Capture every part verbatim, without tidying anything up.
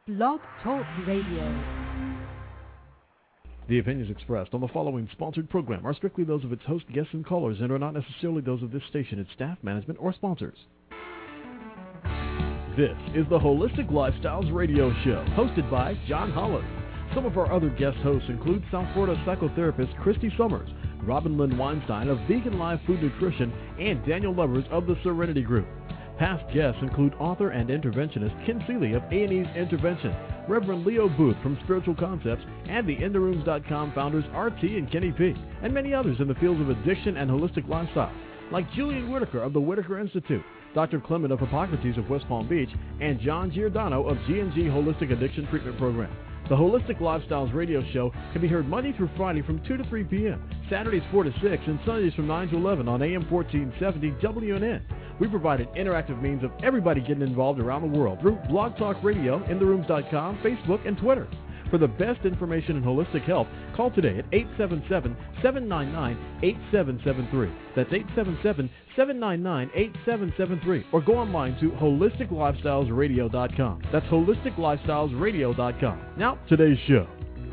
Blog Talk Radio. The opinions expressed on the following sponsored program are strictly those of its host, guests, and callers and are not necessarily those of this station, its staff, management, or sponsors. This is the Holistic Lifestyles Radio Show, hosted by John Hollis. Some of our other guest hosts include South Florida psychotherapist Christy Summers, Robin Lynn Weinstein of Vegan Live Food Nutrition, and Daniel Lovers of the Serenity Group. Past guests include author and interventionist Ken Seeley of A and E's Intervention, Reverend Leo Booth from Spiritual Concepts, and the In The Rooms dot com founders R T and Kenny P, and many others in the fields of addiction and holistic lifestyle, like Julian Whitaker of the Whitaker Institute, Doctor Clement of Hippocrates of West Palm Beach, and John Giordano of G and G Holistic Addiction Treatment Program. The Holistic Lifestyles Radio Show can be heard Monday through Friday from two to three p.m., Saturdays four to six, and Sundays from nine to eleven on A M fourteen seventy W N N. We provide an interactive means of everybody getting involved around the world through Blog Talk Radio, In The Rooms dot com, Facebook, and Twitter. For the best information in holistic health, call today at eight seven seven, seven nine nine, eight seven seven three. That's eight seven seven, seven nine nine, eight seven seven three. Or go online to holistic lifestyles radio dot com. That's holistic lifestyles radio dot com. Now, today's show.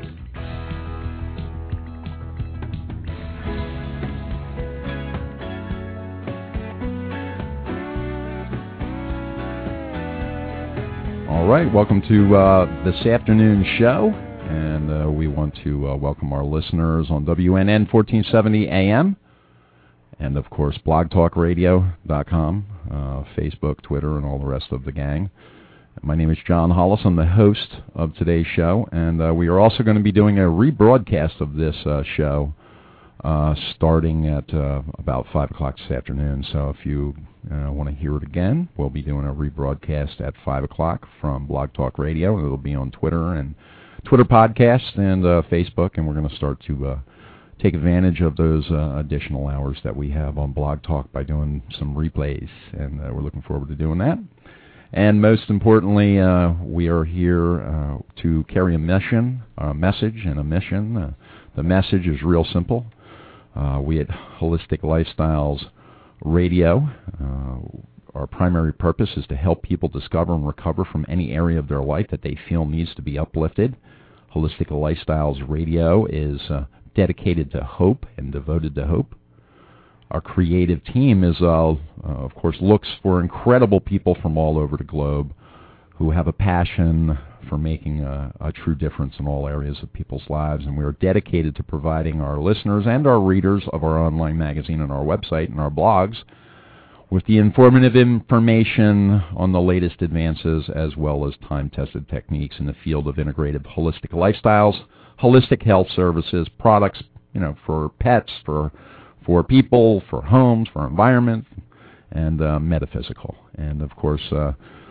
All right, welcome to uh, this afternoon show, and uh, we want to uh, welcome our listeners on W N N fourteen seventy A M, and of course blog talk radio dot com, uh, Facebook, Twitter, and all the rest of the gang. My name is John Hollis. I'm the host of today's show, and uh, we are also going to be doing a rebroadcast of this uh, show uh, starting at uh, about five o'clock this afternoon. So if you Uh, want to hear it again, we'll be doing a rebroadcast at five o'clock from Blog Talk Radio. It'll be on Twitter and Twitter Podcast and uh, Facebook, and we're going to start to uh, take advantage of those uh, additional hours that we have on Blog Talk by doing some replays, and uh, we're looking forward to doing that. And most importantly, uh, we are here uh, to carry a mission, a message and a mission. Uh, the message is real simple. Uh, we at Holistic Lifestyles Radio, uh, our primary purpose is to help people discover and recover from any area of their life that they feel needs to be uplifted. Holistic Lifestyles Radio is uh, dedicated to hope and devoted to hope. Our creative team is, uh, uh, of course, looks for incredible people from all over the globe who have a passion for making a, a true difference in all areas of people's lives, and we are dedicated to providing our listeners and our readers of our online magazine and our website and our blogs with the informative information on the latest advances as well as time-tested techniques in the field of integrative holistic lifestyles, holistic health services, products, you know, for pets, for for people, for homes, for environment, and uh, metaphysical. And of course, uh,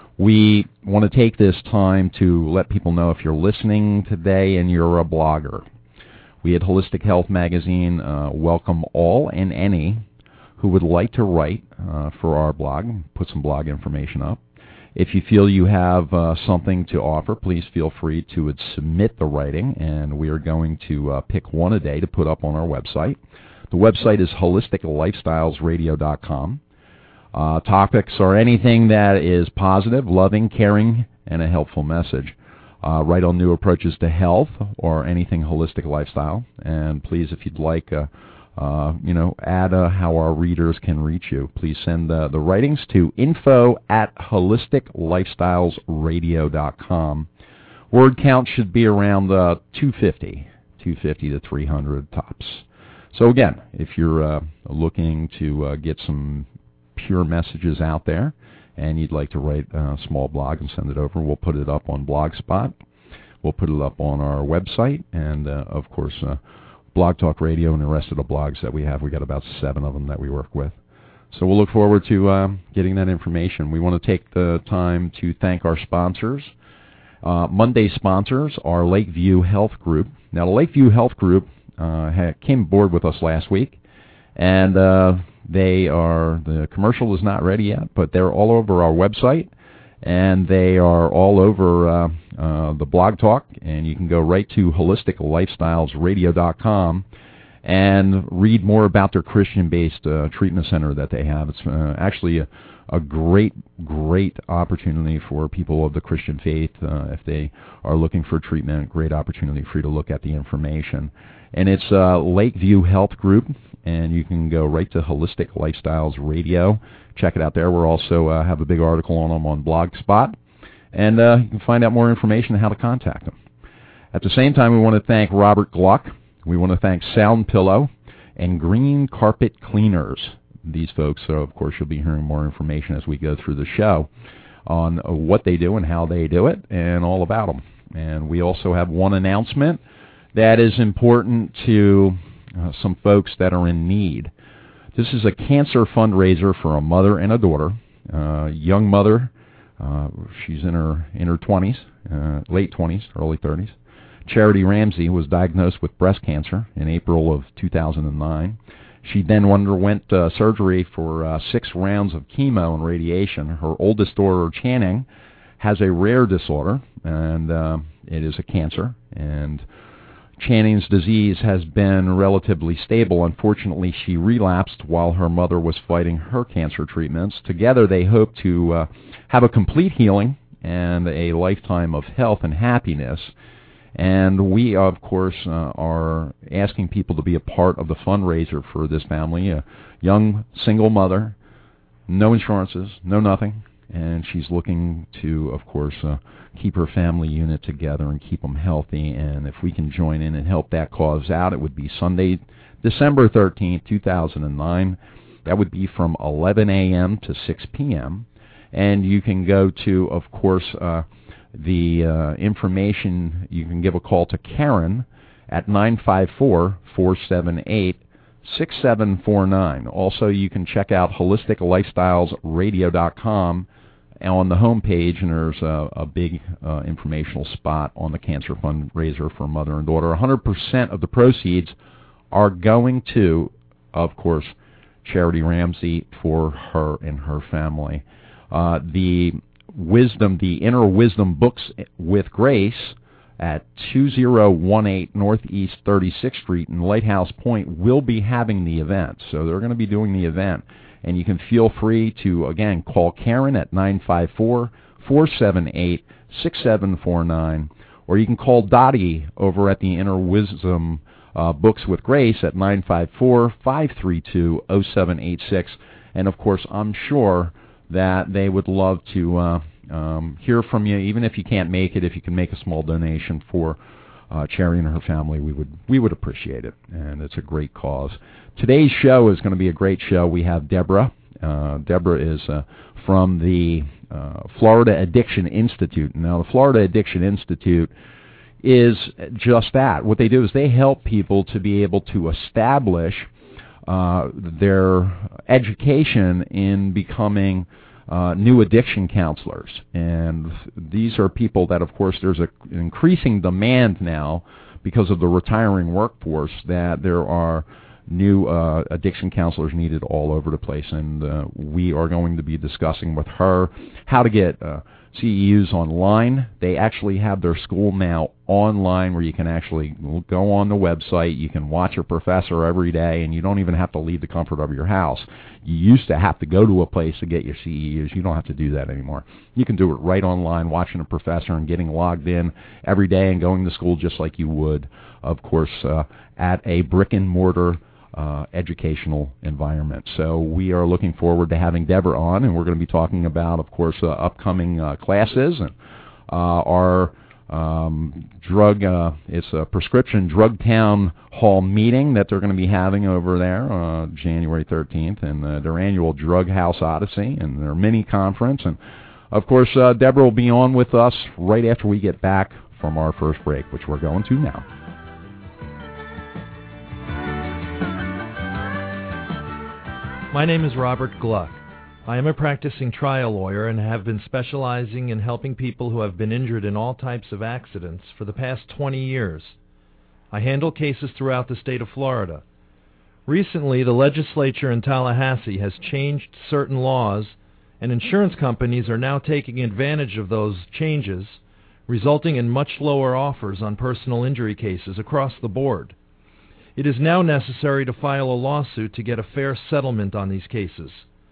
we want to take this time to let people know if you're listening today and you're a blogger. We at Holistic Health Magazine uh, welcome all and any who would like to write uh, for our blog, put some blog information up. If you feel you have uh, something to offer, please feel free to submit the writing, and we are going to uh, pick one a day to put up on our website. The website is holistic lifestyles radio dot com. Uh, topics are anything that is positive, loving, caring, and a helpful message. Uh, write on new approaches to health or anything holistic lifestyle. And please, if you'd like, uh, uh, you know, add uh, how our readers can reach you. Please send uh, the writings to info at holistic lifestyles radio dot com. Word count should be around uh, two fifty, two fifty to three hundred tops. So again, if you're uh, looking to uh, get some pure messages out there, and you'd like to write a small blog and send it over, we'll put it up on Blogspot. We'll put it up on our website, and uh, of course, uh, Blog Talk Radio and the rest of the blogs that we have. We got about seven of them that we work with. So we'll look forward to uh, getting that information. We want to take the time to thank our sponsors. Uh, Monday sponsors are Lakeview Health Group. Now, the Lakeview Health Group uh, had, came aboard with us last week, and uh, They are, the commercial is not ready yet, but they're all over our website, and they are all over uh, uh, the Blog Talk, and you can go right to holistic lifestyles radio dot com and read more about their Christian-based uh, treatment center that they have. It's uh, actually a, a great, great opportunity for people of the Christian faith. Uh, if they are looking for treatment, great opportunity for you to look at the information. And it's uh, Lakeview Health Group, and you can go right to Holistic Lifestyles Radio. Check it out there. We'll also uh, have a big article on them on Blogspot, and uh, you can find out more information on how to contact them. At the same time, we want to thank Robert Gluck. We want to thank Sound Pillow and Green Carpet Cleaners. These folks, so of course, you'll be hearing more information as we go through the show on what they do and how they do it and all about them. And we also have one announcement that is important to uh, some folks that are in need. This is a cancer fundraiser for a mother and a daughter, uh, young mother. Uh, she's in her in her twenties, uh, late twenties, early thirties. Charity Ramsey was diagnosed with breast cancer in April of two thousand nine. She then underwent uh, surgery for uh, six rounds of chemo and radiation. Her oldest daughter, Channing, has a rare disorder, and uh, it is a cancer. And Channing's disease has been relatively stable. Unfortunately, she relapsed while her mother was fighting her cancer treatments. Together, they hope to uh, have a complete healing and a lifetime of health and happiness. And we, of course, uh, are asking people to be a part of the fundraiser for this family. A young single mother, no insurances, no nothing, and she's looking to, of course, uh, keep her family unit together and keep them healthy. And if we can join in and help that cause out, it would be Sunday, December thirteenth, two thousand nine. That would be from eleven a.m. to six p.m. And you can go to, of course, uh, the uh, information. You can give a call to Karen at nine five four, four seven eight, six seven four nine. Also, you can check out holistic lifestyles radio dot com on the home page, and there's a, a big uh, informational spot on the cancer fundraiser for mother and daughter. one hundred percent of the proceeds are going to, of course, Charity Ramsey for her and her family. Uh, the Wisdom, the Inner Wisdom Books with Grace at two thousand eighteen Northeast thirty-sixth Street in Lighthouse Point will be having the event. So they're going to be doing the event. And you can feel free to, again, call Karen at nine five four, four seven eight, six seven four nine. Or you can call Dottie over at the Inner Wisdom uh, Books with Grace at nine five four, five three two, zero seven eight six. And, of course, I'm sure that they would love to uh, um, hear from you, even if you can't make it. If you can make a small donation for uh, Cherry and her family, we would we would appreciate it, and it's a great cause. Today's show is going to be a great show. We have Deborah. Uh, Deborah is uh, from the uh, Florida Addiction Institute. Now, the Florida Addiction Institute is just that. What they do is they help people to be able to establish Uh, their education in becoming uh, new addiction counselors. And these are people that, of course, there's a, an increasing demand now because of the retiring workforce, that there are new uh, addiction counselors needed all over the place. And uh, we are going to be discussing with her how to get uh, C E Us online. They actually have their school now online, where you can actually go on the website, you can watch a professor every day, and you don't even have to leave the comfort of your house. You used to have to go to a place to get your C E Us. You don't have to do that anymore. You can do it right online, watching a professor and getting logged in every day and going to school just like you would, of course, uh, at a brick-and-mortar Uh, educational environment. So we are looking forward to having Deborah on, and we're going to be talking about, of course, uh, upcoming uh, classes and uh, our um, drug, uh, it's a prescription drug town hall meeting that they're going to be having over there uh, January thirteenth, and uh, their annual Drug House Odyssey and their mini conference. And, of course, uh, Deborah will be on with us right after we get back from our first break, which we're going to now. My name is Robert Gluck. I am a practicing trial lawyer and have been specializing in helping people who have been injured in all types of accidents for the past twenty years. I handle cases throughout the state of Florida. Recently, the legislature in Tallahassee has changed certain laws, and insurance companies are now taking advantage of those changes, resulting in much lower offers on personal injury cases across the board. It is now necessary to file a lawsuit to get a fair settlement on these cases.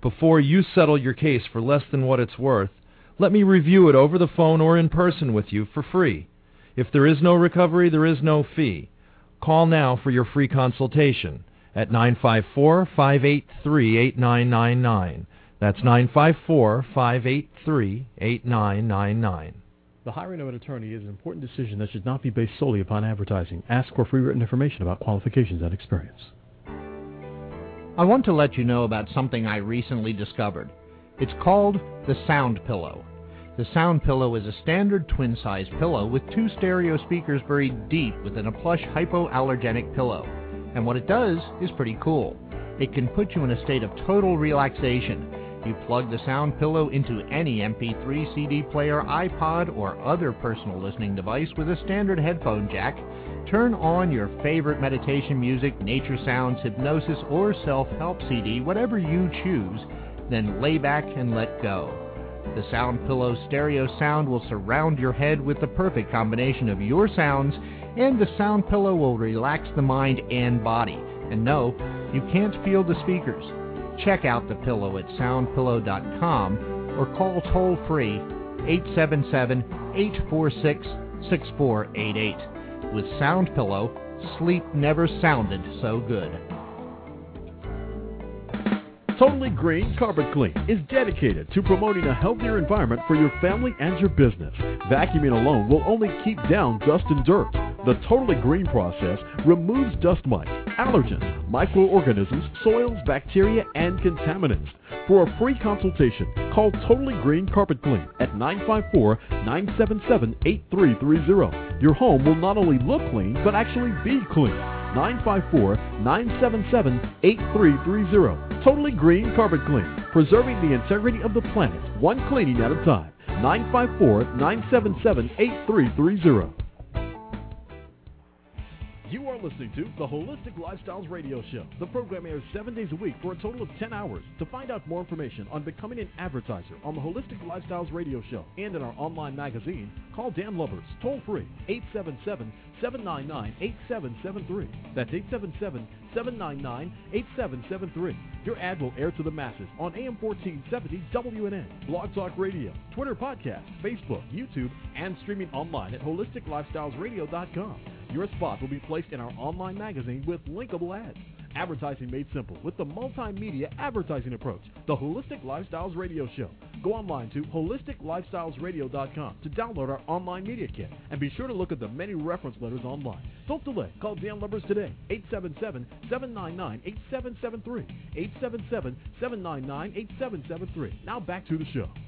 Before you settle your case for less than what it's worth, let me review it over the phone or in person with you for free. If there is no recovery, there is no fee. Call now for your free consultation at nine five four, five eight three, eight nine nine nine. That's nine five four, five eight three, eight nine nine nine. The hiring of an attorney is an important decision that should not be based solely upon advertising. Ask for free written information about qualifications and experience. I want to let you know about something I recently discovered. It's called the Sound Pillow. The Sound Pillow is a standard twin-size pillow with two stereo speakers buried deep within a plush hypoallergenic pillow. And what it does is pretty cool. It can put you in a state of total relaxation. You plug the Sound Pillow into any M P three, C D player, iPod, or other personal listening device with a standard headphone jack. Turn on your favorite meditation music, nature sounds, hypnosis, or self-help C D, whatever you choose, then lay back and let go. The Sound Pillow stereo sound will surround your head with the perfect combination of your sounds, and the Sound Pillow will relax the mind and body. And no, you can't feel the speakers. Check out the pillow at sound pillow dot com or call toll-free eight seven seven, eight four six, six four eight eight. With Sound Pillow, sleep never sounded so good. Totally Green Carpet Clean is dedicated to promoting a healthier environment for your family and your business. Vacuuming alone will only keep down dust and dirt. The Totally Green process removes dust mites, allergens, microorganisms, soils, bacteria, and contaminants. For a free consultation, call Totally Green Carpet Clean at nine five four, nine seven seven, eight three three zero. Your home will not only look clean, but actually be clean. nine five four, nine seven seven, eight three three zero. Totally Green Carpet Clean, preserving the integrity of the planet, one cleaning at a time. nine five four, nine seven seven, eight three three zero. You are listening to the Holistic Lifestyles Radio Show. The program airs seven days a week for a total of ten hours. To find out more information on becoming an advertiser on the Holistic Lifestyles Radio Show and in our online magazine, call Dan Lubbers, toll free, eight seven seven, seven nine nine, eight seven seven three. That's eight seven seven, seven nine nine, eight seven seven three. Your ad will air to the masses on A M fourteen seventy W N N, Blog Talk Radio, Twitter podcast, Facebook, YouTube, and streaming online at holistic lifestyles radio dot com. Your spot will be placed in our online magazine with linkable ads. Advertising made simple with the multimedia advertising approach, the Holistic Lifestyles Radio Show. Go online to holistic lifestyles radio dot com to download our online media kit, and be sure to look at the many reference letters online. Don't delay. Call Dan Lubbers today, eight seven seven, seven nine nine, eight seven seven three, eight seven seven, seven nine nine, eight seven seven three. Now back to the show.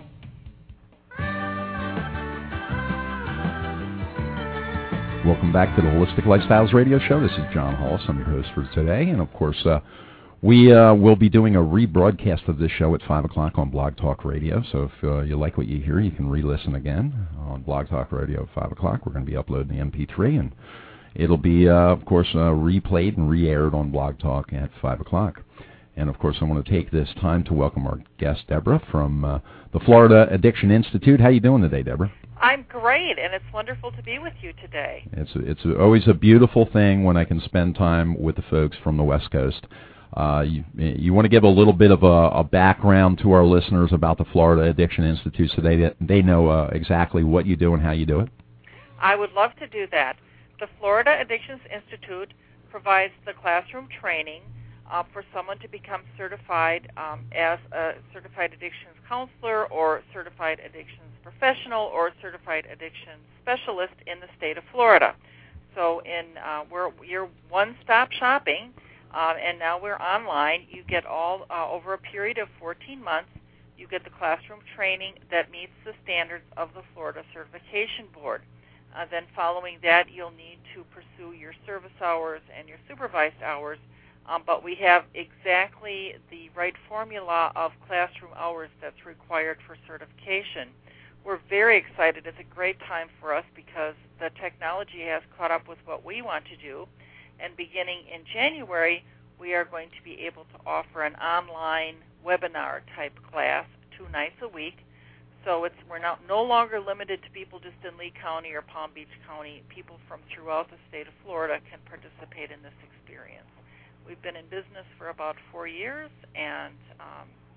Welcome back to the Holistic Lifestyles Radio Show. This is John Hollis. I'm your host for today. And, of course, uh, we uh, will be doing a rebroadcast of this show at five o'clock on Blog Talk Radio. So if uh, you like what you hear, you can re-listen again on Blog Talk Radio at five o'clock. We're going to be uploading the M P three, and it'll be, uh, of course, uh, replayed and re-aired on Blog Talk at five o'clock. And, of course, I want to take this time to welcome our guest, Deborah, from uh, the Florida Addiction Institute. How you doing today, Deborah? I'm great, and it's wonderful to be with you today. It's a, it's a, always a beautiful thing when I can spend time with the folks from the West Coast. Uh, you, you want to give a little bit of a, a background to our listeners about the Florida Addiction Institute so they, they know uh, exactly what you do and how you do it? I would love to do that. The Florida Addictions Institute provides the classroom training Uh, for someone to become certified um, as a certified addictions counselor or certified addictions professional or certified addictions specialist in the state of Florida. So in uh, we're you're one-stop shopping, uh, and now we're online. You get all uh, over a period of fourteen months. You get the classroom training that meets the standards of the Florida Certification Board. Uh, then following that, you'll need to pursue your service hours and your supervised hours. Um, but we have exactly the right formula of classroom hours that's required for certification. We're very excited. It's a great time for us because the technology has caught up with what we want to do. And beginning in January, we are going to be able to offer an online webinar-type class two nights a week. So it's we're not, no longer limited to people just in Lee County or Palm Beach County. People from throughout the state of Florida can participate in this experience. We've been in business for about four years, and um,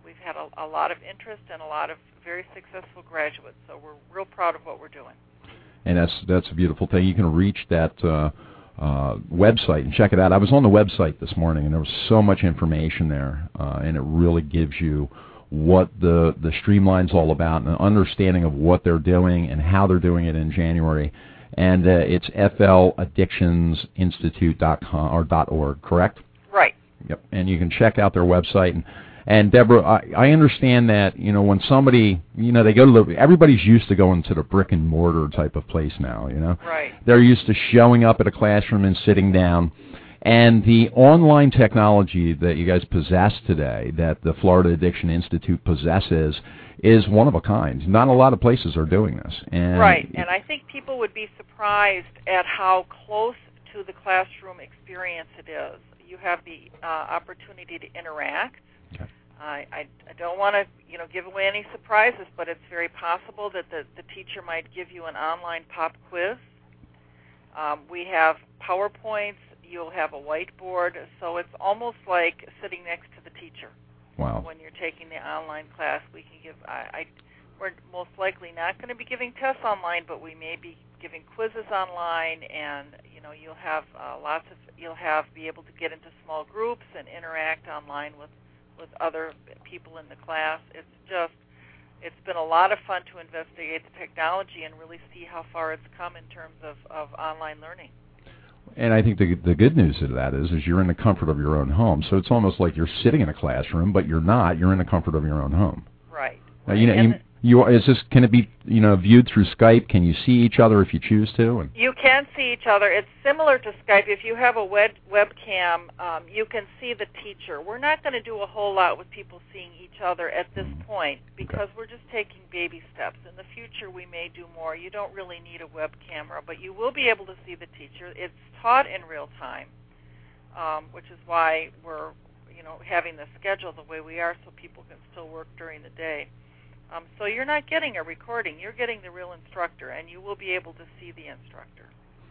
we've had a, a lot of interest and a lot of very successful graduates. So we're real proud of what we're doing. And that's that's a beautiful thing. You can reach that uh, uh, website and check it out. I was on the website this morning, and there was so much information there, uh, and it really gives you what the the Streamline's all about and an understanding of what they're doing and how they're doing it in January. And uh, it's F L addictions institute dot com or .org, correct? Right. Yep. And you can check out their website. And, and Deborah, I, I understand that, you know, when somebody, you know, they go to the, everybody's used to going to the brick and mortar type of place now, you know. Right. They're used to showing up at a classroom and sitting down. And the online technology that you guys possess today, that the Florida Addiction Institute possesses, is one of a kind. Not a lot of places are doing this. And right, and I think people would be surprised at how close to the classroom experience it is. You have the uh, opportunity to interact. Okay. I, I, I don't want to, you know, give away any surprises, but it's very possible that the, the teacher might give you an online pop quiz. Um, we have PowerPoints. You'll have a whiteboard, so it's almost like sitting next to the teacher. Wow. When you're taking the online class, we can give. I, I we're most likely not going to be giving tests online, but we may be giving quizzes online, and you know you'll have uh, lots of you'll have be able to get into small groups and interact online with with other people in the class. It's just it's been a lot of fun to investigate the technology and really see how far it's come in terms of, of online learning. And I think the the good news of that is, is you're in the comfort of your own home. So it's almost like you're sitting in a classroom, but you're not. You're in the comfort of your own home. Right. Now, you know, you, you is this can it be you know viewed through Skype? Can you see each other if you choose to? And you can see each other. It's similar to Skype. If you have a web webcam, um, you can see the teacher. We're not going to do a whole lot with people seeing each other at this mm. point because okay. we're just taking baby steps. In the future, we may do more. You don't really need a web camera, but you will be able to see the teacher. It's taught in real time, um, which is why we're you know having the schedule the way we are, so people can still work during the day. Um, so you're not getting a recording. You're getting the real instructor, and you will be able to see the instructor.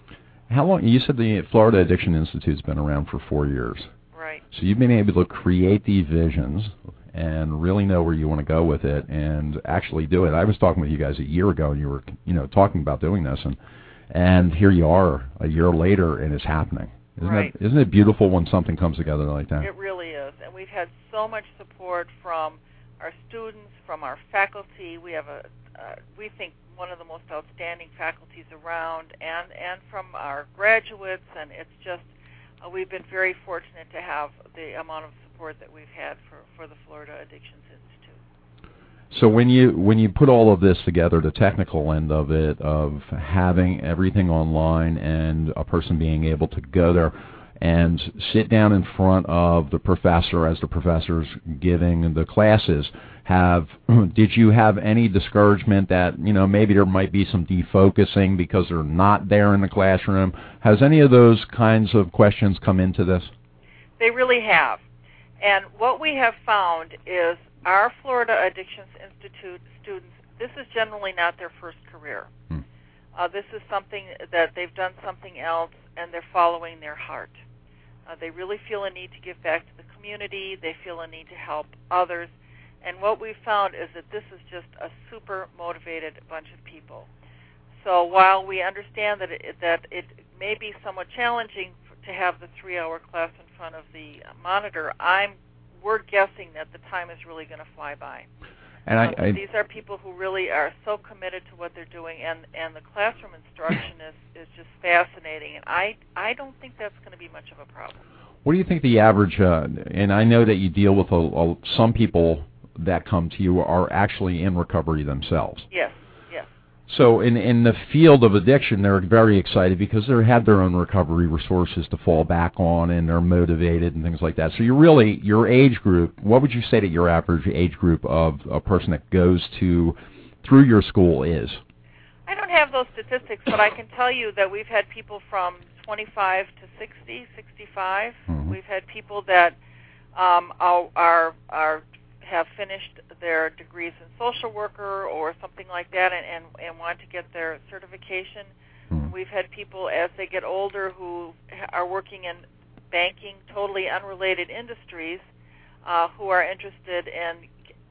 How long? You said the Florida Addiction Institute's been around for four years. Right. So you've been able to create these visions and really know where you want to go with it and actually do it. I was talking with you guys a year ago, and you were you know talking about doing this, and and here you are a year later, and it's happening. Isn't right. it, isn't it beautiful when something comes together like that? It really is, and we've had so much support from our students, from our faculty. We have a, uh, we think, one of the most outstanding faculties around, and, and from our graduates, and it's just, uh, we've been very fortunate to have the amount of support that we've had for, for the Florida Addictions Institute. So when you when you put all of this together, the technical end of it, of having everything online and a person being able to go there and sit down in front of the professor as the professor's giving the classes, have did you have any discouragement that, you know, maybe there might be some defocusing because they're not there in the classroom? Has any of those kinds of questions come into this? They really have. And what we have found is our Florida Addictions Institute students, this is generally not their first career. Hmm. Uh, this is something that they've done something else, and they're following their heart. Uh, they really feel a need to give back to the community. They feel a need to help others. And what we've found is that this is just a super motivated bunch of people. So while we understand that it, that it may be somewhat challenging for, to have the three-hour class in front of the monitor, I'm we're guessing that the time is really going to fly by. And I, um, I, these are people who really are so committed to what they're doing, and, and the classroom instruction is, is just fascinating. And I I don't think that's going to be much of a problem. What do you think the average? Uh, and I know that you deal with a, a, some people that come to you are actually in recovery themselves. Yes. Yes. So in in the field of addiction, they're very excited because they have their own recovery resources to fall back on, and they're motivated and things like that. So you really, your age group, what would you say that your average age group of a person that goes to through your school is? I don't have those statistics, but I can tell you that we've had people from twenty-five to sixty, sixty-five. Mm-hmm. We've had people that um, are, are are have finished their degrees in social worker or something like that, and, and, and want to get their certification. Mm-hmm. We've had people as they get older who are working in banking, totally unrelated industries, uh, who are interested in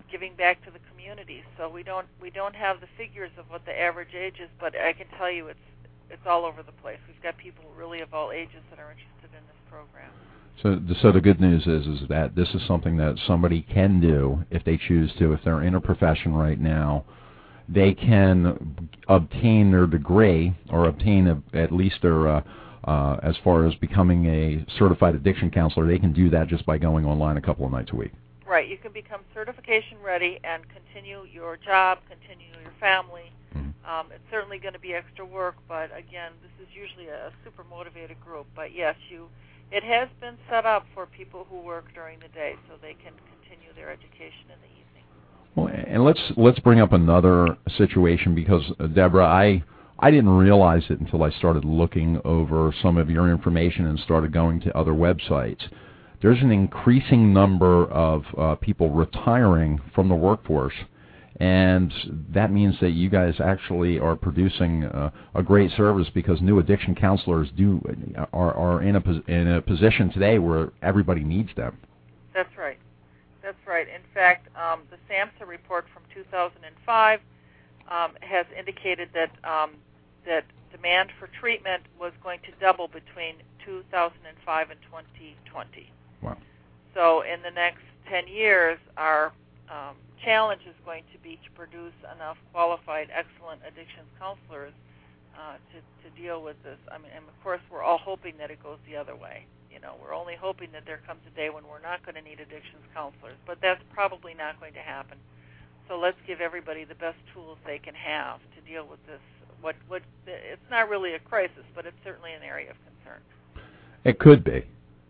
giving back to the community. So we don't we don't have the figures of what the average age is, but I can tell you it's it's all over the place. We've got people really of all ages that are interested in this program. So, so the good news is is that this is something that somebody can do if they choose to. If they're in a profession right now, they can obtain their degree or obtain a, at least their, uh, uh, as far as becoming a certified addiction counselor, they can do that just by going online a couple of nights a week. Right. You can become certification ready and continue your job, continue your family. Mm-hmm. Um, it's certainly going to be extra work, but again, this is usually a super motivated group. But yes, you. It has been set up for people who work during the day so they can continue their education in the evening. Well, and let's let's bring up another situation because, uh, Deborah, I I didn't realize it until I started looking over some of your information and started going to other websites. There's an increasing number of uh, people retiring from the workforce, and that means that you guys actually are producing uh, a great service because new addiction counselors do are, are in a in a position today where everybody needs them. That's right. That's right. In fact, um, the SAMHSA report from two thousand five um, has indicated that um, that demand for treatment was going to double between two thousand five and twenty twenty. Wow. So in the next ten years, our um, challenge is going to be to produce enough qualified, excellent addictions counselors uh, to, to deal with this. I mean, and of course, we're all hoping that it goes the other way. You know, we're only hoping that there comes a day when we're not going to need addictions counselors, but that's probably not going to happen. So let's give everybody the best tools they can have to deal with this. What, what? It's not really a crisis, but it's certainly an area of concern. It could be.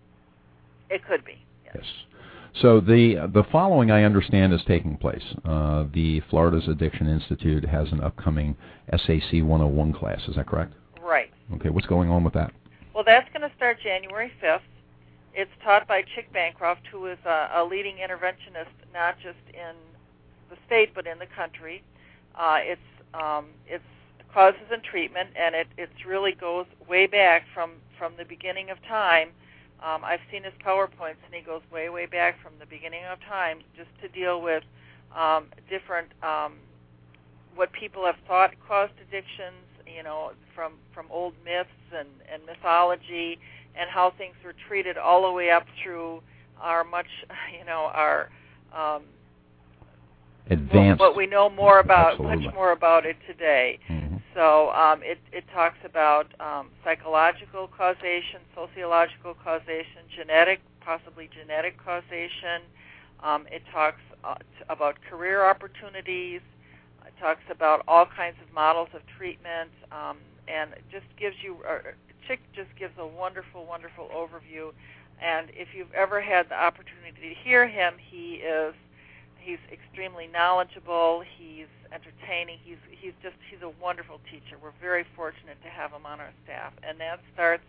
It could be. Yes. Yes. So the the following, I understand, is taking place. Uh, the Florida's Addiction Institute has an upcoming S A C one oh one class. Is that correct? Right. Okay. What's going on with that? Well, that's going to start January fifth. It's taught by Chick Bancroft, who is a, a leading interventionist, not just in the state but in the country. Uh, it's um, it's causes and treatment, and it it's really goes way back from, from the beginning of time. Um, I've seen his PowerPoints, and he goes way, way back from the beginning of time just to deal with um, different, um, what people have thought caused addictions, you know, from, from old myths and, and mythology, and how things were treated all the way up through our much, you know, our um, advanced. What we know more about, Absolutely. much more about it today. Mm-hmm. So um, it, it talks about um, psychological causation, sociological causation, genetic, possibly genetic causation. Um, it talks uh, t- about career opportunities. It talks about all kinds of models of treatment, um, and it just gives you, uh, Chick just gives a wonderful, wonderful overview. And if you've ever had the opportunity to hear him, he is He's extremely knowledgeable. He's entertaining. He's he's just he's a wonderful teacher. We're very fortunate to have him on our staff, and that starts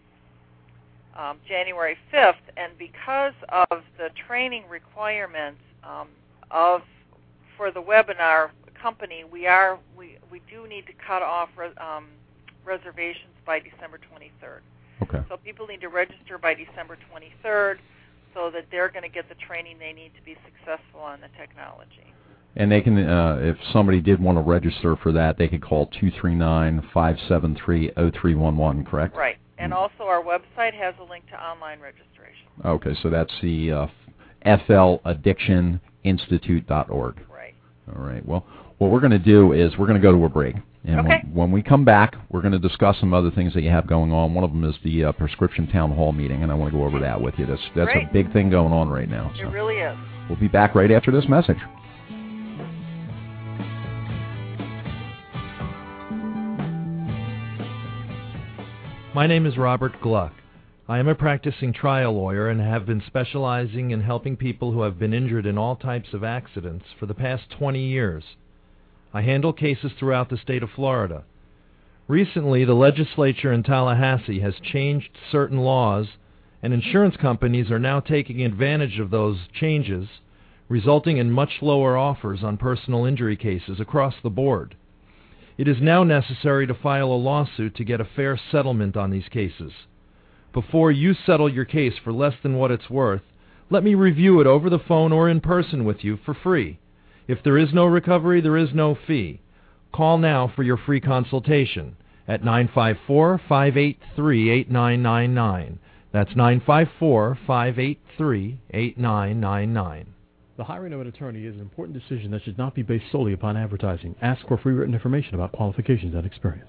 um, January fifth. And because of the training requirements um, of for the webinar company, we are we we do need to cut off res, um, reservations by December twenty-third. Okay. So people need to register by December twenty-third. So that they're going to get the training they need to be successful on the technology. And they can, uh, if somebody did want to register for that, they could call two three nine, five seven three, zero three one one, correct? Right. And mm. also our website has a link to online registration. Okay, so that's the uh, F L addiction institute dot org. Right. All right. Well, what we're going to do is we're going to go to a break. And okay. when, when we come back, we're going to discuss some other things that you have going on. One of them is the uh, prescription town hall meeting, and I want to go over that with you. That's that's Great. a big thing going on right now. It so. really is. We'll be back right after this message. My name is Robert Gluck. I am a practicing trial lawyer and have been specializing in helping people who have been injured in all types of accidents for the past twenty years. I handle cases throughout the state of Florida. Recently, the legislature in Tallahassee has changed certain laws, and insurance companies are now taking advantage of those changes, resulting in much lower offers on personal injury cases across the board. It is now necessary to file a lawsuit to get a fair settlement on these cases. Before you settle your case for less than what it's worth, let me review it over the phone or in person with you for free. If there is no recovery, there is no fee. Call now for your free consultation at nine five four, five eight three, eight nine nine nine. That's nine five four, five eight three, eight nine nine nine. The hiring of an attorney is an important decision that should not be based solely upon advertising. Ask for free written information about qualifications and experience.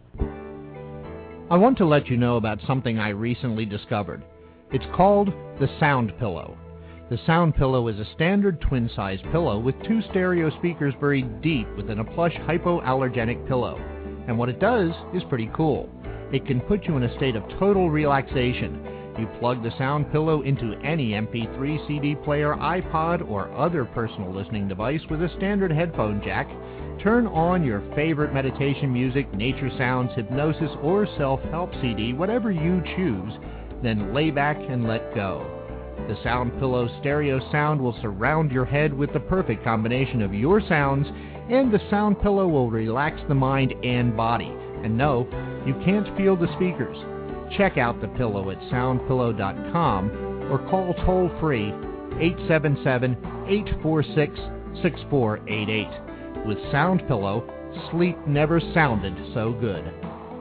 I want to let you know about something I recently discovered. It's called the Sound Pillow. The Sound Pillow is a standard twin-size pillow with two stereo speakers buried deep within a plush hypoallergenic pillow. And what it does is pretty cool. It can put you in a state of total relaxation. You plug the Sound Pillow into any M P three, C D player, iPod, or other personal listening device with a standard headphone jack. Turn on your favorite meditation music, nature sounds, hypnosis, or self-help C D, whatever you choose, then lay back and let go. The Sound Pillow stereo sound will surround your head with the perfect combination of your sounds, and the Sound Pillow will relax the mind and body. And no, you can't feel the speakers. Check out the pillow at sound pillow dot com or call toll-free eight seven seven, eight four six, six four eight eight. With Sound Pillow, sleep never sounded so good.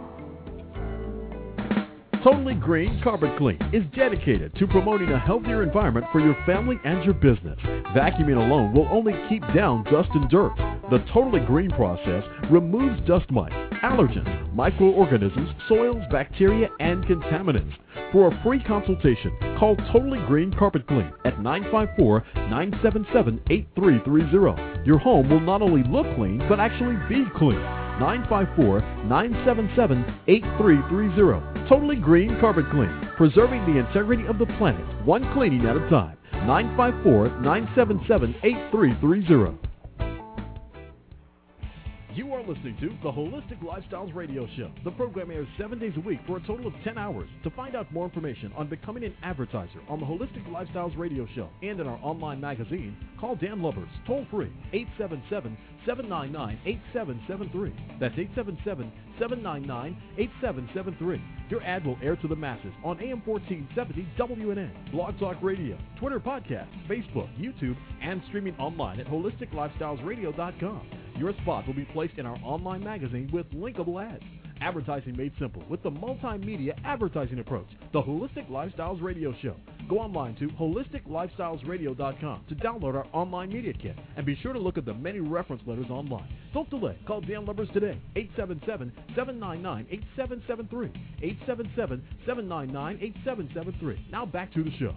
Totally Green Carpet Clean is dedicated to promoting a healthier environment for your family and your business. Vacuuming alone will only keep down dust and dirt. The Totally Green process removes dust mites, allergens, microorganisms, soils, bacteria, and contaminants. For a free consultation, call Totally Green Carpet Clean at nine five four, nine seven seven, eight three three zero. Your home will not only look clean, but actually be clean. nine five four, nine seven seven, eight three three zero. Totally Green Carpet Clean, preserving the integrity of the planet, one cleaning at a time. nine five four, nine seven seven, eight three three zero. You are listening to the Holistic Lifestyles Radio Show. The program airs seven days a week for a total of ten hours. To find out more information on becoming an advertiser on the Holistic Lifestyles Radio Show and in our online magazine, call Dan Lubbers toll free eight seven seven, seven nine nine, eight seven seven three. That's eight seven seven, seven nine nine, eight seven seven three. Your ad will air to the masses on A M fourteen seventy W N N, Blog Talk Radio, Twitter podcast, Facebook, YouTube, and streaming online at holistic lifestyles radio dot com. Your spot will be placed in our online magazine with linkable ads. Advertising made simple with the multimedia advertising approach, the Holistic Lifestyles Radio Show. Go online to holistic lifestyles radio dot com to download our online media kit, and be sure to look at the many reference letters online. Don't delay. Call Dan Lubbers today, eight seven seven, seven nine nine, eight seven seven three, eight seven seven, seven nine nine, eight seven seven three. Now back to the show.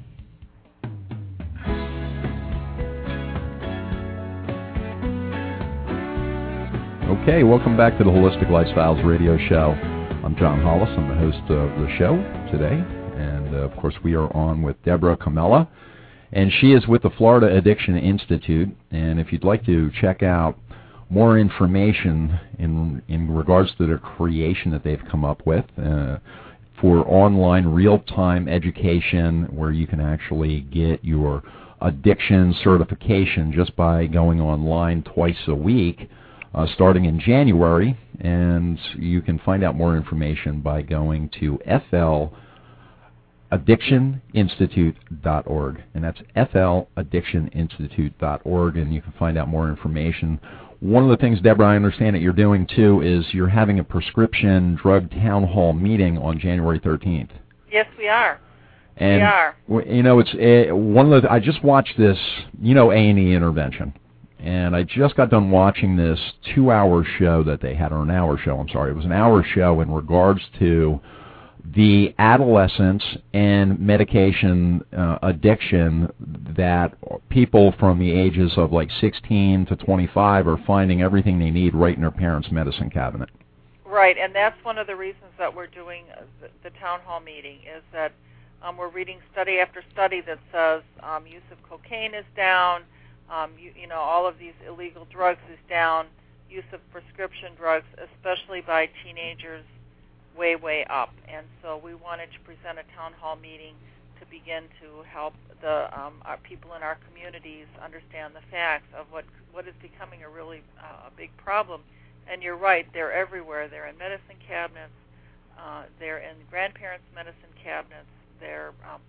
Okay, welcome back to the Holistic Lifestyles Radio Show. I'm John Hollis. I'm the host of the show today. And, uh, of course, we are on with Deborah Comella. And she is with the Florida Addiction Institute. And if you'd like to check out more information in in regards to the creation that they've come up with uh, for online real-time education, where you can actually get your addiction certification just by going online twice a week, Uh, starting in January, and you can find out more information by going to F L addiction institute dot org, and that's F L addiction institute dot org, and you can find out more information. One of the things, Deborah, I understand that you're doing, too, is you're having a prescription drug town hall meeting on January thirteenth. Yes, we are. And, we are. You know, it's uh, one of the, I just watched this, you know, A and E Intervention. And I just got done watching this two-hour show that they had, or an hour show, I'm sorry. It was an hour show in regards to the adolescence and medication uh, addiction that people from the ages of like sixteen to twenty-five are finding everything they need right in their parents' medicine cabinet. Right, and that's one of the reasons that we're doing the, the town hall meeting, is that um, we're reading study after study that says um, use of cocaine is down. Um, you, you know, all of these illegal drugs is down, use of prescription drugs, especially by teenagers, way, way up. And so we wanted to present a town hall meeting to begin to help the um, our people in our communities understand the facts of what what is becoming a really uh, a big problem. And you're right, they're everywhere. They're in medicine cabinets. Uh, they're in grandparents' medicine cabinets. They're um,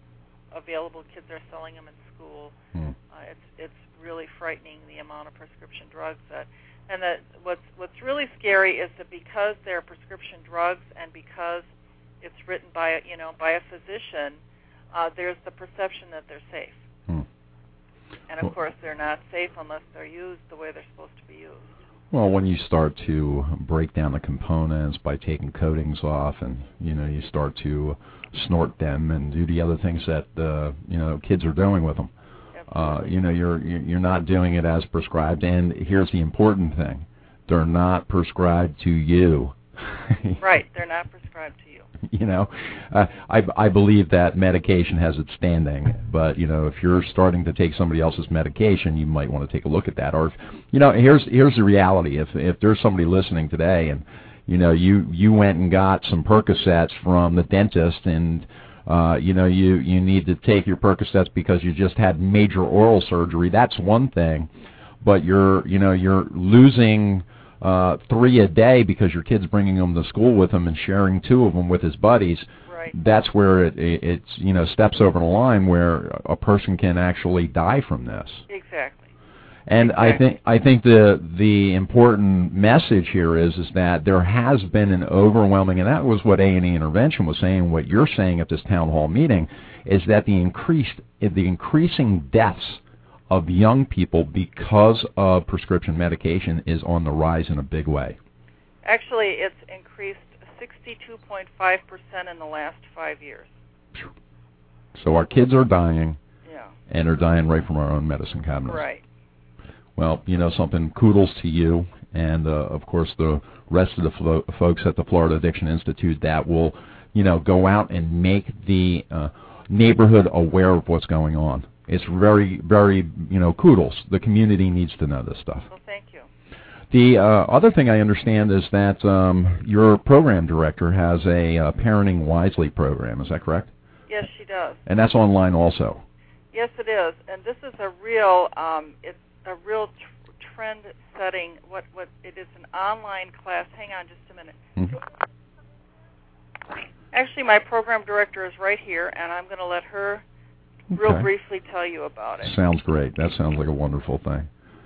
available. Kids are selling them in school. Hmm. Uh, it's it's really frightening, the amount of prescription drugs that, and that what's what's really scary is that because they're prescription drugs and because it's written by a, you know by a physician, uh, there's the perception that they're safe. Hmm. And of Well, course, they're not safe unless they're used the way they're supposed to be used. Well, when you start to break down the components by taking coatings off, and you know you start to snort them and do the other things that uh, you know kids are doing with them, uh, you know you're you're not doing it as prescribed. And here's the important thing: they're not prescribed to you. Right, they're not prescribed to you. You know, uh, I I believe that medication has its standing, but you know, if you're starting to take somebody else's medication, you might want to take a look at that. Or, if, you know, here's here's the reality: if if there's somebody listening today, and you know, you you went and got some Percocets from the dentist, and uh, you know, you you need to take your Percocets because you just had major oral surgery. That's one thing, but you're you know you're losing Uh, three a day because your kid's bringing them to school with him and sharing two of them with his buddies. Right. That's where it, it it's you know steps over the line where a person can actually die from this. Exactly. And exactly. I think I think the the important message here is is that there has been an overwhelming, and that was what A and E Intervention was saying. What you're saying at this town hall meeting is that the increased the increasing deaths of young people because of prescription medication is on the rise in a big way. Actually, it's increased sixty-two point five percent in the last five years. So our kids are dying, yeah. and they're dying right from our own medicine cabinets. Right. Well, you know something, kudos to you, and uh, of course the rest of the flo- folks at the Florida Addiction Institute that will, you know, go out and make the uh, neighborhood aware of what's going on. It's very, very, you know, kudos. The community needs to know this stuff. Well, thank you. The uh, other thing I understand is that um, your program director has a uh, Parenting Wisely program. Is that correct? Yes, she does. And that's online also. Yes, it is. And this is a real, um, it's a real tr- trend-setting. What, what it is an online class. Hang on, just a minute. Mm-hmm. Actually, my program director is right here, and I'm going to let her real Okay. briefly tell you about it. Sounds great. That sounds like a wonderful thing.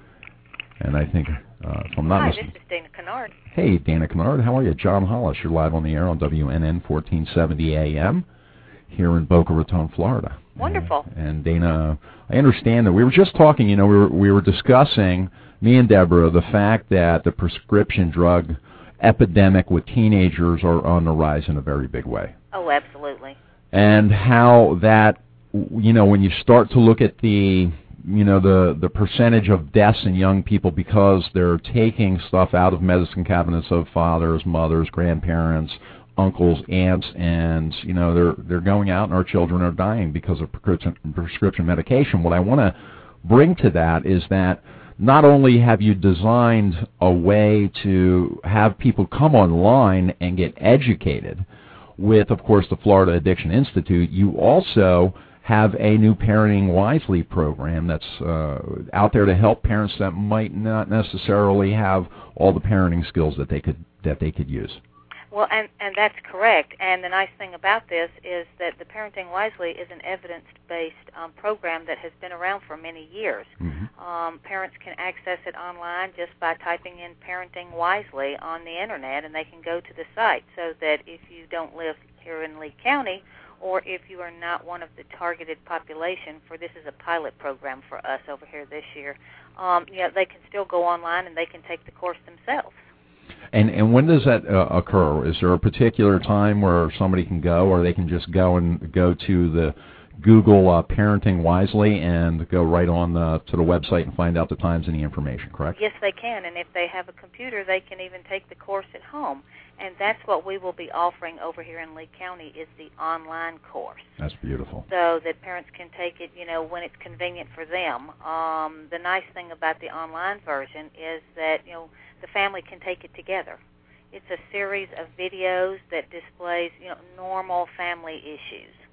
And I think, uh, if I'm not Hi, mistaken. this is Dana Kennard. Hey, Dana Kennard. How are you? John Hollis. You're live on the air on W N N fourteen seventy A M here in Boca Raton, Florida. Wonderful. And, and Dana, I understand that we were just talking, you know, we were, we were discussing, me and Deborah, the fact that the prescription drug epidemic with teenagers are on the rise in a very big way. Oh, absolutely. And how that, you know, when you start to look at the, you know, the, the percentage of deaths in young people because they're taking stuff out of medicine cabinets of fathers, mothers, grandparents, uncles, aunts, and, you know, they're they're going out and our children are dying because of prescription, prescription medication. What I want to bring to that is that not only have you designed a way to have people come online and get educated with, of course, the Florida Addiction Institute, you also have a new Parenting Wisely program that's uh, out there to help parents that might not necessarily have all the parenting skills that they could that they could use. Well, and, and that's correct. And the nice thing about this is that the Parenting Wisely is an evidence-based um, program that has been around for many years. Mm-hmm. Um, parents can access it online just by typing in Parenting Wisely on the Internet, and they can go to the site so that if you don't live here in Lee County, or if you are not one of the targeted population, for this is a pilot program for us over here this year, um, you know, they can still go online and they can take the course themselves. And and when does that uh, occur? Is there a particular time where somebody can go, or they can just go and go to the Google uh, Parenting Wisely and go right on the, to the website and find out the times and the information, correct? Yes, they can, and if they have a computer, they can even take the course at home. And that's what we will be offering over here in Lee County is the online course. That's beautiful. So that parents can take it, you know, when it's convenient for them. Um, the nice thing about the online version is that, you know, the family can take it together. It's a series of videos that displays, you know, normal family issues.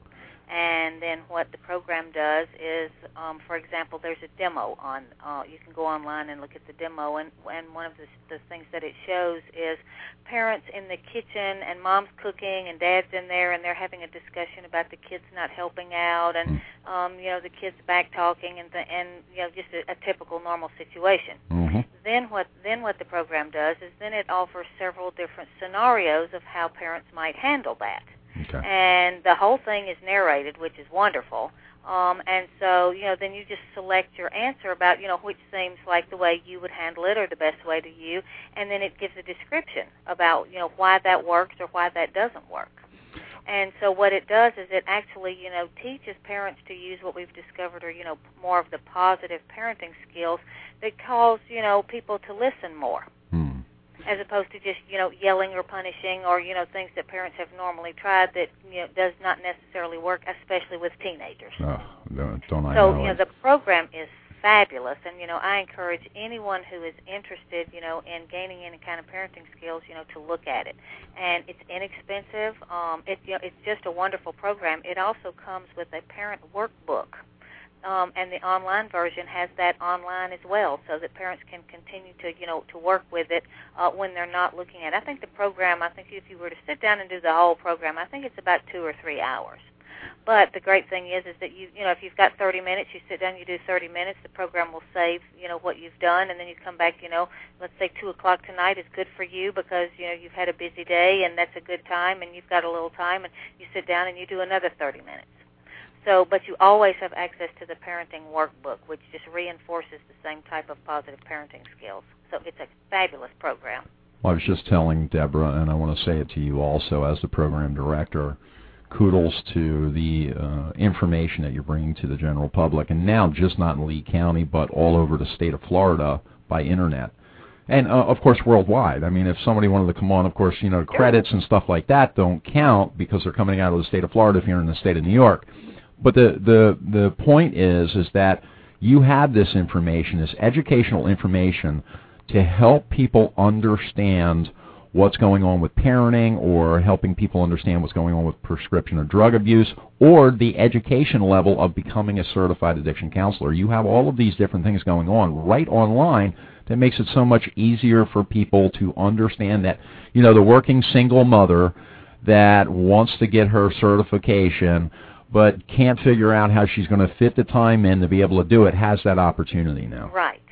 And then what the program does is, um, for example, there's a demo on. Uh, you can go online and look at the demo, and, and one of the, the things that it shows is parents in the kitchen, and mom's cooking, and dad's in there, and they're having a discussion about the kids not helping out, and um, you know the kids back talking, and the, and you know just a, a typical normal situation. Mm-hmm. Then what then what the program does is then it offers several different scenarios of how parents might handle that. Okay. And the whole thing is narrated, which is wonderful. Um, and so, you know, then you just select your answer about, you know, which seems like the way you would handle it or the best way to you, and then it gives a description about, you know, why that works or why that doesn't work. And so what it does is it actually, you know, teaches parents to use what we've discovered are, you know, more of the positive parenting skills that cause, you know, people to listen more. Hmm. As opposed to just, you know, yelling or punishing or, you know, things that parents have normally tried that, you know, does not necessarily work, especially with teenagers. Oh, don't, don't I so, know you know, it. the program is fabulous, and, you know, I encourage anyone who is interested, you know, in gaining any kind of parenting skills, you know, to look at it. And it's inexpensive. Um, it, you know, it's just a wonderful program. It also comes with a parent workbook. Um, and the online version has that online as well, so that parents can continue to, you know, to work with it uh, when they're not looking at it. I think the program, I think if you were to sit down and do the whole program, I think it's about two or three hours. But the great thing is, is that you, you know, if you've got thirty minutes, you sit down, you do thirty minutes. The program will save, you know, what you've done, and then you come back. You know, let's say two o'clock tonight is good for you because you know you've had a busy day, and that's a good time, and you've got a little time, and you sit down and you do another thirty minutes. So, but you always have access to the parenting workbook, which just reinforces the same type of positive parenting skills. So it's a fabulous program. Well, I was just telling Deborah, and I want to say it to you also as the program director, kudos to the uh, information that you're bringing to the general public, and now just not in Lee County, but all over the state of Florida by Internet. And, uh, of course, worldwide. I mean, if somebody wanted to come on, of course, you know, credits and stuff like that don't count because they're coming out of the state of Florida if you're in the state of New York. But the, the, the point is, is that you have this information, this educational information, to help people understand what's going on with parenting or helping people understand what's going on with prescription or drug abuse or the education level of becoming a certified addiction counselor. You have all of these different things going on right online that makes it so much easier for people to understand that, you know, the working single mother that wants to get her certification but can't figure out how she's going to fit the time in to be able to do it, has that opportunity now. Right.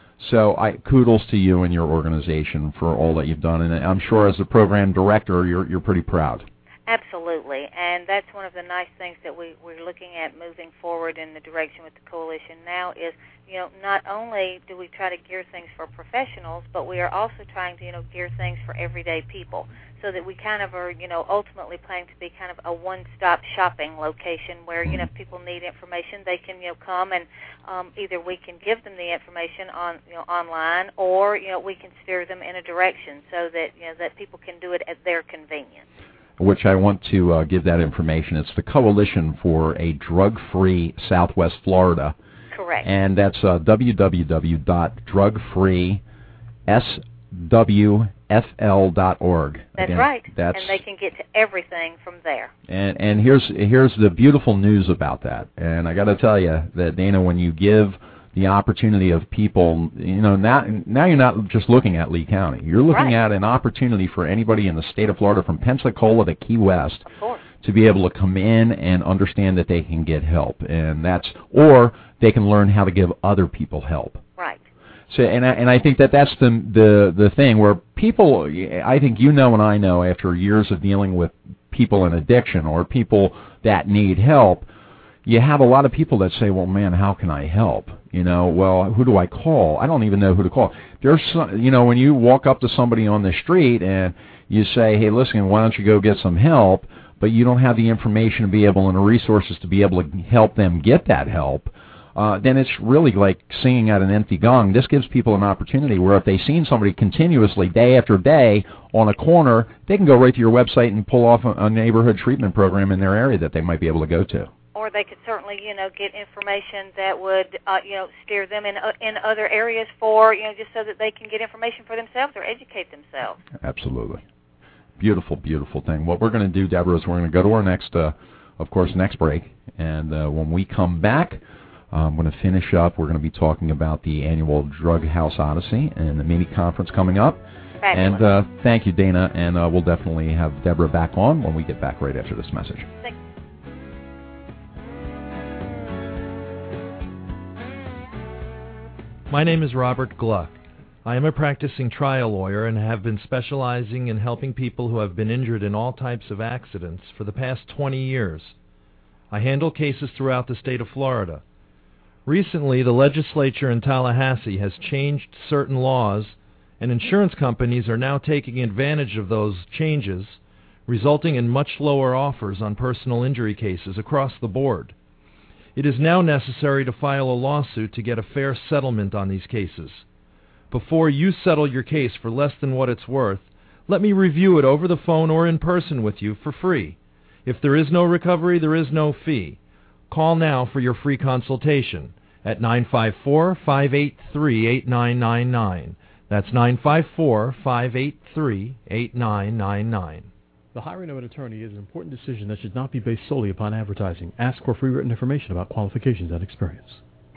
So I kudos to you and your organization for all that you've done, and I'm sure as the program director, you're you're pretty proud. Absolutely, and that's one of the nice things that we, we're looking at moving forward in the direction with the coalition now is, you know, not only do we try to gear things for professionals, but we are also trying to, you know, gear things for everyday people so that we kind of are, you know, ultimately planning to be kind of a one-stop shopping location where, you know, if people need information, they can, you know, come and um, either we can give them the information on, you know, online or, you know, we can steer them in a direction so that, you know, that people can do it at their convenience. Which I want to uh, give that information. It's the Coalition for a Drug-Free Southwest Florida. Correct. And that's uh, w w w dot drug free s w f l dot org. That's Again, right. That's, and they can get to everything from there. And and here's here's the beautiful news about that. And I got to tell you that, Dana, when you give the opportunity of people, you know, now now you're not just looking at Lee County. You're looking right. at an opportunity for anybody in the state of Florida from Pensacola to Key West of course. to be able to come in and understand that they can get help, and that's or they can learn how to give other people help. Right. So, and I, and I think that that's the the the thing where people, I think you know and I know after years of dealing with people in addiction or people that need help, you have a lot of people that say, well, man, how can I help? You know, well, who do I call? I don't even know who to call. There's some, you know, when you walk up to somebody on the street and you say, hey, listen, why don't you go get some help, but you don't have the information to be able and the resources to be able to help them get that help, uh, then it's really like singing at an empty gong. This gives people an opportunity where if they've seen somebody continuously day after day on a corner, they can go right to your website and pull off a, a neighborhood treatment program in their area that they might be able to go to. Or they could certainly, you know, get information that would, uh, you know, steer them in uh, in other areas for, you know, just so that they can get information for themselves or educate themselves. Absolutely. Beautiful, beautiful thing. What we're going to do, Deborah, is we're going to go to our next uh, of course, next break. And uh, when we come back, uh, I'm going to finish up. We're going to be talking about the annual Drug House Odyssey and the mini conference coming up. Fabulous. And uh, thank you, Dana. And uh, we'll definitely have Deborah back on when we get back right after this message. Thanks. My name is Robert Gluck. I am a practicing trial lawyer and have been specializing in helping people who have been injured in all types of accidents for the past twenty years. I handle cases throughout the state of Florida. Recently, the legislature in Tallahassee has changed certain laws, and insurance companies are now taking advantage of those changes, resulting in much lower offers on personal injury cases across the board. It is now necessary to file a lawsuit to get a fair settlement on these cases. Before you settle your case for less than what it's worth, let me review it over the phone or in person with you for free. If there is no recovery, there is no fee. Call now for your free consultation at nine five four, five eight three, eight nine nine nine. That's nine five four, five eight three, eight nine nine nine. The hiring of an attorney is an important decision that should not be based solely upon advertising. Ask for free written information about qualifications and experience.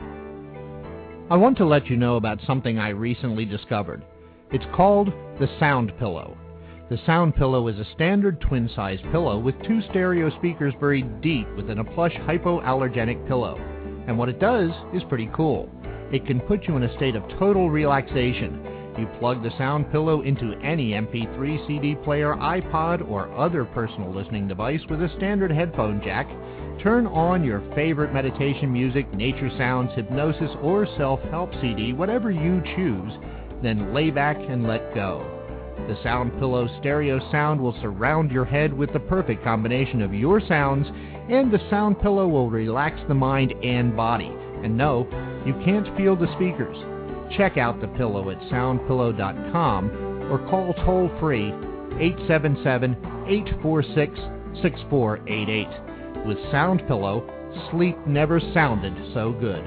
I want to let you know about something I recently discovered. It's called the Sound Pillow. The Sound Pillow is a standard twin-size pillow with two stereo speakers buried deep within a plush hypoallergenic pillow. And what it does is pretty cool. It can put you in a state of total relaxation. You plug the Sound Pillow into any M P three, C D player, iPod, or other personal listening device with a standard headphone jack. Turn on your favorite meditation music, nature sounds, hypnosis, or self-help C D, whatever you choose, then lay back and let go. The Sound Pillow stereo sound will surround your head with the perfect combination of your sounds, and the Sound Pillow will relax the mind and body. And no, you can't feel the speakers. Check out the pillow at sound pillow dot com or call toll-free eight seven seven, eight four six, six four eight eight. With Sound Pillow, sleep never sounded so good.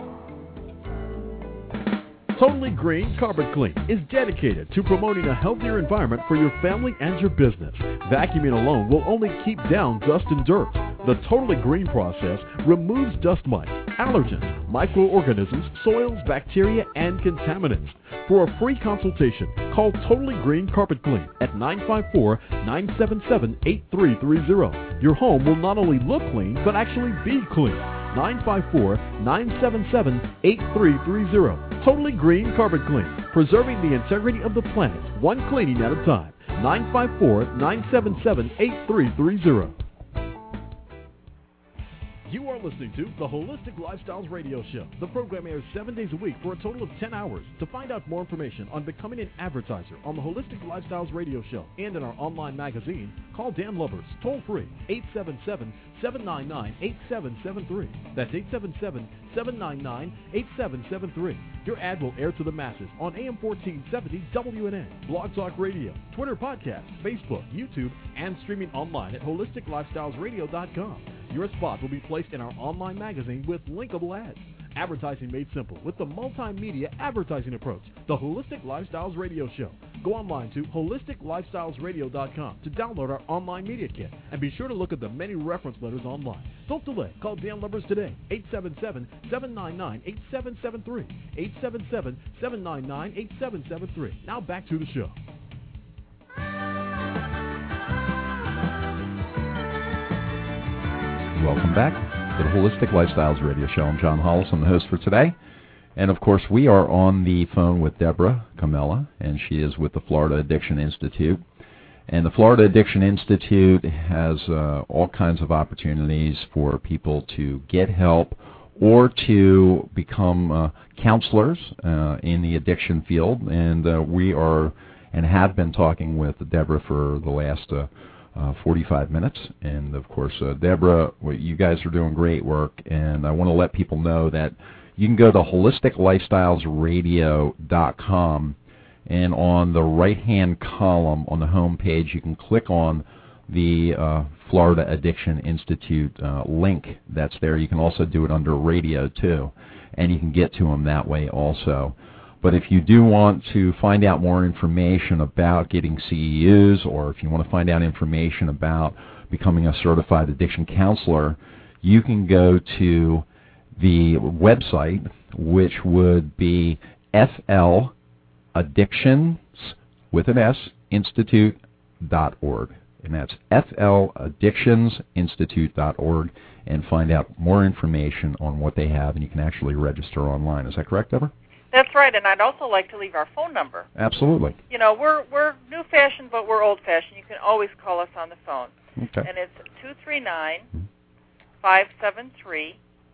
Totally Green Carpet Clean is dedicated to promoting a healthier environment for your family and your business. Vacuuming alone will only keep down dust and dirt. The Totally Green process removes dust mites, allergens, microorganisms, soils, bacteria, and contaminants. For a free consultation, call Totally Green Carpet Clean at nine five four, nine seven seven, eight three three zero. Your home will not only look clean, but actually be clean. nine five four, nine seven seven, eight three three zero. Totally Green Carpet Clean, preserving the integrity of the planet, one cleaning at a time. nine five four, nine seven seven, eight three three zero. You are listening to the Holistic Lifestyles Radio Show. The program airs seven days a week for a total of ten hours. To find out more information on becoming an advertiser on the Holistic Lifestyles Radio Show and in our online magazine, call Dan Lubbers toll free eight seven seven, seven nine nine, eight seven seven three. That's eight seven seven, seven nine nine, eight seven seven three. Your ad will air to the masses on A M fourteen seventy W N N, Blog Talk Radio, Twitter podcast, Facebook, YouTube, and streaming online at holistic lifestyles radio dot com. Your spot will be placed in our online magazine with linkable ads. Advertising made simple with the multimedia advertising approach, the Holistic Lifestyles Radio Show. Go online to holistic lifestyles radio dot com to download our online media kit, and be sure to look at the many reference letters online. Don't delay. Call Dan Lubbers today, eight seven seven, seven nine nine, eight seven seven three, eight seven seven, seven nine nine, eight seven seven three. Now back to the show. Welcome back to the Holistic Lifestyles Radio Show. I'm John Hollis. I'm the host for today. And, of course, we are on the phone with Deborah Comella, and she is with the Florida Addiction Institute. And the Florida Addiction Institute has uh, all kinds of opportunities for people to get help or to become uh, counselors uh, in the addiction field. And uh, we are and have been talking with Deborah for the last uh, Uh, forty-five minutes, and of course, uh, Deborah, well, you guys are doing great work, and I want to let people know that you can go to holistic lifestyles radio dot com, and on the right-hand column on the home page, you can click on the uh, Florida Addiction Institute uh, link that's there. You can also do it under radio, too, and you can get to them that way also. But if you do want to find out more information about getting C E Us, or if you want to find out information about becoming a certified addiction counselor, you can go to the website, which would be F L Addictions with an S Institute dot org, and that's F L Addictions Institute dot org, and find out more information on what they have, and you can actually register online. Is that correct, Deborah? That's right, and I'd also like to leave our phone number. Absolutely. You know, we're we're new-fashioned, but we're old-fashioned. You can always call us on the phone. Okay. And it's two three nine, five seven three,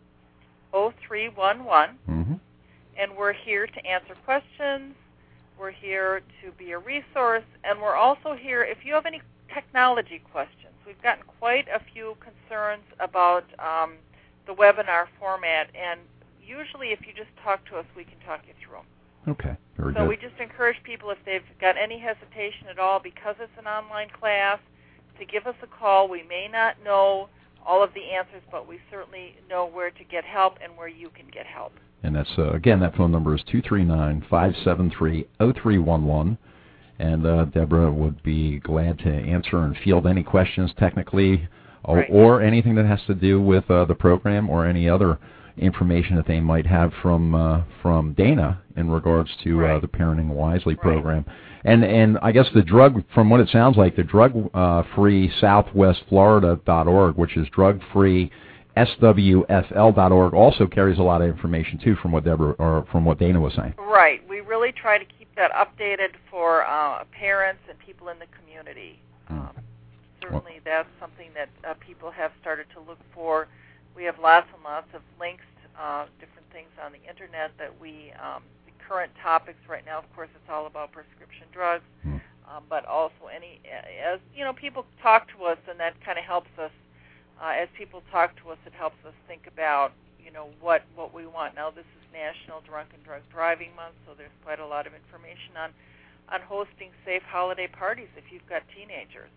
zero three one one. Mm-hmm. And we're here to answer questions. We're here to be a resource, and we're also here if you have any technology questions. We've gotten quite a few concerns about um, the webinar format, and usually if you just talk to us, we can talk you through them. Okay, very so good. we just encourage people, if they've got any hesitation at all, because it's an online class, to give us a call. We may not know all of the answers, but we certainly know where to get help and where you can get help. And that's, uh, again, that phone number is two three nine, five seven three, zero three one one. And uh, Deborah would be glad to answer and field any questions technically, or, right. or anything that has to do with uh, the program, or any other information that they might have from uh, from Dana in regards to right. uh, the Parenting Wisely right. program. And and I guess the drug, from what it sounds like, the drug uh, free southwest florida dot org, which is drug free S W F L dot org, also carries a lot of information too, from what Deborah or from what Dana was saying. Right. We really try to keep that updated for uh, parents and people in the community. Um, certainly, well, that's something that uh, people have started to look for. We have lots and lots of links, uh, different things on the internet that we, um, the current topics right now, of course, it's all about prescription drugs, mm. um, but also any, as, you know, people talk to us, and that kind of helps us. Uh, as people talk to us, it helps us think about, you know, what, what we want. Now, this is National Drunk and Drug Driving Month, so there's quite a lot of information on, on hosting safe holiday parties if you've got teenagers.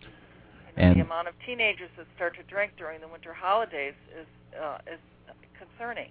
And the amount of teenagers that start to drink during the winter holidays is uh, is concerning.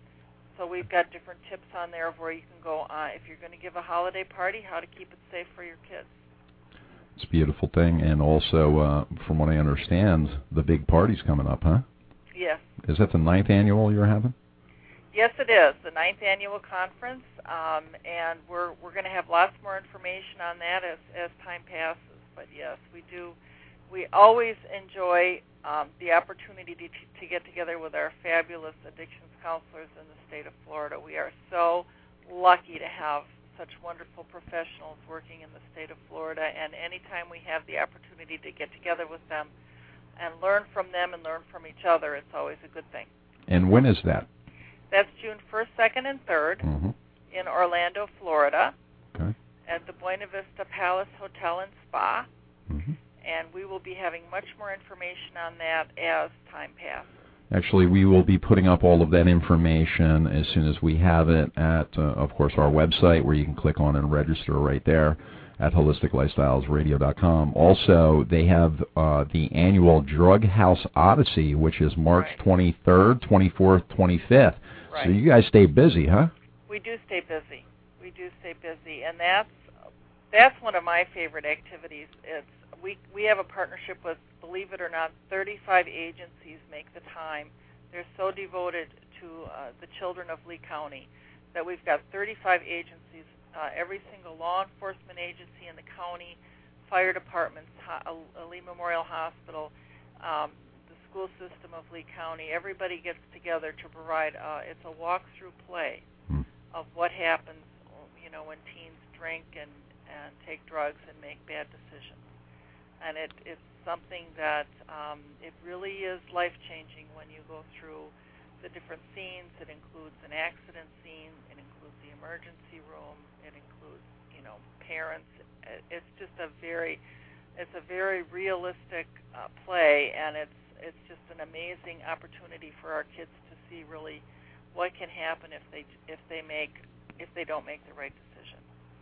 So we've got different tips on there of where you can go uh, if you're going to give a holiday party, how to keep it safe for your kids. It's a beautiful thing, and also, uh, from what I understand, the big party's coming up, huh? Yes. Is that the ninth annual you're having? Yes, it is, the ninth annual conference, um, and we're we're going to have lots more information on that as, as time passes. But yes, we do. We always enjoy um, the opportunity to, to get together with our fabulous addictions counselors in the state of Florida. We are so lucky to have such wonderful professionals working in the state of Florida, and anytime we have the opportunity to get together with them and learn from them and learn from each other, it's always a good thing. And when is that? That's June first, second, and third mm-hmm. in Orlando, Florida, okay. at the Buena Vista Palace Hotel and Spa. Mm-hmm. And we will be having much more information on that as time passes. Actually, we will be putting up all of that information as soon as we have it at, uh, of course, our website, where you can click on and register right there at holistic lifestyles radio dot com. Also, they have uh, the annual Drug House Odyssey, which is March right. twenty-third, twenty-fourth, twenty-fifth. Right. So you guys stay busy, huh? We do stay busy. We do stay busy, and that's that's one of my favorite activities. It's we we have a partnership with, believe it or not, thirty-five agencies make the time. They're so devoted to uh, the children of Lee County that we've got thirty-five agencies, uh, every single law enforcement agency in the county, fire departments, ho- Lee Memorial Hospital, um, the school system of Lee County. Everybody gets together to provide, uh, it's a walk-through play hmm. of what happens, you know, when teens drink and, and take drugs and make bad decisions. And it, it's something that um, it really is life-changing when you go through the different scenes. It includes an accident scene. It includes the emergency room. It includes, you know, parents. It's just a very, it's a very realistic uh, play, and it's it's just an amazing opportunity for our kids to see really what can happen if they if they make if they don't make the right decision.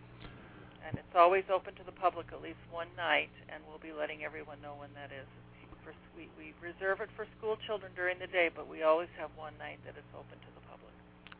And it's always open to the public at least one night, and we'll be letting everyone know when that is. For, we, we reserve it for school children during the day, but we always have one night that it's open to the public.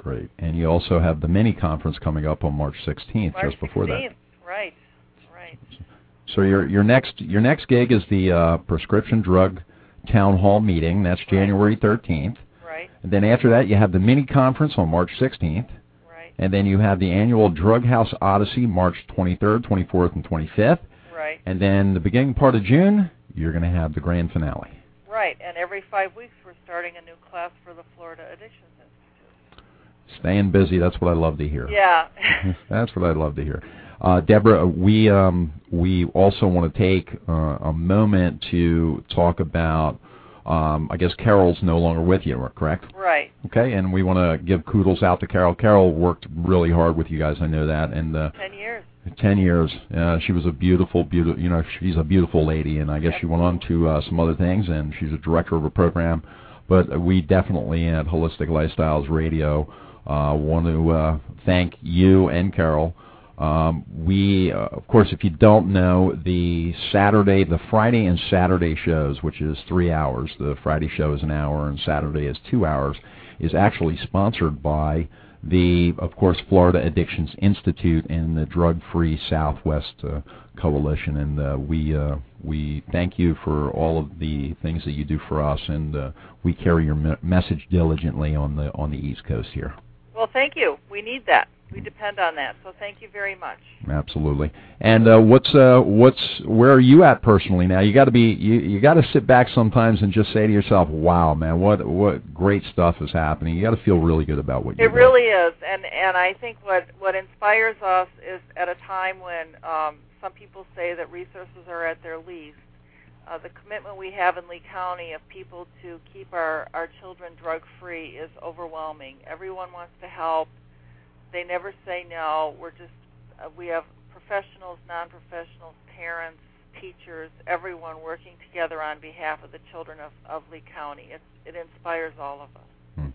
Great. And you also have the mini conference coming up on March sixteenth, March just before sixteenth. that. Right, right. So your your next your next gig is the uh, prescription drug town hall meeting. That's January thirteenth. Right. And then after that, you have the mini conference on March sixteenth. Right. And then you have the annual Drug House Odyssey March twenty-third, twenty-fourth, and twenty-fifth. Right. And then the beginning part of June, you're going to have the grand finale. Right. And every five weeks, we're starting a new class for the Florida Addictions Institute. Staying busy, that's what I love to hear. Yeah. That's what I love to hear. Uh, Deborah, we um, we also want to take uh, a moment to talk about, um, I guess Carol's no longer with you, correct? Right. Okay, and we want to give kudos out to Carol. Carol worked really hard with you guys, I know that. And uh, Ten years. Ten years. Uh, she was a beautiful, beautiful, you know, she's a beautiful lady, and I guess she went on to uh, some other things, and she's a director of a program. But we definitely at Holistic Lifestyles Radio uh, want to uh, thank you and Carol. Um, we, uh, of course, if you don't know, the Saturday, the Friday and Saturday shows, which is three hours, the Friday show is an hour and Saturday is two hours, is actually sponsored by the, of course, Florida Addictions Institute and the Drug Free Southwest uh, Coalition. And uh, we uh, we thank you for all of the things that you do for us, and uh, we carry your me- message diligently on the on the East Coast here. Well, thank you. We need that. We depend on that. So thank you very much. Absolutely. And uh, what's uh, what's where are you at personally now? You got to be you, you got to sit back sometimes and just say to yourself, "Wow, man, what what great stuff is happening." You got to feel really good about what you're doing. It really is, and and I think what what inspires us is at a time when um, some people say that resources are at their least. Uh, the commitment we have in Lee County of people to keep our our children drug free is overwhelming. Everyone wants to help. They never say no. We're just, uh, we have professionals, non-professionals, parents, teachers, everyone working together on behalf of the children of, of Lee County. It, it inspires all of us. Hmm.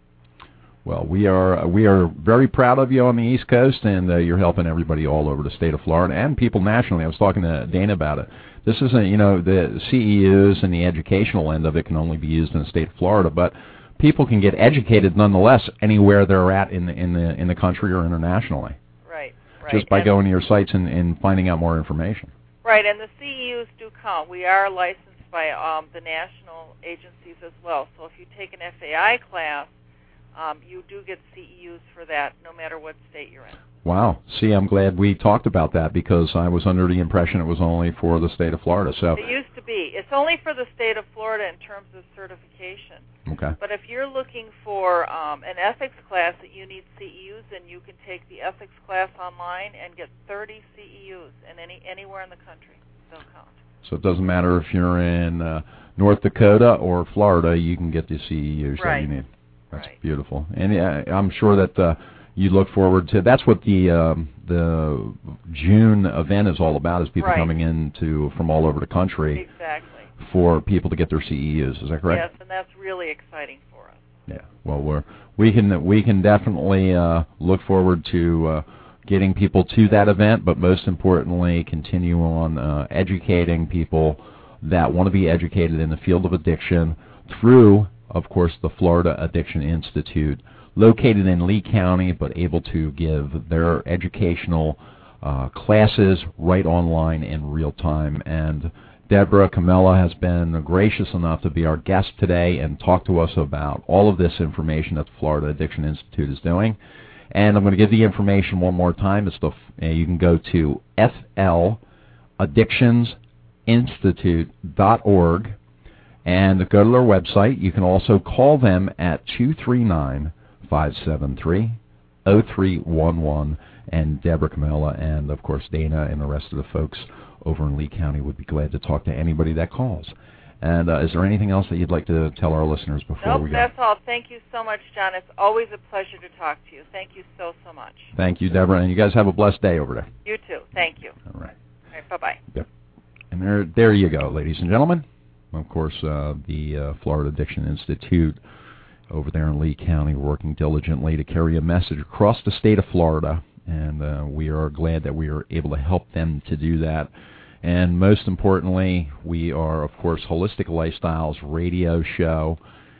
Well, we are we are very proud of you on the East Coast, and uh, you're helping everybody all over the state of Florida and people nationally. I was talking to Dana about it. This isn't, you know, the C E Us and the educational end of it can only be used in the state of Florida, but people can get educated nonetheless anywhere they're at in the in the in the country or internationally. Right, right. Just by and going to your sites and, and finding out more information. Right, and the C E Us do count. We are licensed by um, the national agencies as well. So if you take an F A I class, um, you do get C E Us for that, no matter what state you're in. Wow. See, I'm glad we talked about that because I was under the impression it was only for the state of Florida. So it used to be. It's only for the state of Florida in terms of certification. Okay. But if you're looking for um, an ethics class that you need C E Us in, you can take the ethics class online and get thirty C E Us in any anywhere in the country. They'll count. So it doesn't matter if you're in uh, North Dakota or Florida, you can get the C E Us right. that you need. That's right. beautiful. And uh, I'm sure that uh, you look forward to, that's what the um, the June event is all about, is people right. coming in to, from all over the country. Exactly. For people to get their C E Us. Is that correct? Yes, and that's really exciting for us. Yeah. Well, we're we can we can definitely uh, look forward to uh, getting people to that event, but most importantly, continue on uh, educating people that want to be educated in the field of addiction through, of course, the Florida Addiction Institute, located in Lee County, but able to give their educational uh, classes right online in real time. And Deborah Camella has been gracious enough to be our guest today and talk to us about all of this information that the Florida Addiction Institute is doing. And I'm going to give the information one more time. It's the, uh, you can go to F L addictions institute dot org and go to their website. You can also call them at two three nine, five seven three, zero three one one. And Deborah Camella and, of course, Dana and the rest of the folks over in Lee County would be glad to talk to anybody that calls. And uh, is there anything else that you'd like to tell our listeners before nope, we go? That's all. Thank you so much, John. It's always a pleasure to talk to you. Thank you so, so much. Thank you, Deborah. And you guys have a blessed day over there. You too. Thank you. All right. All right, bye-bye. Yep. And there, there you go, ladies and gentlemen. Of course, uh, the uh, Florida Addiction Institute over there in Lee County working diligently to carry a message across the state of Florida. And uh, we are glad that we are able to help them to do that. And most importantly, we are, of course, Holistic Lifestyles radio show.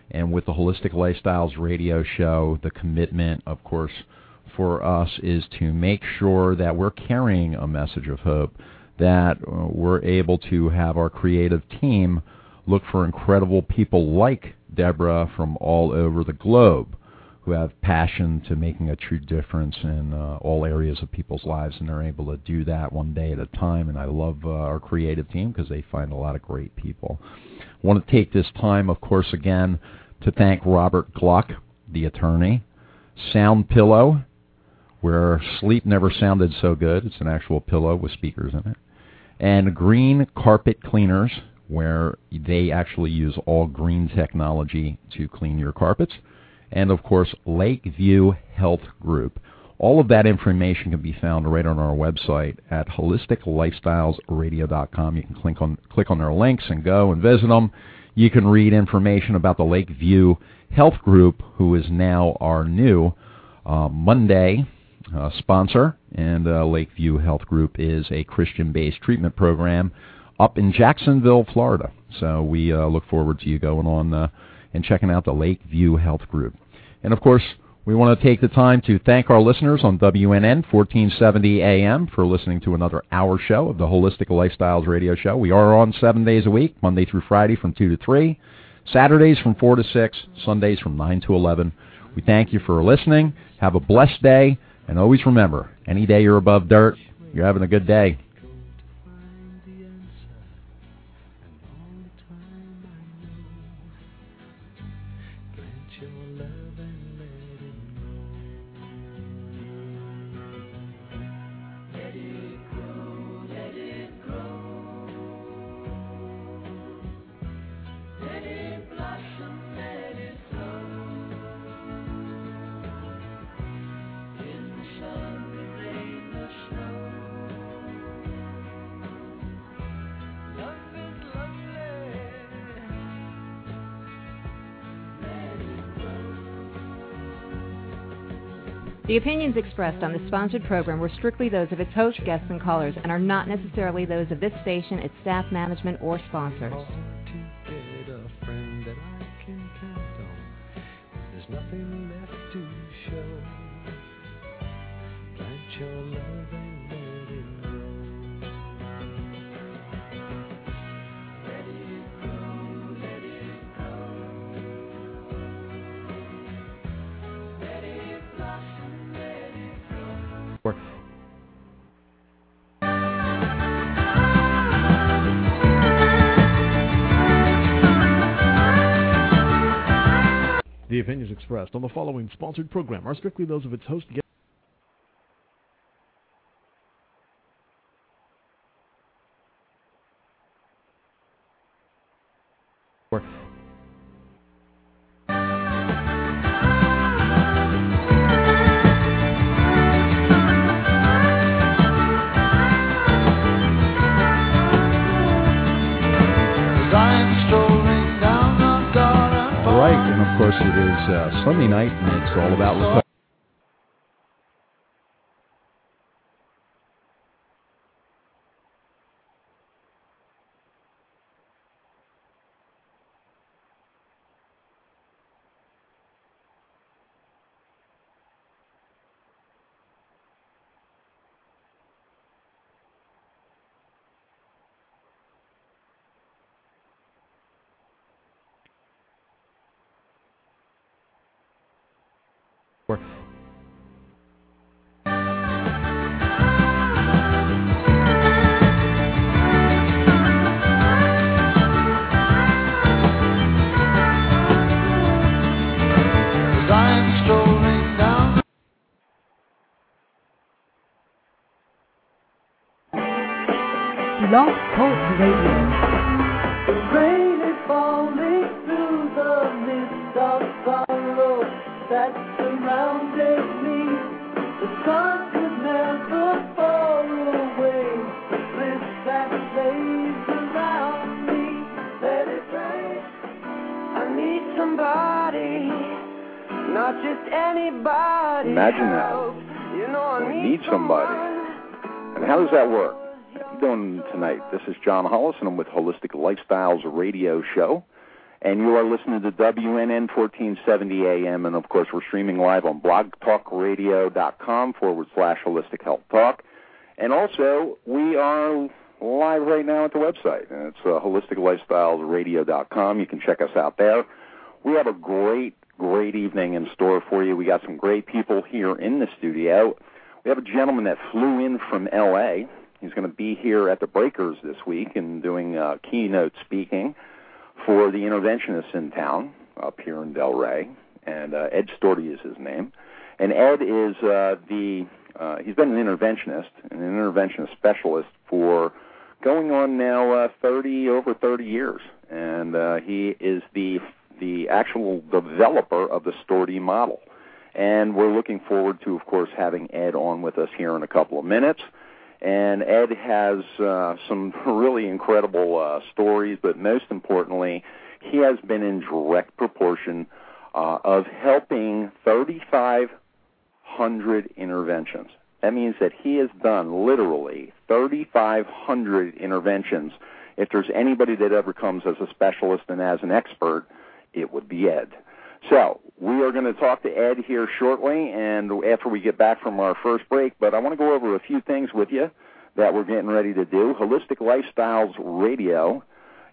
And with the Holistic Lifestyles Radio Show, the commitment, of course, for us is to make sure that we're carrying a message of hope, that uh, we're able to have our creative team look for incredible people like Deborah from all over the globe who have passion to making a true difference in uh, all areas of people's lives, and they're able to do that one day at a time. And I love uh, our creative team because they find a lot of great people. I want to take this time, of course, again, to thank Robert Gluck, the attorney, Sound Pillow, where sleep never sounded so good. It's an actual pillow with speakers in it. And Green Carpet Cleaners, where they actually use all green technology to clean your carpets. And, of course, Lakeview Health Group. All of that information can be found right on our website at holistic lifestyles radio dot com. You can click on, click on their links and go and visit them. You can read information about the Lakeview Health Group, who is now our new uh, Monday uh, sponsor. And uh, Lakeview Health Group is a Christian-based treatment program up in Jacksonville, Florida. So we uh, look forward to you going on uh, and checking out the Lakeview Health Group. And, of course, we want to take the time to thank our listeners on W N N fourteen seventy A M for listening to another hour show of the Holistic Lifestyles Radio Show. We are on seven days a week, Monday through Friday from two to three, Saturdays from four to six, Sundays from nine to eleven. We thank you for listening. Have a blessed day, and always remember, any day you're above dirt, you're having a good day. The opinions expressed on this sponsored program were strictly those of its host, guests, and callers, and are not necessarily those of this station, its staff, management, or sponsors. The opinions expressed on the following sponsored program are strictly those of its host, guest. Of course, it is uh, Sunday night, and it's all about recovery. Blog Talk Radio. Rain is falling through the mist of sorrow that surrounded me. The sun could never fall away. The bliss that lays around me. Let it rain. I need somebody, not just anybody. Imagine that. You know I we need, need somebody. And how does that work? Doing tonight. This is John Hollis, and I'm with Holistic Lifestyles Radio Show. And you are listening to W N N fourteen seventy A M, and of course we're streaming live on blogtalkradio.com forward slash holistic health talk. And also, we are live right now at the website. It's uh, holistic lifestyles radio dot com. You can check us out there. We have a great, great evening in store for you. We got some great people here in the studio. We have a gentleman that flew in from L A. He's going to be here at the Breakers this week and doing uh, keynote speaking for the interventionists in town up here in Delray, and uh, Ed Storti is his name. And Ed is uh, the, uh, he's been an interventionist, an interventionist specialist for going on now uh, thirty, over thirty years. And uh, he is the, the actual developer of the Storti model. And we're looking forward to, of course, having Ed on with us here in a couple of minutes. And Ed has uh, some really incredible uh, stories, but most importantly, he has been in direct proportion uh, of helping thirty-five hundred interventions. That means that he has done literally thirty-five hundred interventions. If there's anybody that ever comes as a specialist and as an expert, it would be Ed. So we are going to talk to Ed here shortly, and after we get back from our first break, but I want to go over a few things with you that we're getting ready to do. Holistic Lifestyles Radio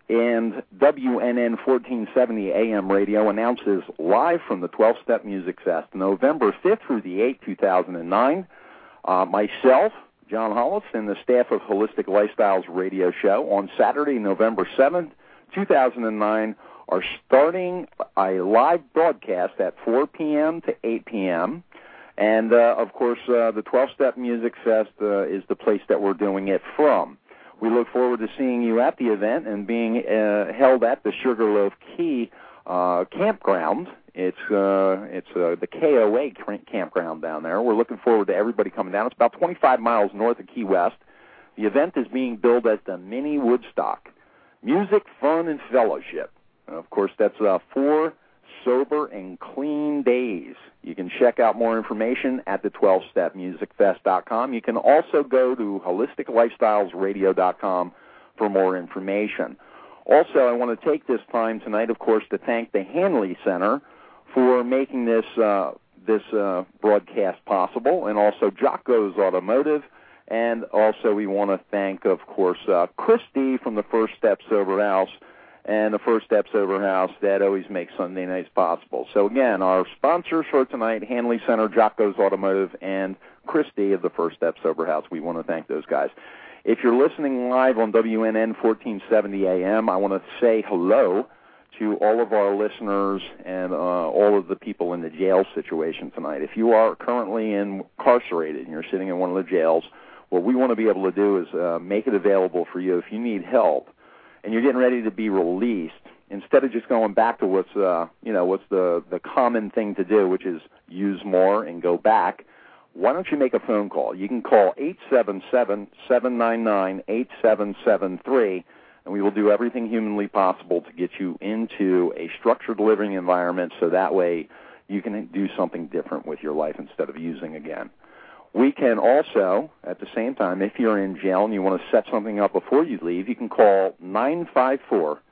and W N N fourteen seventy A M Radio announces live from the twelve-Step Music Fest, November fifth through the eighth, two thousand nine. Uh, myself, John Hollis, and the staff of Holistic Lifestyles Radio Show on Saturday, November seventh, two thousand nine, are starting a live broadcast at four p.m. to eight p.m., and, uh, of course, uh, the twelve-Step Music Fest uh, is the place that we're doing it from. We look forward to seeing you at the event and being uh, held at the Sugarloaf Key uh, campground. It's uh, it's uh, the K O A campground down there. We're looking forward to everybody coming down. It's about twenty-five miles north of Key West. The event is being billed as the Mini Woodstock. Music, fun, and fellowship. And of course, that's uh, four sober and clean days. You can check out more information at the twelve step music fest dot com. You can also go to holistic lifestyles radio dot com for more information. Also, I want to take this time tonight, of course, to thank the Hanley Center for making this uh, this uh, broadcast possible, and also Jocko's Automotive. And also we want to thank, of course, uh, Christy from the First Step Sober House, and the First Step Sober House that always makes Sunday nights possible. So again, our sponsors for tonight, Hanley Center, Jocko's Automotive, and Christy of the First Step Sober House. We want to thank those guys. If you're listening live on W N N fourteen seventy A M, I want to say hello to all of our listeners and uh, all of the people in the jail situation tonight. If you are currently incarcerated and you're sitting in one of the jails, what we want to be able to do is uh, make it available for you if you need help and you're getting ready to be released. Instead of just going back to what's uh, you know what's the the common thing to do, which is use more and go back, why don't you make a phone call? You can call eight seven seven, seven nine nine, eight seven seven three, and we will do everything humanly possible to get you into a structured living environment so that way you can do something different with your life instead of using again. We can also, at the same time, if you're in jail and you want to set something up before you leave, you can call nine five four,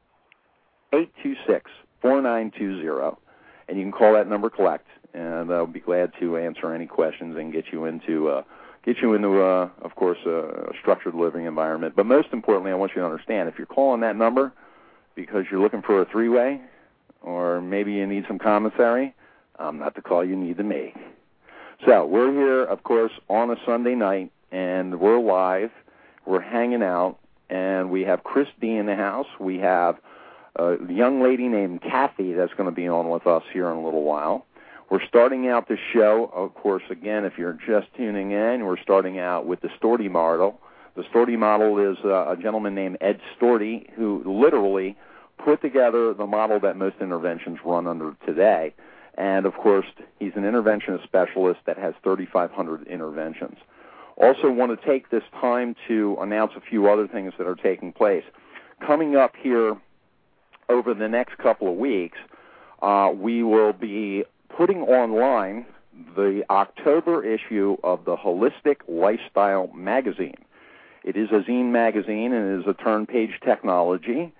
eight two six, four nine two zero, and you can call that number collect, and I'll be glad to answer any questions and get you into, uh, get you into, uh, of course, a structured living environment. But most importantly, I want you to understand, if you're calling that number because you're looking for a three-way or maybe you need some commissary, I'm not the call you need to make. So we're here, of course, on a Sunday night, and we're live. We're hanging out, and we have Chris D in the house. We have a young lady named Kathy that's going to be on with us here in a little while. We're starting out the show, of course, again, if you're just tuning in, we're starting out with the Storti model. The Storti model is uh, a gentleman named Ed Storti who literally put together the model that most interventions run under today. And, of course, he's an interventionist specialist that has thirty-five hundred interventions. Also want to take this time to announce a few other things that are taking place. Coming up here over the next couple of weeks, uh, we will be putting online the October issue of the Holistic Lifestyle magazine. It is a zine magazine and it is a turn-page technology.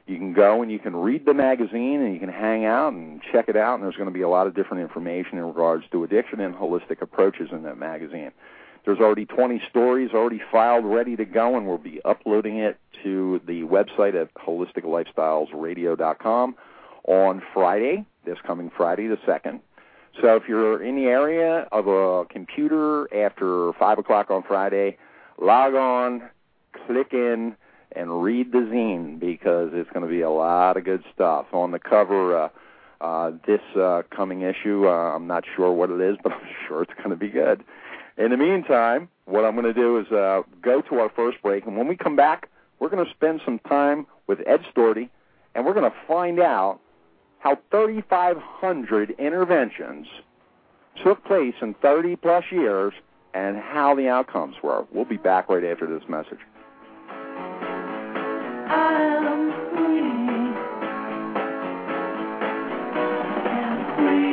You can go and you can read the magazine and you can hang out and check it out, and there's going to be a lot of different information in regards to addiction and holistic approaches in that magazine. There's already twenty stories already filed, ready to go, and we'll be uploading it to the website at holistic lifestyles radio dot com on Friday, this coming Friday the second. So if you're in the area of a computer after five o'clock on Friday, log on, click in, and read the zine, because it's going to be a lot of good stuff. On the cover, uh, uh, this uh, coming issue, uh, I'm not sure what it is, but I'm sure it's going to be good. In the meantime, what I'm going to do is uh, go to our first break, and when we come back, we're going to spend some time with Ed Storty, and we're going to find out how thirty-five hundred interventions took place in thirty-plus years and how the outcomes were. We'll be back right after this message. I'm free, and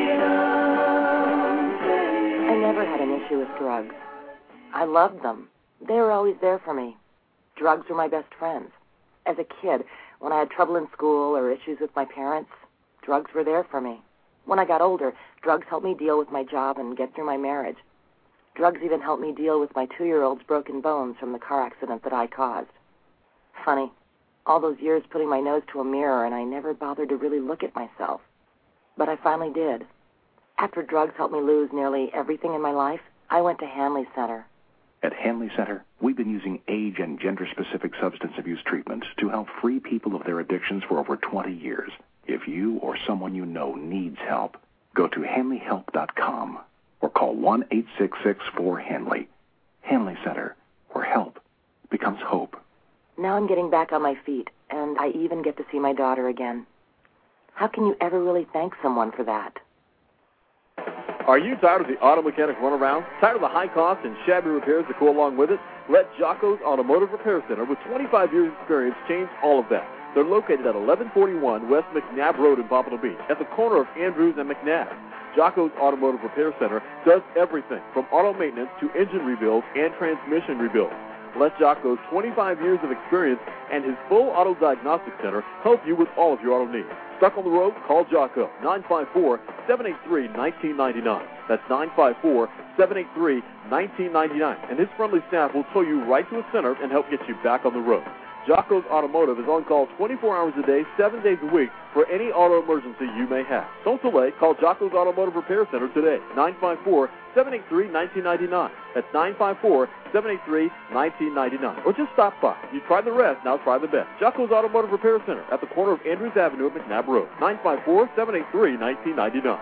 freedom free. I never had an issue with drugs. I loved them. They were always there for me. Drugs were my best friends. As a kid, when I had trouble in school or issues with my parents, drugs were there for me. When I got older, drugs helped me deal with my job and get through my marriage. Drugs even helped me deal with my two-year-old's broken bones from the car accident that I caused. Funny, all those years putting my nose to a mirror, and I never bothered to really look at myself. But I finally did. After drugs helped me lose nearly everything in my life, I went to Hanley Center. At Hanley Center, we've been using age and gender-specific substance abuse treatments to help free people of their addictions for over twenty years. If you or someone you know needs help, go to hanley help dot com or call one eight six six four Hanley. Hanley Center, where help becomes hope. Now I'm getting back on my feet, and I even get to see my daughter again. How can you ever really thank someone for that? Are you tired of the auto mechanic runaround? Tired of the high cost and shabby repairs that go along with it? Let Jocko's Automotive Repair Center, with twenty-five years experience, change all of that. They're located at eleven forty-one West McNabb Road in Pompano Beach, at the corner of Andrews and McNabb. Jocko's Automotive Repair Center does everything from auto maintenance to engine rebuilds and transmission rebuilds. Let Jocko's twenty-five years of experience and his full auto diagnostic center help you with all of your auto needs. Stuck on the road? Call Jocko, nine five four, seven eight three, one nine nine nine. That's nine five four, seven eight three, one nine nine nine. And his friendly staff will tow you right to a center and help get you back on the road. Jocko's Automotive is on call twenty-four hours a day, seven days a week for any auto emergency you may have. Don't delay. Call Jocko's Automotive Repair Center today, nine five four, seven eight three, one nine nine nine. That's nine five four, seven eight three, one nine nine nine. Or just stop by. You tried the rest, now try the best. Jocko's Automotive Repair Center at the corner of Andrews Avenue at McNabb Road, nine five four, seven eight three, one nine nine nine.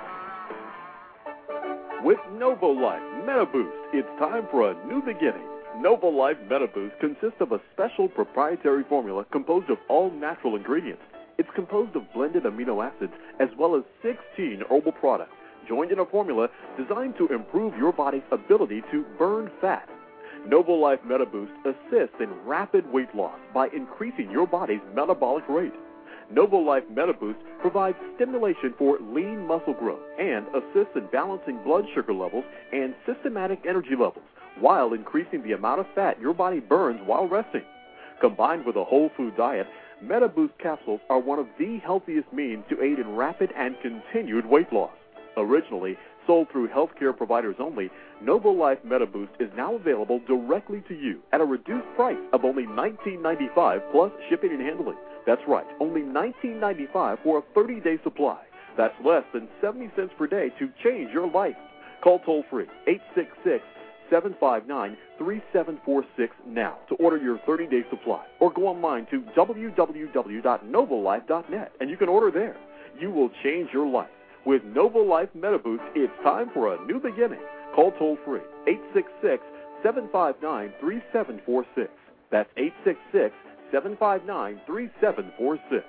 With NovoLife MetaBoost, it's time for a new beginning. NovoLife MetaBoost consists of a special proprietary formula composed of all natural ingredients. It's composed of blended amino acids as well as sixteen herbal products, joined in a formula designed to improve your body's ability to burn fat. NovoLife MetaBoost assists in rapid weight loss by increasing your body's metabolic rate. NovoLife MetaBoost provides stimulation for lean muscle growth and assists in balancing blood sugar levels and systematic energy levels, while increasing the amount of fat your body burns while resting. Combined with a whole food diet, MetaBoost capsules are one of the healthiest means to aid in rapid and continued weight loss. Originally sold through healthcare providers only, NovoLife MetaBoost is now available directly to you at a reduced price of only nineteen ninety-five dollars plus shipping and handling. That's right, only nineteen ninety-five dollars for a thirty-day supply. That's less than seventy cents per day to change your life. Call toll-free eight six six, seven five nine, three seven four six now to order your thirty-day supply, or go online to w w w dot novolife dot net and you can order there. You will change your life. With NovoLife MetaBoost, it's time for a new beginning. Call toll-free eight six six, seven five nine, three seven four six. That's eight six six, seven five nine, three seven four six.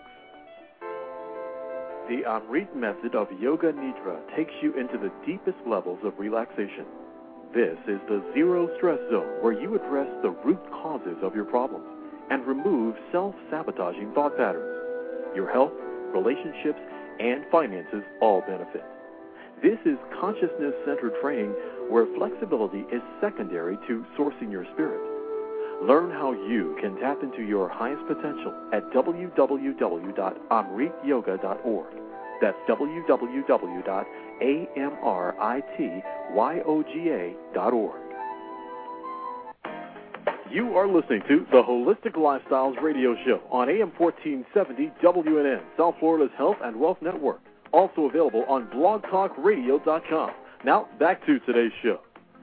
The Amrit method of Yoga Nidra takes you into the deepest levels of relaxation. This is the zero stress zone where you address the root causes of your problems and remove self-sabotaging thought patterns. Your health, relationships, and finances all benefit. This is consciousness-centered training where flexibility is secondary to sourcing your spirit. Learn how you can tap into your highest potential at w w w dot amrit yoga dot org. That's w w w dot amrit yoga dot org. You are listening to the Holistic Lifestyles Radio Show on A M fourteen seventy W N N, South Florida's Health and Wealth Network. Also available on blog talk radio dot com. Now, back to today's show.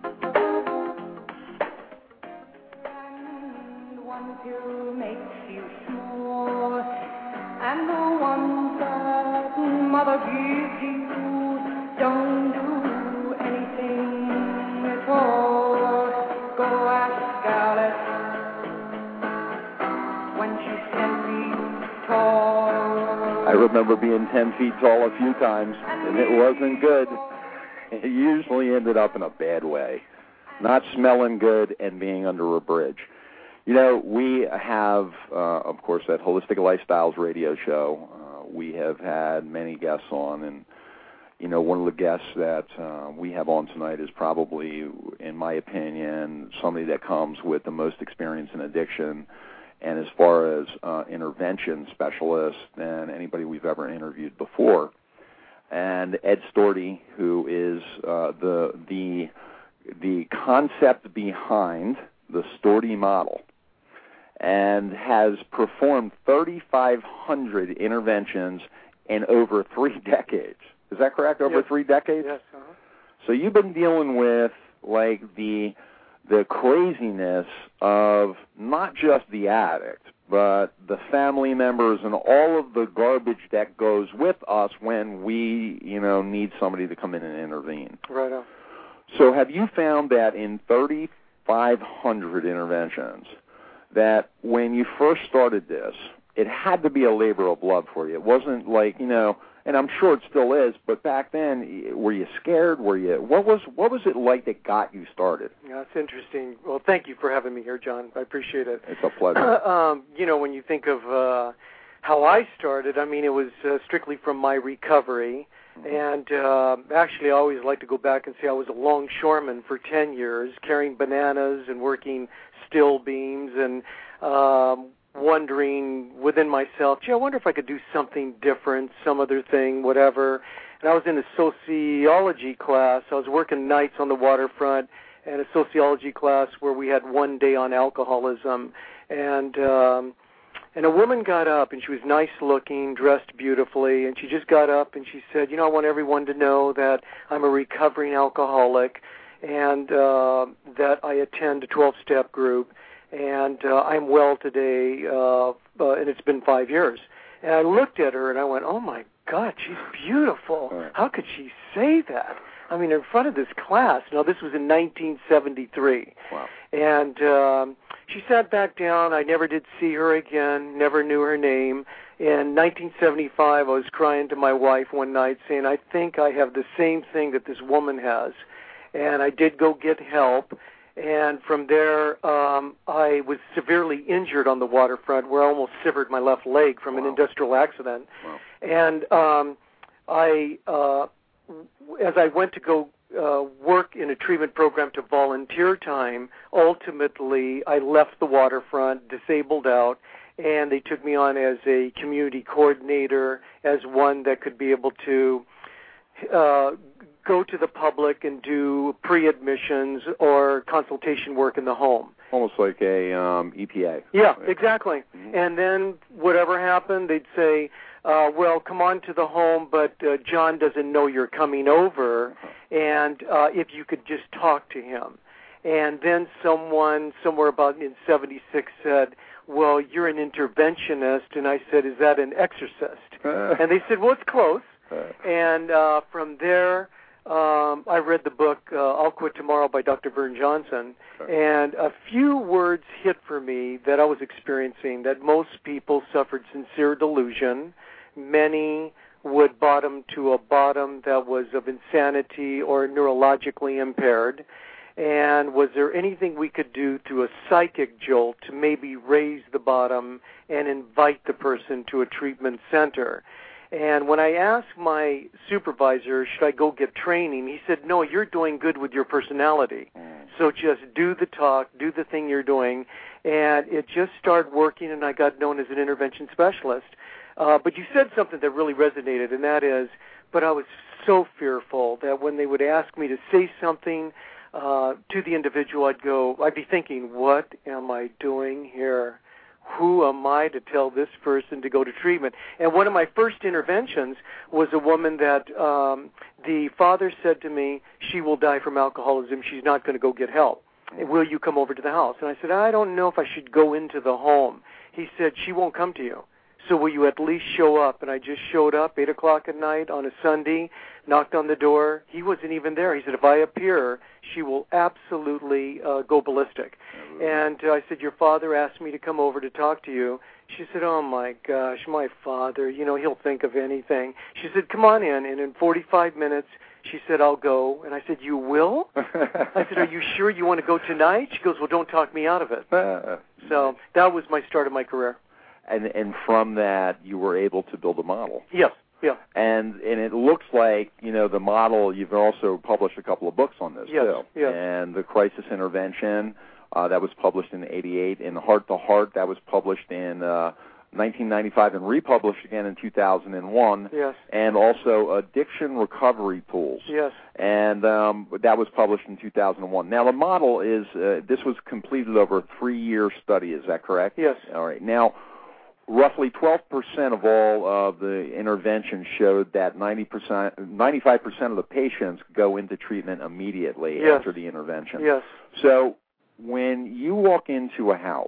And the ones that mother gives you don't do anything at all. Go ask Alice when she's ten feet tall. I remember being ten feet tall a few times, and it wasn't good. It usually ended up in a bad way. Not smelling good and being under a bridge. You know, we have, uh, of course, that Holistic Lifestyles radio show. Uh, we have had many guests on, and, you know, one of the guests that uh, we have on tonight is probably, in my opinion, somebody that comes with the most experience in addiction and as far as uh, intervention specialist than anybody we've ever interviewed before. And Ed Storti, who is uh, the the the concept behind the Storti model, and has performed thirty-five hundred interventions in over three decades. Is that correct? Over yes. three decades? Yes. Uh-huh. So you've been dealing with, like, the the craziness of not just the addict, but the family members and all of the garbage that goes with us when we, you know, need somebody to come in and intervene. Right on. So have you found that in thirty-five hundred interventions, that when you first started this, it had to be a labor of love for you? It wasn't like, you know, and I'm sure it still is, but back then, were you scared? Were you, what was what was it like that got you started? Yeah, that's interesting. Well, thank you for having me here, John. I appreciate it. It's a pleasure. um, you know, when you think of uh, how I started, I mean, it was uh, strictly from my recovery. And uh, actually, I always like to go back and say I was a longshoreman for ten years, carrying bananas and working steel beams and um, wondering within myself, gee, I wonder if I could do something different, some other thing, whatever. And I was in a sociology class. I was working nights on the waterfront and a sociology class where we had one day on alcoholism. And um, and a woman got up, and she was nice-looking, dressed beautifully, and she just got up and she said, you know, I want everyone to know that I'm a recovering alcoholic and uh, that I attend a twelve-step group, and uh, I'm well today, uh, uh, and it's been five years. And I looked at her, and I went, oh, my God, she's beautiful. How could she say that? I mean, in front of this class. Now, this was in nineteen seventy-three. Wow. And um, she sat back down. I never did see her again, never knew her name. In nineteen seventy-five, I was crying to my wife one night saying, I think I have the same thing that this woman has. And I did go get help. And from there, um, I was severely injured on the waterfront where I almost severed my left leg from wow. an industrial accident. Wow. And um, I, uh, as I went to go uh, work in a treatment program to volunteer time, ultimately I left the waterfront, disabled out, and they took me on as a community coordinator, as one that could be able to uh, go to the public and do pre-admissions or consultation work in the home. Almost like a um, E P A. Yeah, exactly. Mm-hmm. And then whatever happened, they'd say, uh, well, come on to the home, but uh, John doesn't know you're coming over, and uh, if you could just talk to him. And then someone, somewhere about in seventy-six, said, well, you're an interventionist. And I said, is that an exorcist? And they said, well, it's close. And uh, from there, um, I read the book, uh, I'll Quit Tomorrow by Doctor Vern Johnson. And a few words hit for me that I was experiencing, that most people suffered sincere delusion. Many would bottom to a bottom that was of insanity or neurologically impaired. And was there anything we could do through a psychic jolt to maybe raise the bottom and invite the person to a treatment center? And when I asked my supervisor, should I go get training, he said, no, you're doing good with your personality. So just do the talk, do the thing you're doing, and it just started working, and I got known as an intervention specialist. Uh, but you said something that really resonated, and that is, but I was so fearful that when they would ask me to say something uh, to the individual, I'd go, I'd be thinking, what am I doing here? Who am I to tell this person to go to treatment? And one of my first interventions was a woman that um, the father said to me, she will die from alcoholism. She's not going to go get help. Will you come over to the house? And I said, I don't know if I should go into the home. He said, she won't come to you. So will you at least show up? And I just showed up, eight o'clock at night on a Sunday, knocked on the door. He wasn't even there. He said, if I appear, she will absolutely uh, go ballistic. Mm-hmm. And uh, I said, your father asked me to come over to talk to you. She said, oh, my gosh, my father, you know, he'll think of anything. She said, come on in. And in forty-five minutes, she said, I'll go. And I said, you will? I said, are you sure you want to go tonight? She goes, well, don't talk me out of it. So that was my start of my career. And and from that, you were able to build a model. Yes, yeah. And and it looks like, you know, the model, you've also published a couple of books on this, yes, too. Yes. And the Crisis Intervention, uh, that was published in eighty-eight, and Heart to Heart, that was published in uh, nineteen ninety-five and republished again in two thousand one. Yes. And also Addiction Recovery Tools. Yes. And um, that was published in two thousand one. Now, the model is, uh, this was completed over a three-year study, is that correct? Yes. All right. Now, roughly twelve percent of all of the interventions showed that ninety percent, ninety-five percent of the patients go into treatment immediately yes. after the intervention. Yes. So when you walk into a house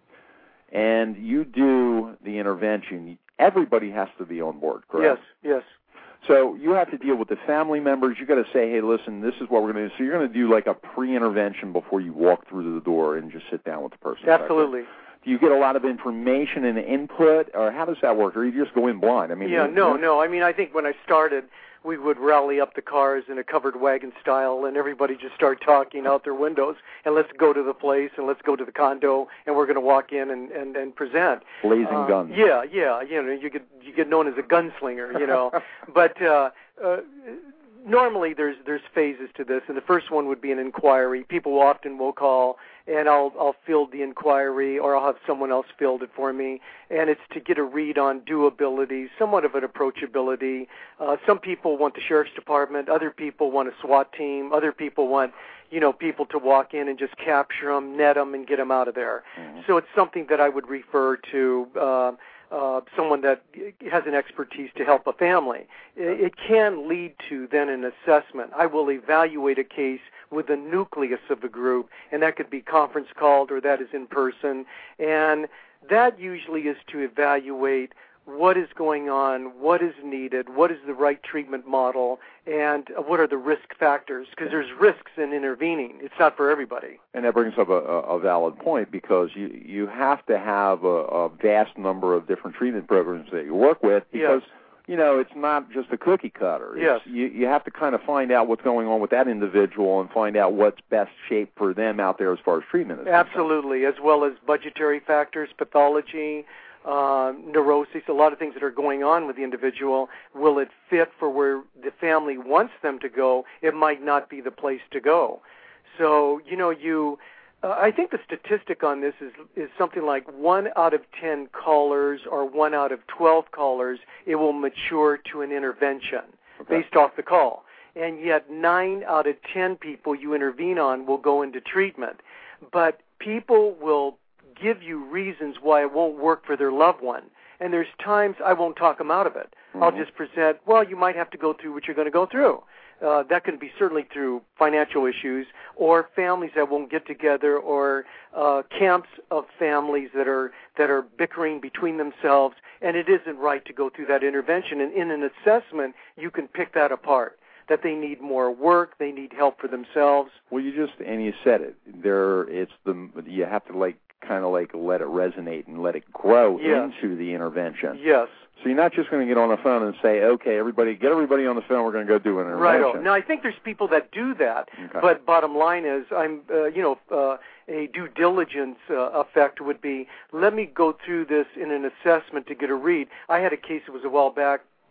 and you do the intervention, everybody has to be on board, correct? Yes, yes. So you have to deal with the family members. You've got to say, hey, listen, this is what we're going to do. So you're going to do like a pre-intervention before you walk through the door and just sit down with the person. Absolutely. Do you get a lot of information and input, or how does that work? Or you just go in blind? I mean, yeah, you, no, you no. I mean, I think when I started, we would rally up the cars in a covered wagon style, and everybody just start talking out their windows, and let's go to the place, and let's go to the condo, and we're going to walk in and, and, and present. Blazing uh, guns. Yeah, yeah. You know, you get you get known as a gunslinger, you know. but uh, uh, normally there's there's phases to this, and the first one would be an inquiry. People often will call, and I'll I'll field the inquiry, or I'll have someone else field it for me, and it's to get a read on doability, somewhat of an approachability. Uh, some people want the sheriff's department, other people want a SWAT team, other people want, you know, people to walk in and just capture them, net them, and get them out of there. Mm-hmm. So it's something that I would refer to uh, uh, someone that has an expertise to help a family. It, it can lead to then an assessment. I will evaluate a case with the nucleus of the group, and that could be conference called or that is in person, and that usually is to evaluate what is going on, what is needed, what is the right treatment model, and what are the risk factors, because there's risks in intervening. It's not for everybody. And that brings up a, a valid point, because you, you have to have a, a vast number of different treatment programs that you work with, because yes. you know, it's not just a cookie cutter. It's, yes. You, you have to kind of find out what's going on with that individual and find out what's best shape for them out there as far as treatment is Absolutely, concerned. As well as budgetary factors, pathology, uh, neurosis, a lot of things that are going on with the individual. Will it fit for where the family wants them to go? It might not be the place to go. So, you know, you... Uh, I think the statistic on this is is something like one out of ten callers or one out of twelve callers, it will mature to an intervention okay. based off the call. And yet nine out of ten people you intervene on will go into treatment. But people will give you reasons why it won't work for their loved one. And there's times I won't talk them out of it. Mm-hmm. I'll just present, well, you might have to go through what you're going to go through. Uh, that can be certainly through financial issues or families that won't get together or uh, camps of families that are that are bickering between themselves, and it isn't right to go through that intervention. And in an assessment, you can pick that apart, that they need more work, they need help for themselves. Well, you just, and you said it, there, it's the, you have to like kind of like let it resonate and let it grow yes. into the intervention. Yes. So you're not just going to get on the phone and say, okay, everybody, get everybody on the phone, we're going to go do an intervention. Right. Now, I think there's people that do that, okay. but bottom line is, I'm, uh, you know, uh, a due diligence uh, effect would be, let me go through this in an assessment to get a read. I had a case, it was a while back,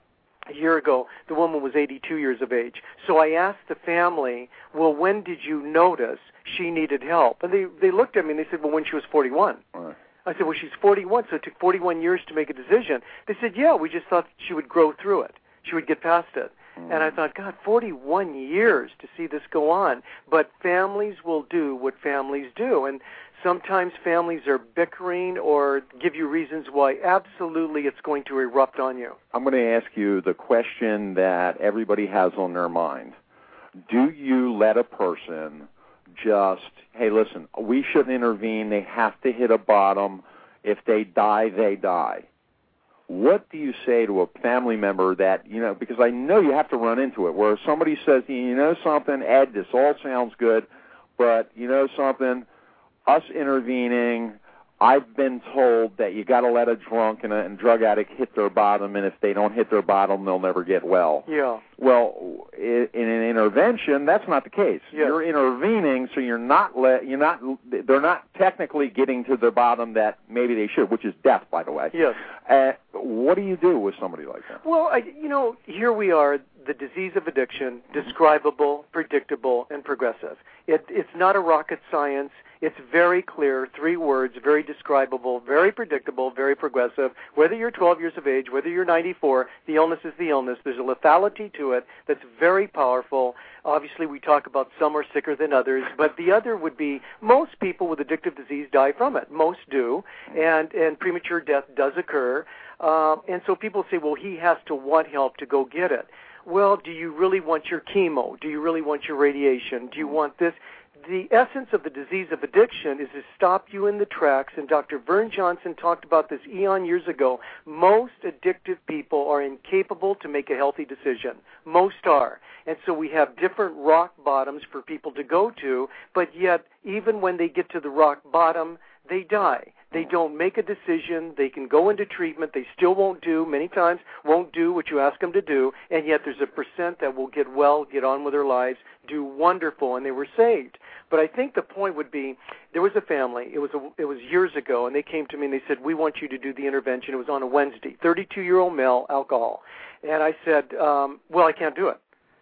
a year ago, the woman was eighty-two years of age. So I asked the family, well, when did you notice she needed help? And they, they looked at me and they said, well, when she was forty-one. Right. I said, well, she's forty-one, so it took forty-one years to make a decision. They said, yeah, we just thought she would grow through it. She would get past it. Mm. And I thought, God, forty-one years to see this go on. But families will do what families do. And sometimes families are bickering or give you reasons why absolutely it's going to erupt on you. I'm going to ask you the question that everybody has on their mind. Do you let a person just, hey, listen, we shouldn't intervene. They have to hit a bottom. If they die, they die. What do you say to a family member that, you know, because I know you have to run into it, where somebody says, you know something, Ed, this all sounds good, but you know something, us intervening, I've been told that you got to let a drunk and a and drug addict hit their bottom, and if they don't hit their bottom, they'll never get well. Yeah. Well, in an intervention, that's not the case. Yes. You're intervening, so you're not let you're not they're not technically getting to the bottom that maybe they should, which is death, by the way. Yes. Uh, what do you do with somebody like that? Well, I, you know, here we are, the disease of addiction, describable, predictable, and progressive. It, it's not a rocket science. It's very clear, three words, very describable, very predictable, very progressive. Whether you're twelve years of age, whether you're ninety-four, the illness is the illness. There's a lethality to it that's very powerful. Obviously, we talk about some are sicker than others, but the other would be most people with addictive disease die from it. Most do, and, and premature death does occur. Uh, and so people say, well, he has to want help to go get it. Well, do you really want your chemo? Do you really want your radiation? Do you want this? The essence of the disease of addiction is to stop you in the tracks, and Doctor Vern Johnson talked about this eon years ago. Most addictive people are incapable to make a healthy decision. Most are. And so we have different rock bottoms for people to go to, but yet even when they get to the rock bottom, they die. They don't make a decision. They can go into treatment. They still won't do, many times, won't do what you ask them to do, and yet there's a percent that will get well, get on with their lives, do wonderful, and they were saved. But I think the point would be, there was a family, it was a, it was years ago, and they came to me and they said, we want you to do the intervention. It was on a Wednesday, thirty-two-year-old male, alcohol. And I said, um, well, I can't do it.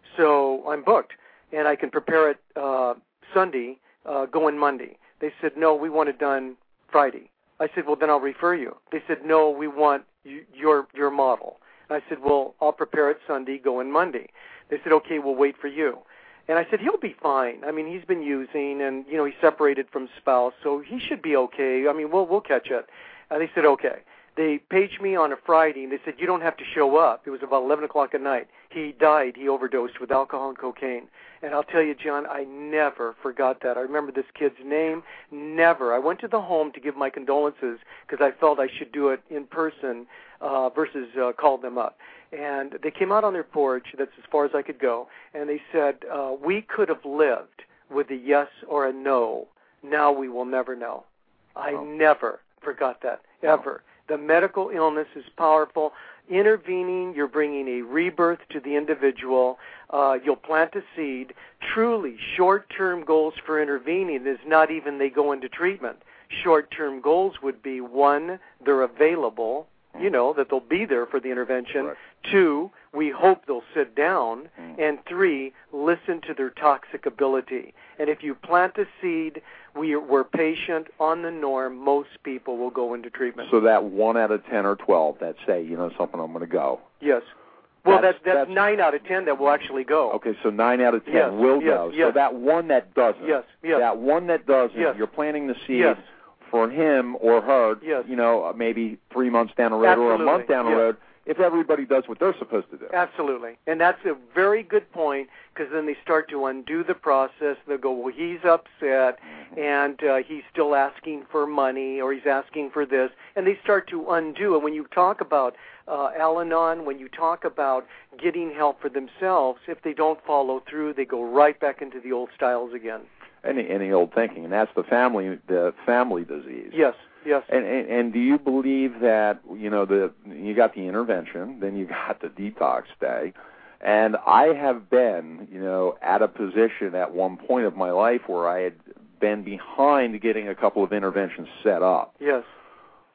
So I'm booked, and I can prepare it uh, Sunday, uh, going Monday. They said, no, we want it done Friday. I said, well, then I'll refer you. They said, no, we want you, your your model. I said, well, I'll prepare it Sunday, go in Monday. They said, okay, we'll wait for you. And I said, he'll be fine. I mean, he's been using, and, you know, he's separated from spouse, so he should be okay. I mean, we'll we'll catch it. And they said, okay. They paged me on a Friday, and they said, you don't have to show up. It was about eleven o'clock at night. He died. He overdosed with alcohol and cocaine. And I'll tell you, John, I never forgot that. I remember this kid's name. Never. I went to the home to give my condolences because I felt I should do it in person uh, versus uh, call them up. And they came out on their porch. That's as far as I could go. And they said, uh, we could have lived with a yes or a no. Now we will never know. I oh. never forgot that, ever. Oh. The medical illness is powerful. Intervening, you're bringing a rebirth to the individual. Uh, you'll plant a seed. Truly, short-term goals for intervening is not even they go into treatment. Short-term goals would be, one, they're available, you know, that they'll be there for the intervention. Right. Two, we hope they'll sit down. Mm. And three, listen to their toxic ability. And if you plant a seed, we, we're patient, on the norm, most people will go into treatment. So that one out of ten or twelve that say, you know something, I'm going to go. Yes. Well, that's, that's, that's, that's nine out of ten that will actually go. Okay, so nine out of ten yes, will yes, go. Yes. So that one that doesn't, yes, yes. that one that doesn't, yes. you're planting the seed yes. for him or her, yes. you know, maybe three months down the road Absolutely. or a month down the yes. road, if everybody does what they're supposed to do. Absolutely. And that's a very good point, because then they start to undo the process. They'll go, well, he's upset, and uh, he's still asking for money, or he's asking for this, and they start to undo it. When you talk about uh, Al-Anon, when you talk about getting help for themselves, if they don't follow through, they go right back into the old styles again. Any any old thinking, and that's the family the family disease. Yes. Yes. And, and and do you believe that, you know, the you got the intervention, then you got the detox day, and I have been, you know, at a position at one point of my life where I had been behind getting a couple of interventions set up. Yes.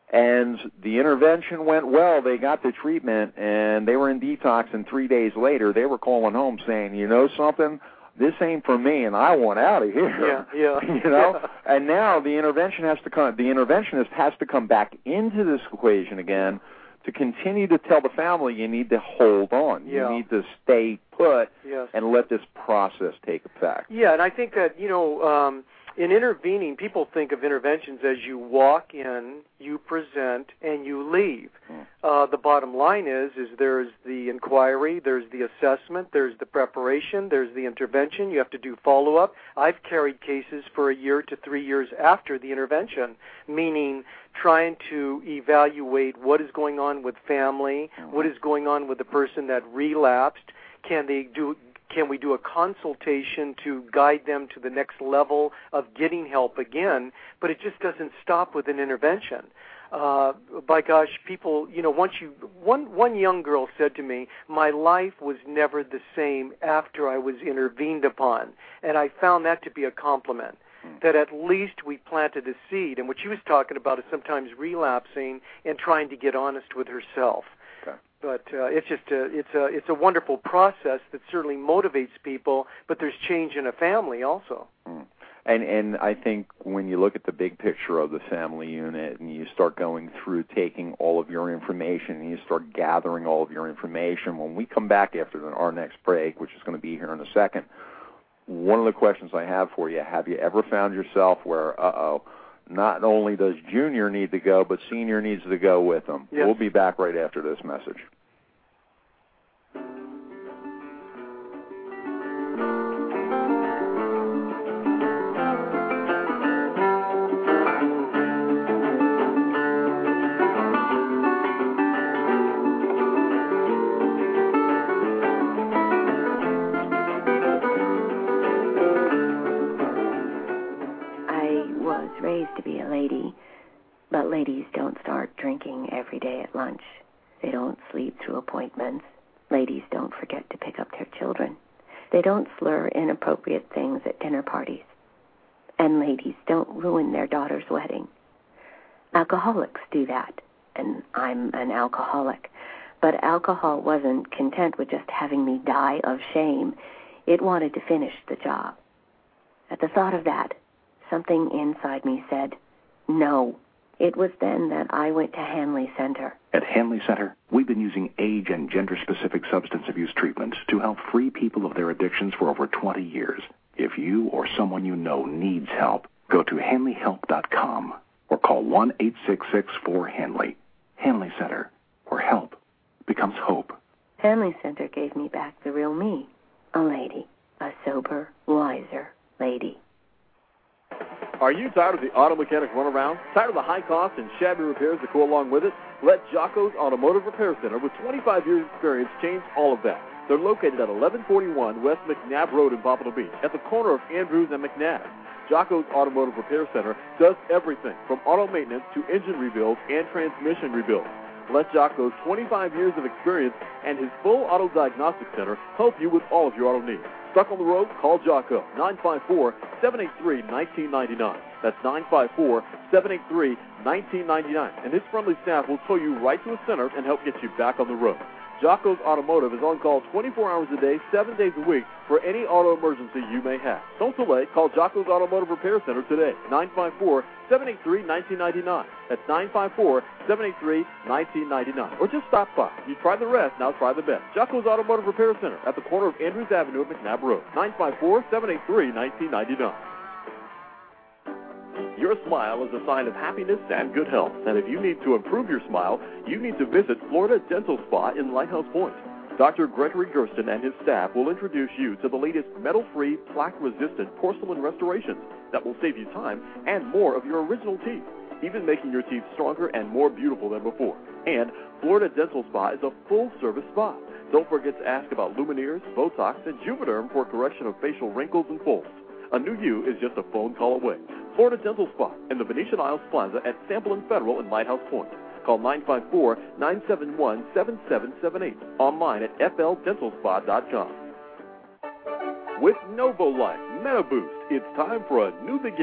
And the intervention went well. They got the treatment, and they were in detox, and three days later, they were calling home saying, you know something? This ain't for me, and I want out of here. Yeah, yeah. you know? Yeah. And now the intervention has to come, the interventionist has to come back into this equation again to continue to tell the family you need to hold on. Yeah. You need to stay put Yes. and let this process take effect. Yeah, and I think that, you know, um, in intervening, people think of interventions as you walk in, you present, and you leave. Mm. Uh, the bottom line is, is there's the inquiry, there's the assessment, there's the preparation, there's the intervention. You have to do follow-up. I've carried cases for a year to three years after the intervention, meaning trying to evaluate what is going on with family, Mm. what is going on with the person that relapsed. Can they do? Can we do a consultation to guide them to the next level of getting help again? But it just doesn't stop with an intervention. Uh, by gosh, people, you know, once you, one, one young girl said to me, my life was never the same after I was intervened upon. And I found that to be a compliment, that at least we planted a seed. And what she was talking about is sometimes relapsing and trying to get honest with herself. But uh, it's just a, it's a it's a wonderful process that certainly motivates people. But there's change in a family also. Mm. And and I think when you look at the big picture of the family unit and you start going through taking all of your information and you start gathering all of your information, when we come back after the, our next break, which is going to be here in a second, one of the questions I have for you: have you ever found yourself where, uh oh, not only does Junior need to go, but Senior needs to go with him? Yes. We'll be back right after this message. Raised to be a lady, but ladies don't start drinking every day at lunch. They don't sleep through appointments. Ladies don't forget to pick up their children. They don't slur inappropriate things at dinner parties. And ladies don't ruin their daughter's wedding. Alcoholics do that, and I'm an alcoholic. But alcohol wasn't content with just having me die of shame. It wanted to finish the job. At the thought of that, something inside me said, no. It was then that I went to Hanley Center. At Hanley Center, we've been using age and gender-specific substance abuse treatments to help free people of their addictions for over twenty years. If you or someone you know needs help, go to hanley help dot com or call one eight six six four Hanley. Hanley Center, where help becomes hope. Hanley Center gave me back the real me, a lady, a sober, wiser lady. Are you tired of the auto mechanic runaround? Tired of the high costs and shabby repairs that go along with it? Let Jocko's Automotive Repair Center, with twenty-five years experience, change all of that. They're located at eleven forty-one West McNabb Road in Pompano Beach, at the corner of Andrews and McNabb. Jocko's Automotive Repair Center does everything from auto maintenance to engine rebuilds and transmission rebuilds. Let Jocko's twenty-five years of experience and his full auto diagnostic center help you with all of your auto needs. Stuck on the road? Call Jocko, nine five four, seven eight three, one nine nine nine. That's nine five four, seven eight three, one nine nine nine. And his friendly staff will tow you right to a center and help get you back on the road. Jocko's Automotive is on call twenty-four hours a day, seven days a week for any auto emergency you may have. Don't delay. Call Jocko's Automotive Repair Center today, nine five four, seven eight three, one nine nine nine. That's nine five four, seven eight three, one nine nine nine. Or just stop by. You tried the rest, now try the best. Jocko's Automotive Repair Center at the corner of Andrews Avenue and McNabb Road, nine five four, seven eight three, one nine nine nine. Your smile is a sign of happiness and good health, and if you need to improve your smile, you need to visit Florida Dental Spa in Lighthouse Point. Doctor Gregory Gersten and his staff will introduce you to the latest metal-free, plaque-resistant porcelain restorations that will save you time and more of your original teeth, even making your teeth stronger and more beautiful than before. And Florida Dental Spa is a full-service spa. Don't forget to ask about Lumineers, Botox, and Juvederm for correction of facial wrinkles and folds. A new you is just a phone call away. Florida Dental Spa in the Venetian Isles Plaza at Sample and Federal in Lighthouse Point. Call nine five four, nine seven one, seven seven seven eight. Online at f l dental spa dot com. With Novo Life MetaBoost, it's time for a new beginning.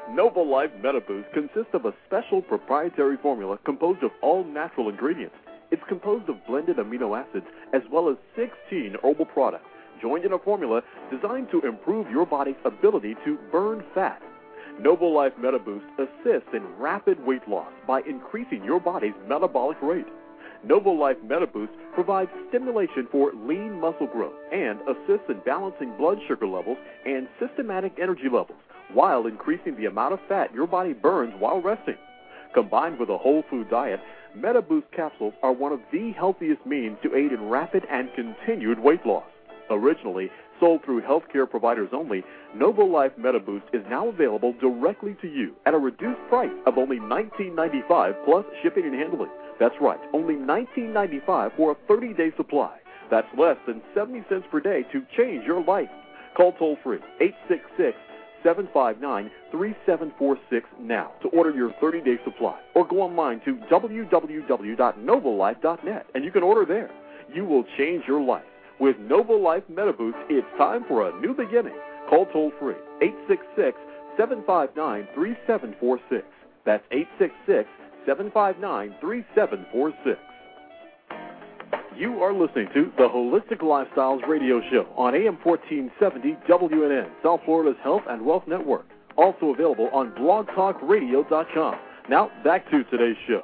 NovoLife MetaBoost consists of a special proprietary formula composed of all natural ingredients. It's composed of blended amino acids as well as sixteen herbal products, joined in a formula designed to improve your body's ability to burn fat. NovoLife MetaBoost assists in rapid weight loss by increasing your body's metabolic rate. NovoLife MetaBoost provides stimulation for lean muscle growth and assists in balancing blood sugar levels and systematic energy levels while increasing the amount of fat your body burns while resting. Combined with a whole food diet, MetaBoost capsules are one of the healthiest means to aid in rapid and continued weight loss. Originally sold through healthcare providers only, NovoLife MetaBoost is now available directly to you at a reduced price of only nineteen ninety-five dollars plus shipping and handling. That's right, only nineteen ninety-five dollars for a thirty-day supply. That's less than seventy cents per day to change your life. Call toll-free eight six six, seven five nine, three seven four six now to order your thirty-day supply, or go online to w w w dot novolife dot net and you can order there. You will change your life. With NovoLife MetaBoost, it's time for a new beginning. Call toll-free eight six six, seven five nine, three seven four six. That's eight six six, seven five nine, three seven four six. You are listening to the Holistic Lifestyles Radio Show on A M fourteen seventy W N N, South Florida's Health and Wealth Network. Also available on blog talk radio dot com. Now, back to today's show.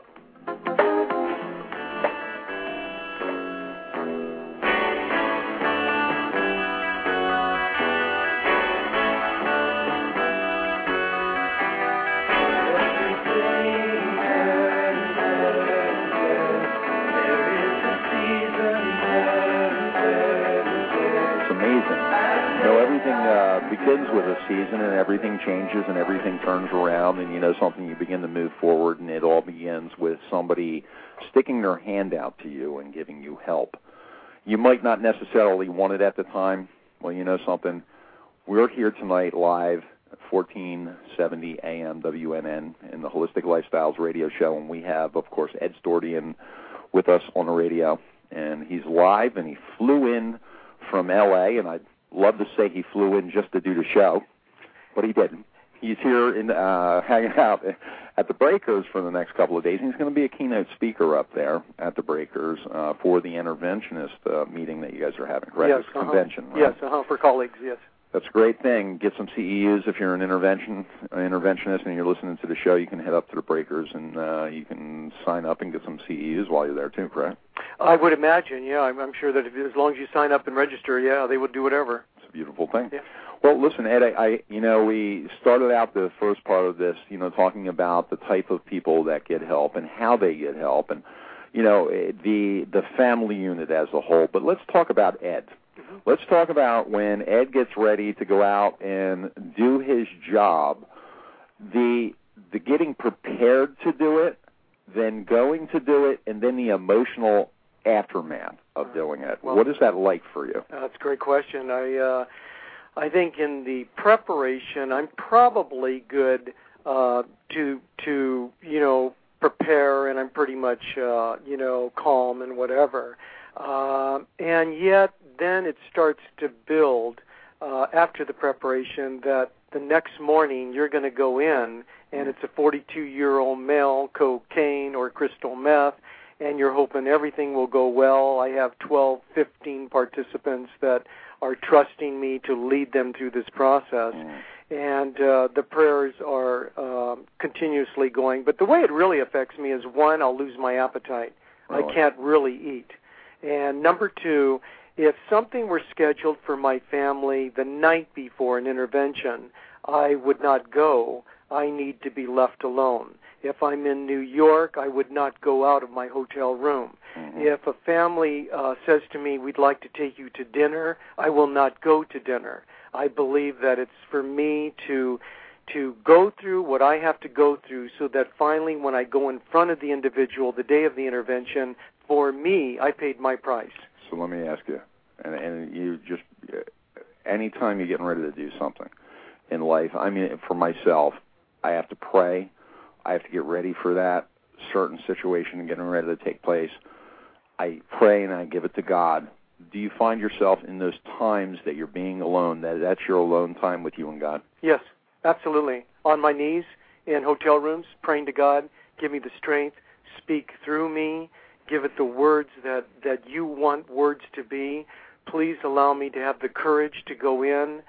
Begins with a season, and everything changes and everything turns around, and you know something, you begin to move forward, and it all begins with somebody sticking their hand out to you and giving you help. You might not necessarily want it at the time. Well, you know something, we're here tonight live at fourteen seventy A M W N N in the Holistic Lifestyles Radio Show, and we have, of course, Ed Stordian with us on the radio, and he's live, and he flew in from L A, and I'd love to say he flew in just to do the show, but he didn't. He's here in, uh, hanging out at the Breakers for the next couple of days, and he's going to be a keynote speaker up there at the Breakers uh, for the interventionist uh, meeting that you guys are having, correct? Yes, it's uh-huh. convention, right? Yes, uh-huh, for colleagues, yes. That's a great thing. Get some C E Us if you're an intervention an interventionist and you're listening to the show. You can head up to the Breakers and uh, you can sign up and get some C E Us while you're there too, correct? I would imagine, yeah. I'm, I'm sure that if, as long as you sign up and register, yeah, they would do whatever. It's a beautiful thing. Yeah. Well, listen, Ed, I, I, you know, we started out the first part of this, you know, talking about the type of people that get help and how they get help, and you know, the the family unit as a whole. But let's talk about Ed. Mm-hmm. Let's talk about when Ed gets ready to go out and do his job, the the getting prepared to do it, then going to do it, and then the emotional aftermath of doing it. Well, what is that like for you? Uh, that's a great question. I uh, I think in the preparation, I'm probably good uh, to to you know prepare, and I'm pretty much uh, you know calm and whatever. Uh, and yet, then it starts to build uh, after the preparation that the next morning you're going to go in, and it's a forty-two-year-old male, cocaine or crystal meth, and you're hoping everything will go well. I have twelve, fifteen participants that are trusting me to lead them through this process, mm. and uh, the prayers are uh, continuously going. But the way it really affects me is, one, I'll lose my appetite. Really? I can't really eat. And number two, if something were scheduled for my family the night before an intervention, I would not go. I need to be left alone. If I'm in New York, I would not go out of my hotel room. Mm-hmm. If a family uh, says to me, we'd like to take you to dinner, I will not go to dinner. I believe that it's for me to to go through what I have to go through so that finally when I go in front of the individual the day of the intervention, for me, I paid my price. So let me ask you, and, and you just, anytime you're getting ready to do something in life, I mean, for myself, I have to pray. I have to get ready for that certain situation getting ready to take place. I pray and I give it to God. Do you find yourself in those times that you're being alone, that that's your alone time with you and God? Yes, absolutely. on my knees in hotel rooms, praying to God, give me the strength, speak through me, give it the words that, that you want words to be. Please allow me to have the courage to go in,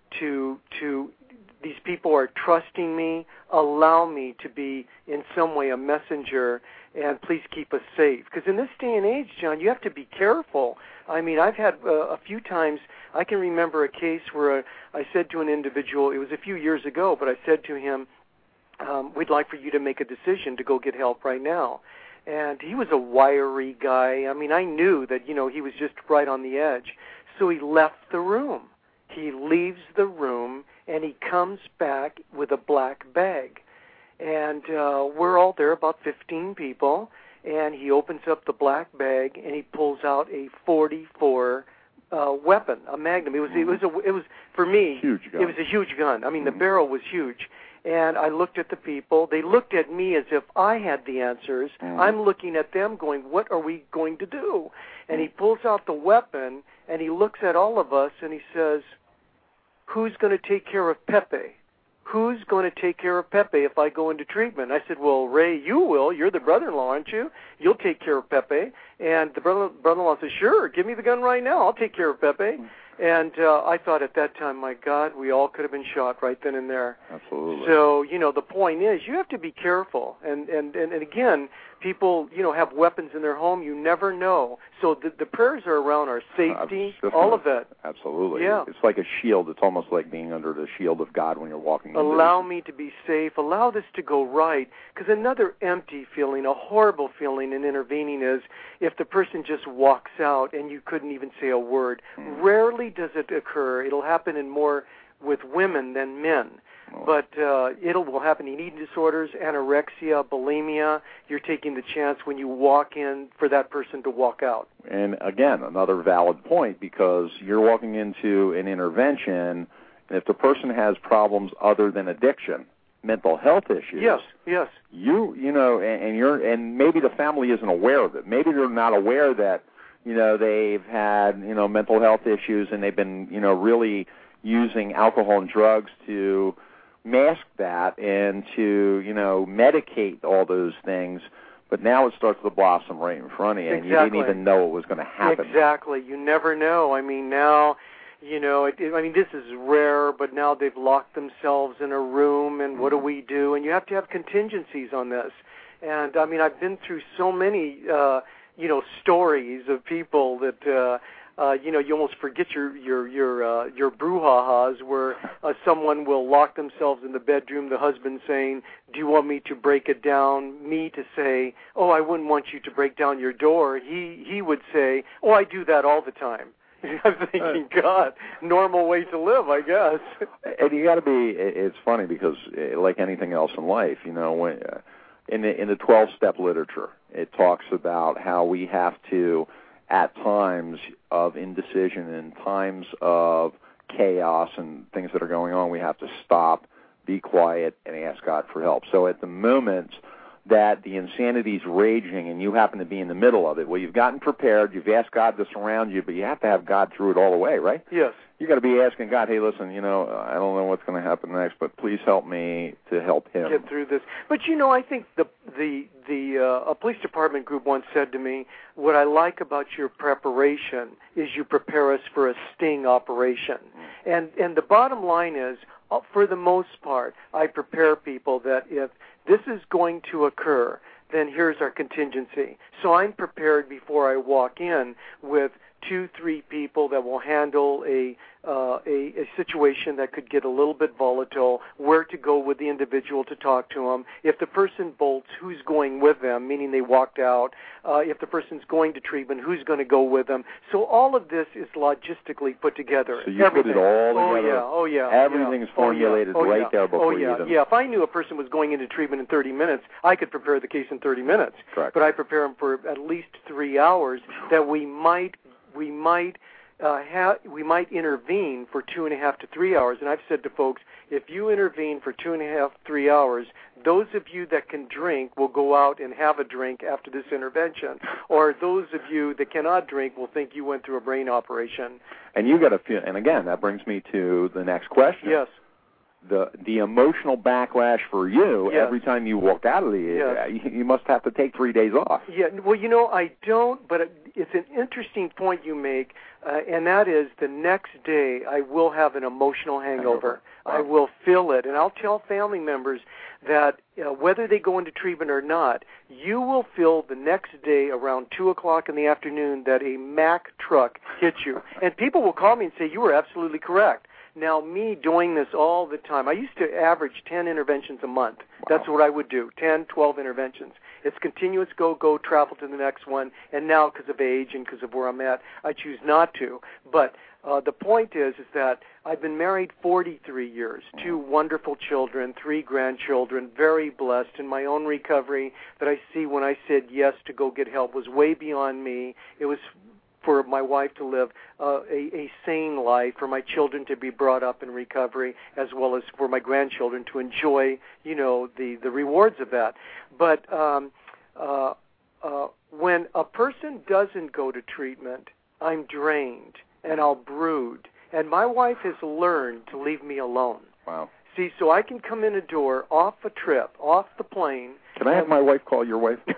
to to these people are trusting me. Allow me to be in some way a messenger, and please keep us safe. Because in this day and age, John, you have to be careful. I mean, I've had uh, a few times, I can remember a case where I said to an individual, it was a few years ago, but I said to him, um, we'd like for you to make a decision to go get help right now. And he was a wiry guy. I mean, I knew that, you know, he was just right on the edge. So he left the room. He leaves the room, and he comes back with a black bag. And uh, we're all there, about fifteen people, and he opens up the black bag, and he pulls out a forty-four uh, weapon, a Magnum. It was, it was, a, it was for me, huge gun. It was a huge gun. I mean, the barrel was huge. And I looked at the people. They looked at me as if I had the answers. Mm. I'm looking at them going, what are we going to do? And he pulls out the weapon, and he looks at all of us, and he says, who's going to take care of Pepe? Who's going to take care of Pepe if I go into treatment? I said, well, Ray, you will. You're the brother-in-law, aren't you? You'll take care of Pepe. And the brother- brother-in-law says, sure, give me the gun right now. I'll take care of Pepe. And uh, I thought at that time, my God, we all could have been shot right then and there. Absolutely. So, you know, the point is you have to be careful. And, and, and, and again, people, you know, have weapons in their home. You never know. So the, the prayers are around our safety, uh, all of that. Absolutely. Yeah. It's like a shield. It's almost like being under the shield of God when you're walking. Allow me to be safe. Allow this to go right. Because another empty feeling, a horrible feeling in intervening is if the person just walks out and you couldn't even say a word. Mm. Rarely does it occur. It'll happen in more with women than men. Oh. But uh, it will happen in eating disorders, anorexia, bulimia. You're taking the chance when you walk in for that person to walk out. And again, another valid point, because you're walking into an intervention, and if the person has problems other than addiction, mental health issues. Yes, yes. You, you know, and, and you're, and maybe the family isn't aware of it. Maybe they're not aware that, you know, they've had, you know, mental health issues, and they've been, you know, really using alcohol and drugs to mask that and to, you know, medicate all those things. But now it starts to blossom right in front of you, exactly. and you didn't even know it was going to happen. Exactly. You never know. I mean, now, you know, it, it, I mean, this is rare, but now they've locked themselves in a room, and mm-hmm. what do we do? And you have to have contingencies on this. And, I mean, I've been through so many, uh, you know, stories of people that, uh, Uh, you know, you almost forget your your your uh, your brouhahas, where uh, someone will lock themselves in the bedroom, the husband saying, do you want me to break it down? Me to say, oh, I wouldn't want you to break down your door. He he would say, oh, I do that all the time. I'm thinking, God, normal way to live, I guess. And you got to be, it's funny because like anything else in life, you know, when, uh, in the, in the twelve-step literature, it talks about how we have to, at times of indecision and times of chaos and things that are going on, we have to stop, be quiet, and ask God for help. So at the moment that the insanity's raging and you happen to be in the middle of it, well, you've gotten prepared, you've asked God to surround you, but you have to have God through it all the way, right? Yes. You got to be asking God, hey, listen, you know, I don't know what's going to happen next, but please help me to help him. Get through this. But, you know, I think the the the uh, a police department group once said to me, what I like about your preparation is you prepare us for a sting operation. Mm. And and the bottom line is, uh, for the most part, I prepare people that if this is going to occur, then here's our contingency. So I'm prepared before I walk in with two, three people that will handle a, uh, a a situation that could get a little bit volatile, where to go with the individual to talk to them. If the person bolts, who's going with them, meaning they walked out. Uh, if the person's going to treatment, who's going to go with them. So all of this is logistically put together. So you Everything. put it all oh, together. Yeah, oh, yeah. Everything's yeah. formulated oh, yeah. Oh, right yeah. there before oh, yeah. you even... Yeah, if I knew a person was going into treatment in thirty minutes, I could prepare the case in thirty minutes. Correct. But I prepare them for at least three hours that we might we might uh, ha- we might intervene for two and a half to three hours. And I've said to folks, if you intervene for two and a half, three hours, those of you that can drink will go out and have a drink after this intervention. Or those of you that cannot drink will think you went through a brain operation. And you got to feel, and again, that brings me to the next question. Yes. the the emotional backlash for you yes. every time you walked out of the yes. you, you must have to take three days off. Yeah, well, you know, I don't, but it's an interesting point you make, uh, and that is the next day I will have an emotional hangover. Wow. I will feel it, and I'll tell family members that uh, whether they go into treatment or not, you will feel the next day around two o'clock in the afternoon that a Mack truck hit you. And people will call me and say, you were absolutely correct. Now, me doing this all the time, I used to average ten interventions a month. Wow. That's what I would do, ten, twelve interventions. It's continuous go, go, travel to the next one, and now because of age and because of where I'm at, I choose not to. But uh, the point is, is that I've been married forty-three years, two wonderful children, three grandchildren, very blessed in my own recovery that I see when I said yes to go get help was way beyond me. It was for my wife to live uh, a, a sane life, for my children to be brought up in recovery, as well as for my grandchildren to enjoy, you know, the, the rewards of that. But um, uh, uh, when a person doesn't go to treatment, I'm drained and I'll brood. And my wife has learned to leave me alone. Wow. See, so I can come in a door, off a trip, off the plane. Can I have my wife call your wife?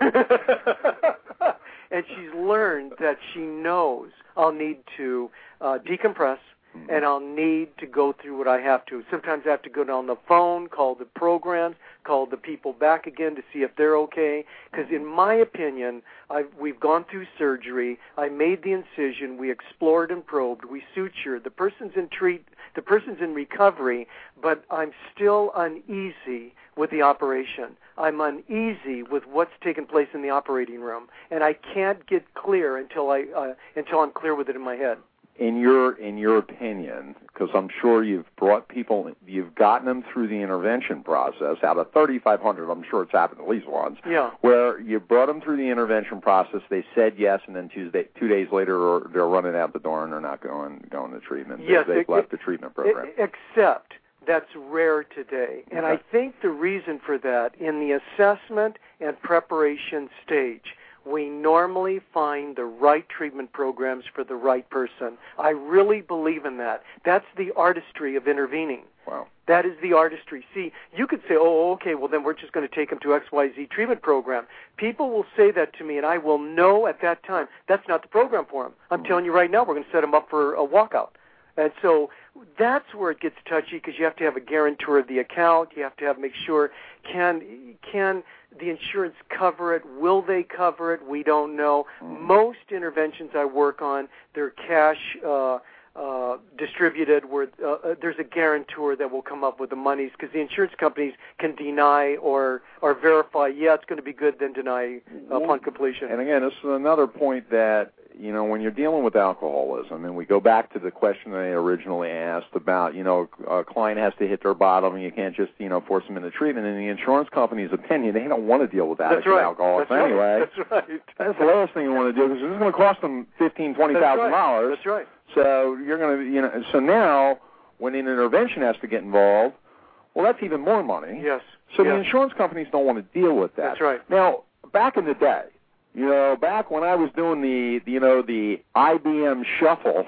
And she's learned that she knows I'll need to uh, decompress, mm-hmm. and I'll need to go through what I have to. Sometimes I have to go down the phone, call the programs, call the people back again to see if they're okay. Because in my opinion, I've, we've gone through surgery. I made the incision. We explored and probed. We sutured. The person's in treat. The person's in recovery, but I'm still uneasy with the operation. I'm uneasy with what's taken place in the operating room, and I can't get clear until I uh, until I'm clear with it in my head. In your in your opinion, because I'm sure you've brought people, you've gotten them through the intervention process. Out of thirty-five hundred, I'm sure it's happened at least once. Yeah. Where you brought them through the intervention process, they said yes, and then Tuesday, two days later, they're running out the door and they're not going going to treatment. Yes, They've it, left it, the treatment program. It, except that's rare today, and okay. I think the reason for that in the assessment and preparation stage, we normally find the right treatment programs for the right person. I really believe in that. That's the artistry of intervening. Wow. That is the artistry. See, you could say, oh, okay, well, then we're just going to take them to X Y Z treatment program. People will say that to me, and I will know at that time that's not the program for them. I'm mm-hmm. telling you right now, we're going to set them up for a walkout. And so that's where it gets touchy because you have to have a guarantor of the account. You have to have make sure, can can the insurance cover it? Will they cover it? We don't know. Mm-hmm. Most interventions I work on, they're cash uh, uh, distributed where uh, there's a guarantor that will come up with the monies because the insurance companies can deny or, or verify, yeah, it's going to be good, then deny uh, upon completion. And again, this is another point that, you know, when you're dealing with alcoholism, and we go back to the question I originally asked about, you know, a client has to hit their bottom, and you can't just, you know, force them into treatment. In the insurance company's opinion, they don't want to deal with addicts That's right. and alcoholics That's anyway. Right. That's right. That's the last thing you want to do because it's going to cost them fifteen, twenty thousand dollars. That's right. So you're going to, you know, so now when an intervention has to get involved, well, that's even more money. Yes. So yes. the insurance companies don't want to deal with that. That's right. Now, back in the day, you know, back when I was doing the, you know, the I B M shuffle,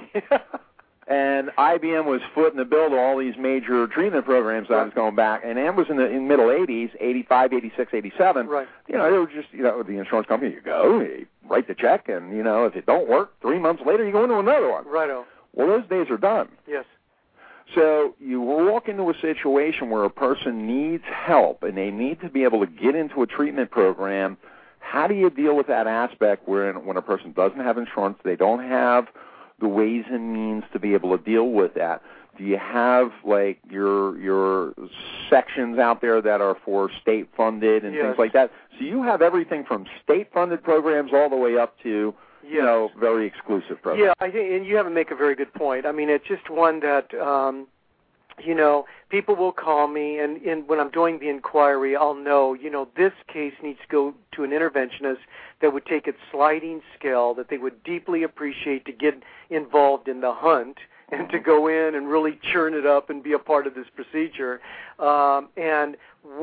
and I B M was footing the bill to all these major treatment programs that I was going back, and M was in the in middle eighties, eighty-five, eighty-six, eighty-seven. Right. You know, it was just, you know, the insurance company, you go, you write the check, and, you know, if it don't work, three months later, you go into another one. Righto. Well, those days are done. Yes. So you walk into a situation where a person needs help, and they need to be able to get into a treatment program. How do you deal with that aspect where when a person doesn't have insurance, they don't have the ways and means to be able to deal with that? Do you have, like, your your sections out there that are for state-funded and yes. things like that? So you have everything from state-funded programs all the way up to, yes. you know, very exclusive programs. Yeah, I think, and you have to make a very good point. I mean, it's just one that, um, you know, people will call me, and, and when I'm doing the inquiry, I'll know, you know, this case needs to go to an interventionist that would take its sliding scale, that they would deeply appreciate to get involved in the hunt and to go in and really churn it up and be a part of this procedure, um, and work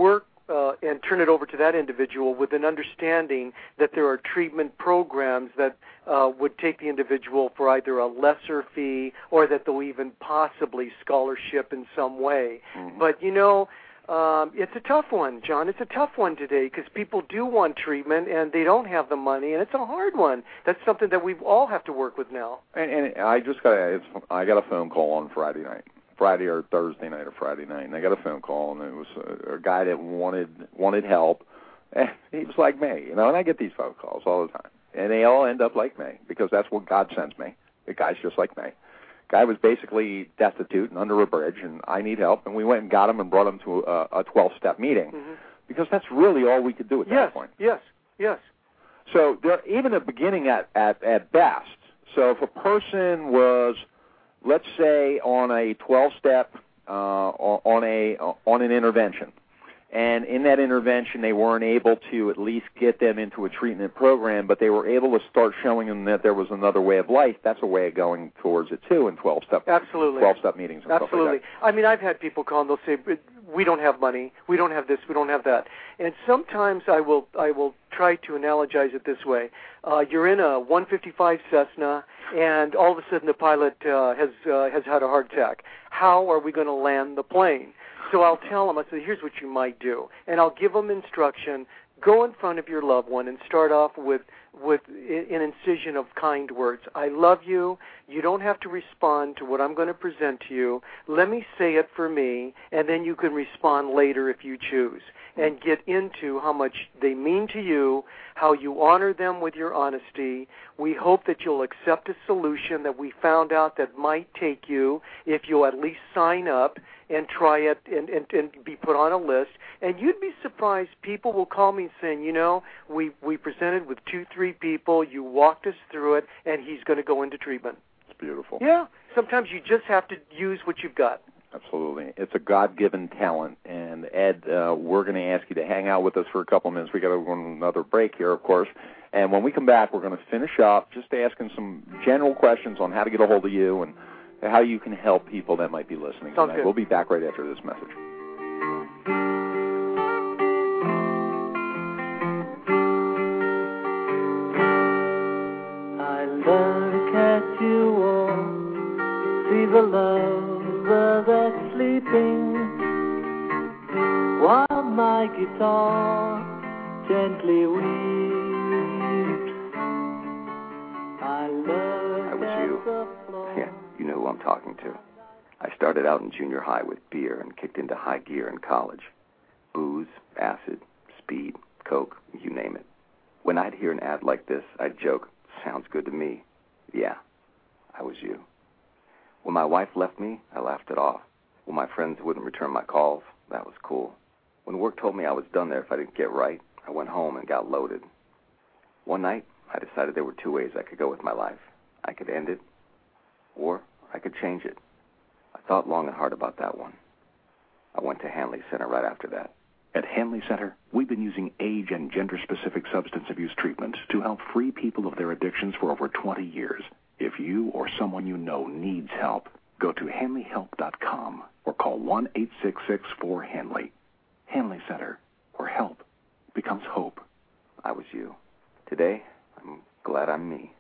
uh, and turn it over to that individual with an understanding that there are treatment programs that uh, would take the individual for either a lesser fee or that they'll even possibly scholarship in some way. Mm-hmm. But, you know, Um, it's a tough one, John. It's a tough one today because people do want treatment and they don't have the money, and it's a hard one. That's something that we all have to work with now. And, and I just got a, it's, I got a phone call on Friday night, Friday or Thursday night or Friday night, and I got a phone call, and it was a, a guy that wanted wanted help. And he was like me, you know. And I get these phone calls all the time, and they all end up like me because that's what God sends me. The guy's just like me. Guy was basically destitute and under a bridge, and I need help. And we went and got him and brought him to a twelve-step meeting mm-hmm. because that's really all we could do at yes, that point. Yes, yes. So there, even a beginning at, at, at best. So if a person was, let's say, on a twelve-step, uh, on a on an intervention, and in that intervention they weren't able to at least get them into a treatment program, but they were able to start showing them that there was another way of life, that's a way of going towards it too in twelve-step Absolutely. twelve-step meetings and Absolutely. stuff like that. I mean, I've had people call and they'll say, we don't have money, we don't have this, we don't have that. And sometimes I will I will try to analogize it this way. Uh, you're in a one fifty-five Cessna, and all of a sudden the pilot uh, has uh, has had a heart attack. How are we going to land the plane? So I'll tell them, I say, here's what you might do. And I'll give them instruction. Go in front of your loved one and start off with with an incision of kind words. I love you. You don't have to respond to what I'm going to present to you. Let me say it for me, and then you can respond later if you choose. And get into how much they mean to you, how you honor them with your honesty. We hope that you'll accept a solution that we found out that might take you if you'll at least sign up and try it and, and, and be put on a list. And you'd be surprised. People will call me saying, you know, we, we presented with two, three people. You walked us through it, and he's going to go into treatment. It's beautiful. Yeah. Sometimes you just have to use what you've got. Absolutely. It's a God-given talent. And, Ed, uh, we're going to ask you to hang out with us for a couple of minutes. We've got to go on another break here, of course. And when we come back, we're going to finish up just asking some general questions on how to get a hold of you and how you can help people that might be listening Sounds tonight. good. We'll be back right after this message. I look at you all, see the lover that's sleeping, while my guitar gently weeps. I look I was at you. the floor. Yeah, you know who I'm talking to. I started out in junior high with beer and kicked into high gear in college. Booze, acid, speed, coke, you name it. When I'd hear an ad like this, I'd joke, sounds good to me. Yeah, I was you. When my wife left me, I laughed it off. When my friends wouldn't return my calls, that was cool. When work told me I was done there if I didn't get right, I went home and got loaded. One night, I decided there were two ways I could go with my life. I could end it, or I could change it. I thought long and hard about that one. I went to Hanley Center right after that. At Hanley Center, we've been using age and gender-specific substance abuse treatment to help free people of their addictions for over twenty years. If you or someone you know needs help, go to hanley help dot com or call one eight six six four Hanley. Hanley Center, where help becomes hope. I was you. Today, I'm glad I'm me.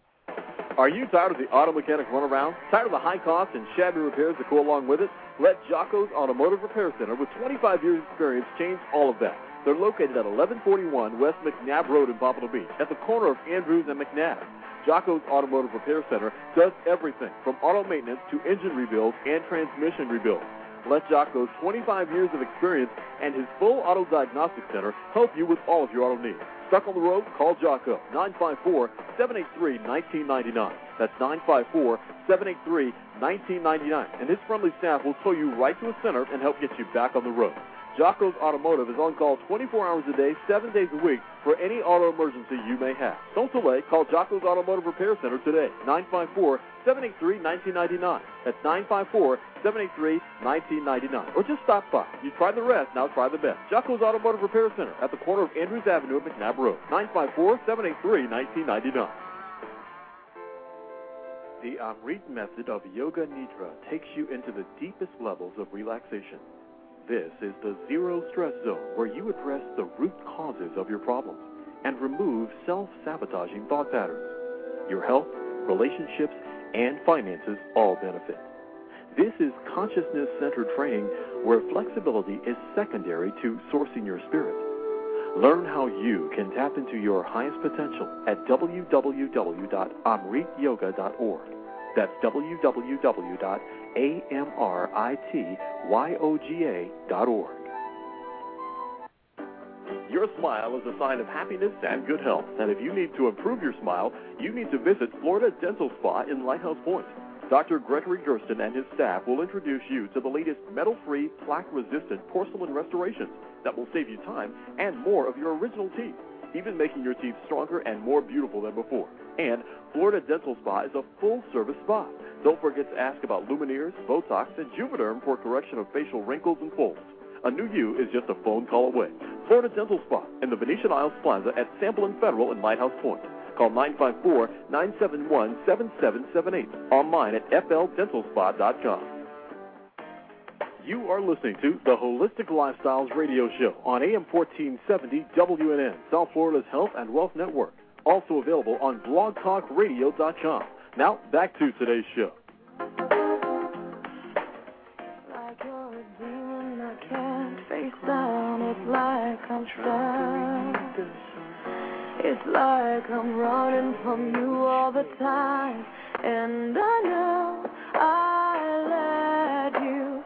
Are you tired of the auto mechanic runaround? Tired of the high costs and shabby repairs that go along with it? Let Jocko's Automotive Repair Center with twenty-five years experience change all of that. They're located at eleven forty-one West McNabb Road in Pompano Beach, at the corner of Andrews and McNabb. Jocko's Automotive Repair Center does everything from auto maintenance to engine rebuilds and transmission rebuilds. Let Jocko's twenty-five years of experience and his full auto diagnostic center help you with all of your auto needs. Stuck on the road? Call Jocko, nine five four, seven eight three, one nine nine nine. That's nine five four, seven eight three, one nine nine nine. And his friendly staff will tow you right to a center and help get you back on the road. Jocko's Automotive is on call twenty-four hours a day, seven days a week for any auto emergency you may have. Don't delay. Call Jocko's Automotive Repair Center today, nine five four, seven eight three, one nine nine nine. That's nine five four, seven eight three, one nine nine nine. Or just stop by. You tried the rest, now try the best. Jocko's Automotive Repair Center at the corner of Andrews Avenue and McNabb Road, nine five four, seven eight three, one nine nine nine. The Amrit method of Yoga Nidra takes you into the deepest levels of relaxation. This is the Zero Stress Zone, where you address the root causes of your problems and remove self-sabotaging thought patterns. Your health, relationships, and finances all benefit. This is consciousness-centered training where flexibility is secondary to sourcing your spirit. Learn how you can tap into your highest potential at w w w dot amrit yoga dot org. That's w w w dot amrit yoga dot org. Your smile is a sign of happiness and good health, and if you need to improve your smile, you need to visit Florida Dental Spa in Lighthouse Point. Doctor Gregory Gersten and his staff will introduce you to the latest metal-free, plaque-resistant porcelain restorations that will save you time and more of your original teeth, even making your teeth stronger and more beautiful than before. And Florida Dental Spa is a full-service spa. Don't forget to ask about Lumineers, Botox, and Juvederm for correction of facial wrinkles and folds. A new you is just a phone call away. Florida Dental Spa in the Venetian Isles Plaza at Sample and Federal in Lighthouse Point. Call nine five four, nine seven one, seven seven seven eight. Online at f l dental spa dot com. You are listening to the Holistic Lifestyles Radio Show on A M fourteen seventy W N N, South Florida's Health and Wealth Network. Also available on blog talk radio dot com. Now, back to today's show. Like you're a demon I can't face down. It's like I'm trapped. It's like I'm running from you all the time. And I know I let you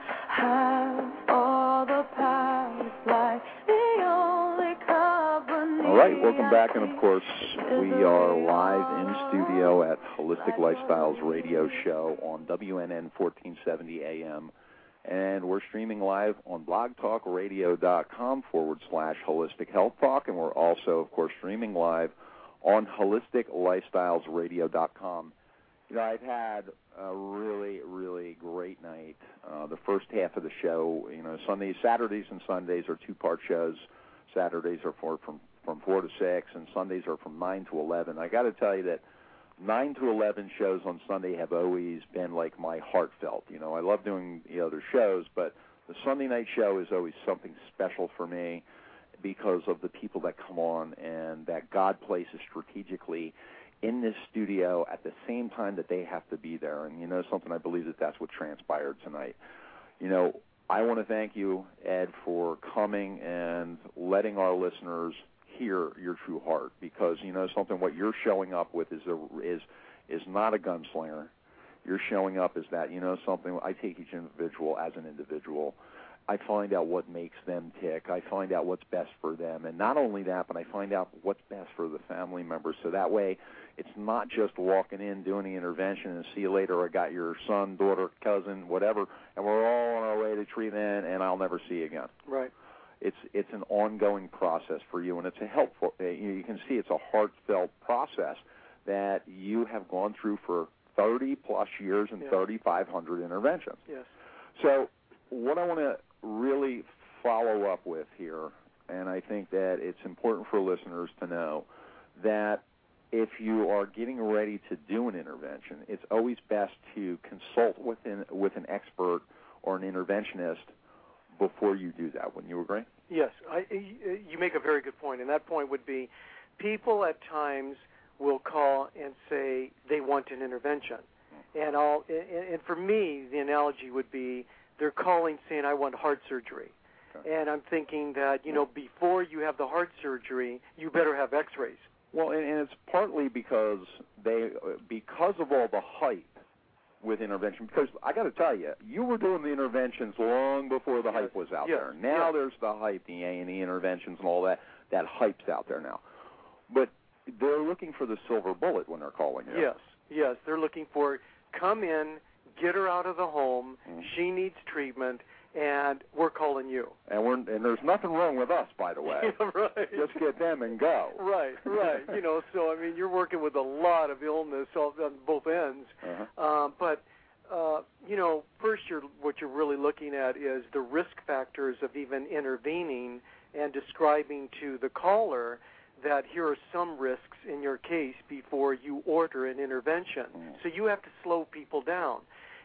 have all the power. It's like the only company. All right, welcome back, and of course, we are live in studio at Holistic Lifestyles Radio Show on W N N fourteen seventy A M, and we're streaming live on blog talk radio dot com forward slash Holistic Health Talk, and we're also, of course, streaming live on holistic lifestyles radio dot com. You know, I've had a really, really great night. Uh, the first half of the show, you know, Sundays, Saturdays and Sundays are two-part shows. Saturdays are four, from from four to six, and Sundays are from nine to eleven. I got to tell you that nine to eleven shows on Sunday have always been like my heartfelt. You know, I love doing the other shows, but the Sunday night show is always something special for me because of the people that come on and that God places strategically in this studio at the same time that they have to be there. And, you know, something I believe that that's what transpired tonight. You know, I want to thank you, Ed, for coming and letting our listeners hear your true heart, because, you know, something what you're showing up with is a, is is not a gunslinger. You're showing up as that, you know, something. I take each individual as an individual. I find out what makes them tick. I find out what's best for them. And not only that, but I find out what's best for the family members. So that way it's not just walking in, doing the intervention, and see you later, I got your son, daughter, cousin, whatever, and we're all on our way to treatment, and I'll never see you again. Right. It's it's an ongoing process for you, and it's a helpful, you can see it's a heartfelt process that you have gone through for thirty-plus years and yeah. thirty-five hundred interventions. Yes. So what I want to really follow up with here, and I think that it's important for listeners to know that if you are getting ready to do an intervention, it's always best to consult with an, with an expert or an interventionist before you do that. Wouldn't you agree? Yes. I, you make a very good point, and that point would be people at times will call and say they want an intervention. And I'll and for me, the analogy would be they're calling saying, I want heart surgery. Okay. And I'm thinking that, you know, before you have the heart surgery, you better have x-rays. Well, and, and it's partly because they, because of all the hype with intervention, because I got to tell you, you were doing the interventions long before the yes. hype was out yes. there. Now yes. there's the hype, the A and E interventions and all that. That hype's out there now. But they're looking for the silver bullet when they're calling you. Yes, yes. They're looking for, come in, get her out of the home, mm-hmm. she needs treatment, and we're calling you. And we're and there's nothing wrong with us, by the way. Yeah, right. Just get them and go. Right, right. You know, so, I mean, you're working with a lot of illness on both ends. Uh-huh. Um, but, uh, you know, first you're, what you're really looking at is the risk factors of even intervening and describing to the caller that here are some risks in your case before you order an intervention. Mm. So you have to slow people down.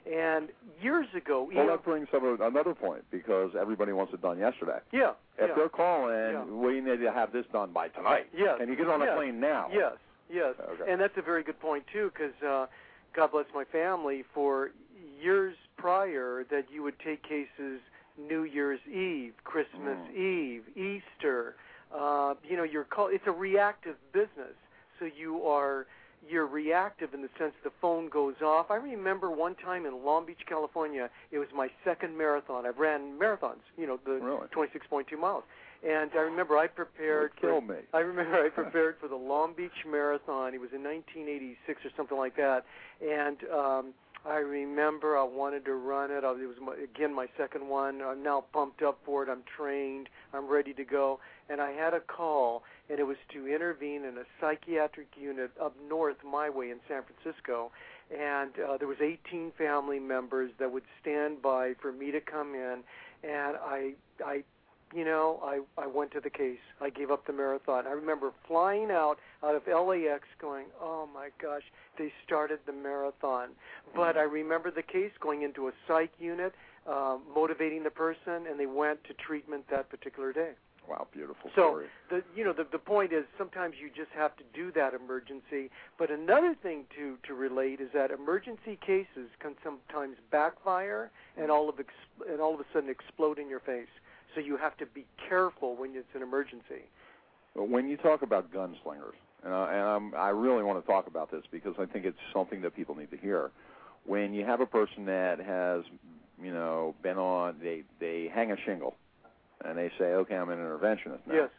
And years ago, well, know, that brings up a, another point because everybody wants it done yesterday. Yeah. If yeah. they're calling, yeah. we need to have this done by tonight. Yes. And you get on a yes. plane now. Yes. Yes. Okay. And that's a very good point too, because uh, God bless my family. For years prior, that you would take cases New Year's Eve, Christmas mm. Eve, Easter. Uh, you know, you're call- it's a reactive business, so you are. You're reactive in the sense the phone goes off. I remember one time in Long Beach, California, it was my second marathon. I've ran marathons, you know, the really? twenty-six point two miles. And I remember I prepared kill for, me. I remember I prepared for the Long Beach Marathon. It was in nineteen eighty-six or something like that. And um I remember I wanted to run it. I, it was, my, again, my second one. I'm now pumped up for it. I'm trained. I'm ready to go. And I had a call, and it was to intervene in a psychiatric unit up north my way in San Francisco. And uh, there was eighteen family members that would stand by for me to come in. And I, I, you know, I, I went to the case. I gave up the marathon. I remember flying out out of L A X going, oh, my gosh, they started the marathon. But I remember the case going into a psych unit, uh, motivating the person, and they went to treatment that particular day. Wow, beautiful story. So, the, you know, the, the point is sometimes you just have to do that emergency. But another thing to, to relate is that emergency cases can sometimes backfire and all of ex- and all of a sudden explode in your face. So you have to be careful when it's an emergency. When you talk about gunslingers, and, I, and I'm, I really want to talk about this because I think it's something that people need to hear. When you have a person that has, you know, been on, they, they hang a shingle, and they say, okay, I'm an interventionist now. Yes.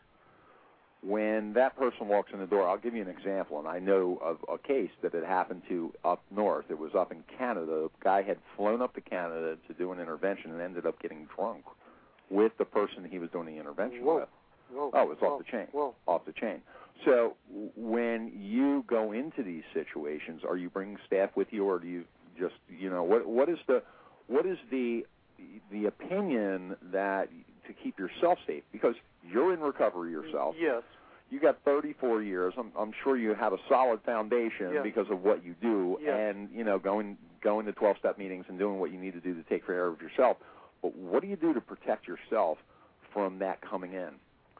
When that person walks in the door, I'll give you an example, and I know of a case that had happened to up north. It was up in Canada. A guy had flown up to Canada to do an intervention and ended up getting drunk with the person he was doing the intervention Whoa. with. Whoa. Oh, it was Whoa. off the chain. Whoa. Off the chain. So when you go into these situations, are you bringing staff with you, or do you just, you know, what what is the what is the the opinion that to keep yourself safe? Because you're in recovery yourself. Yes. You got thirty-four years. I'm, I'm sure you have a solid foundation yes. because of what you do, yes. and you know, going going to twelve-step meetings and doing what you need to do to take care of yourself. But what do you do to protect yourself from that coming in?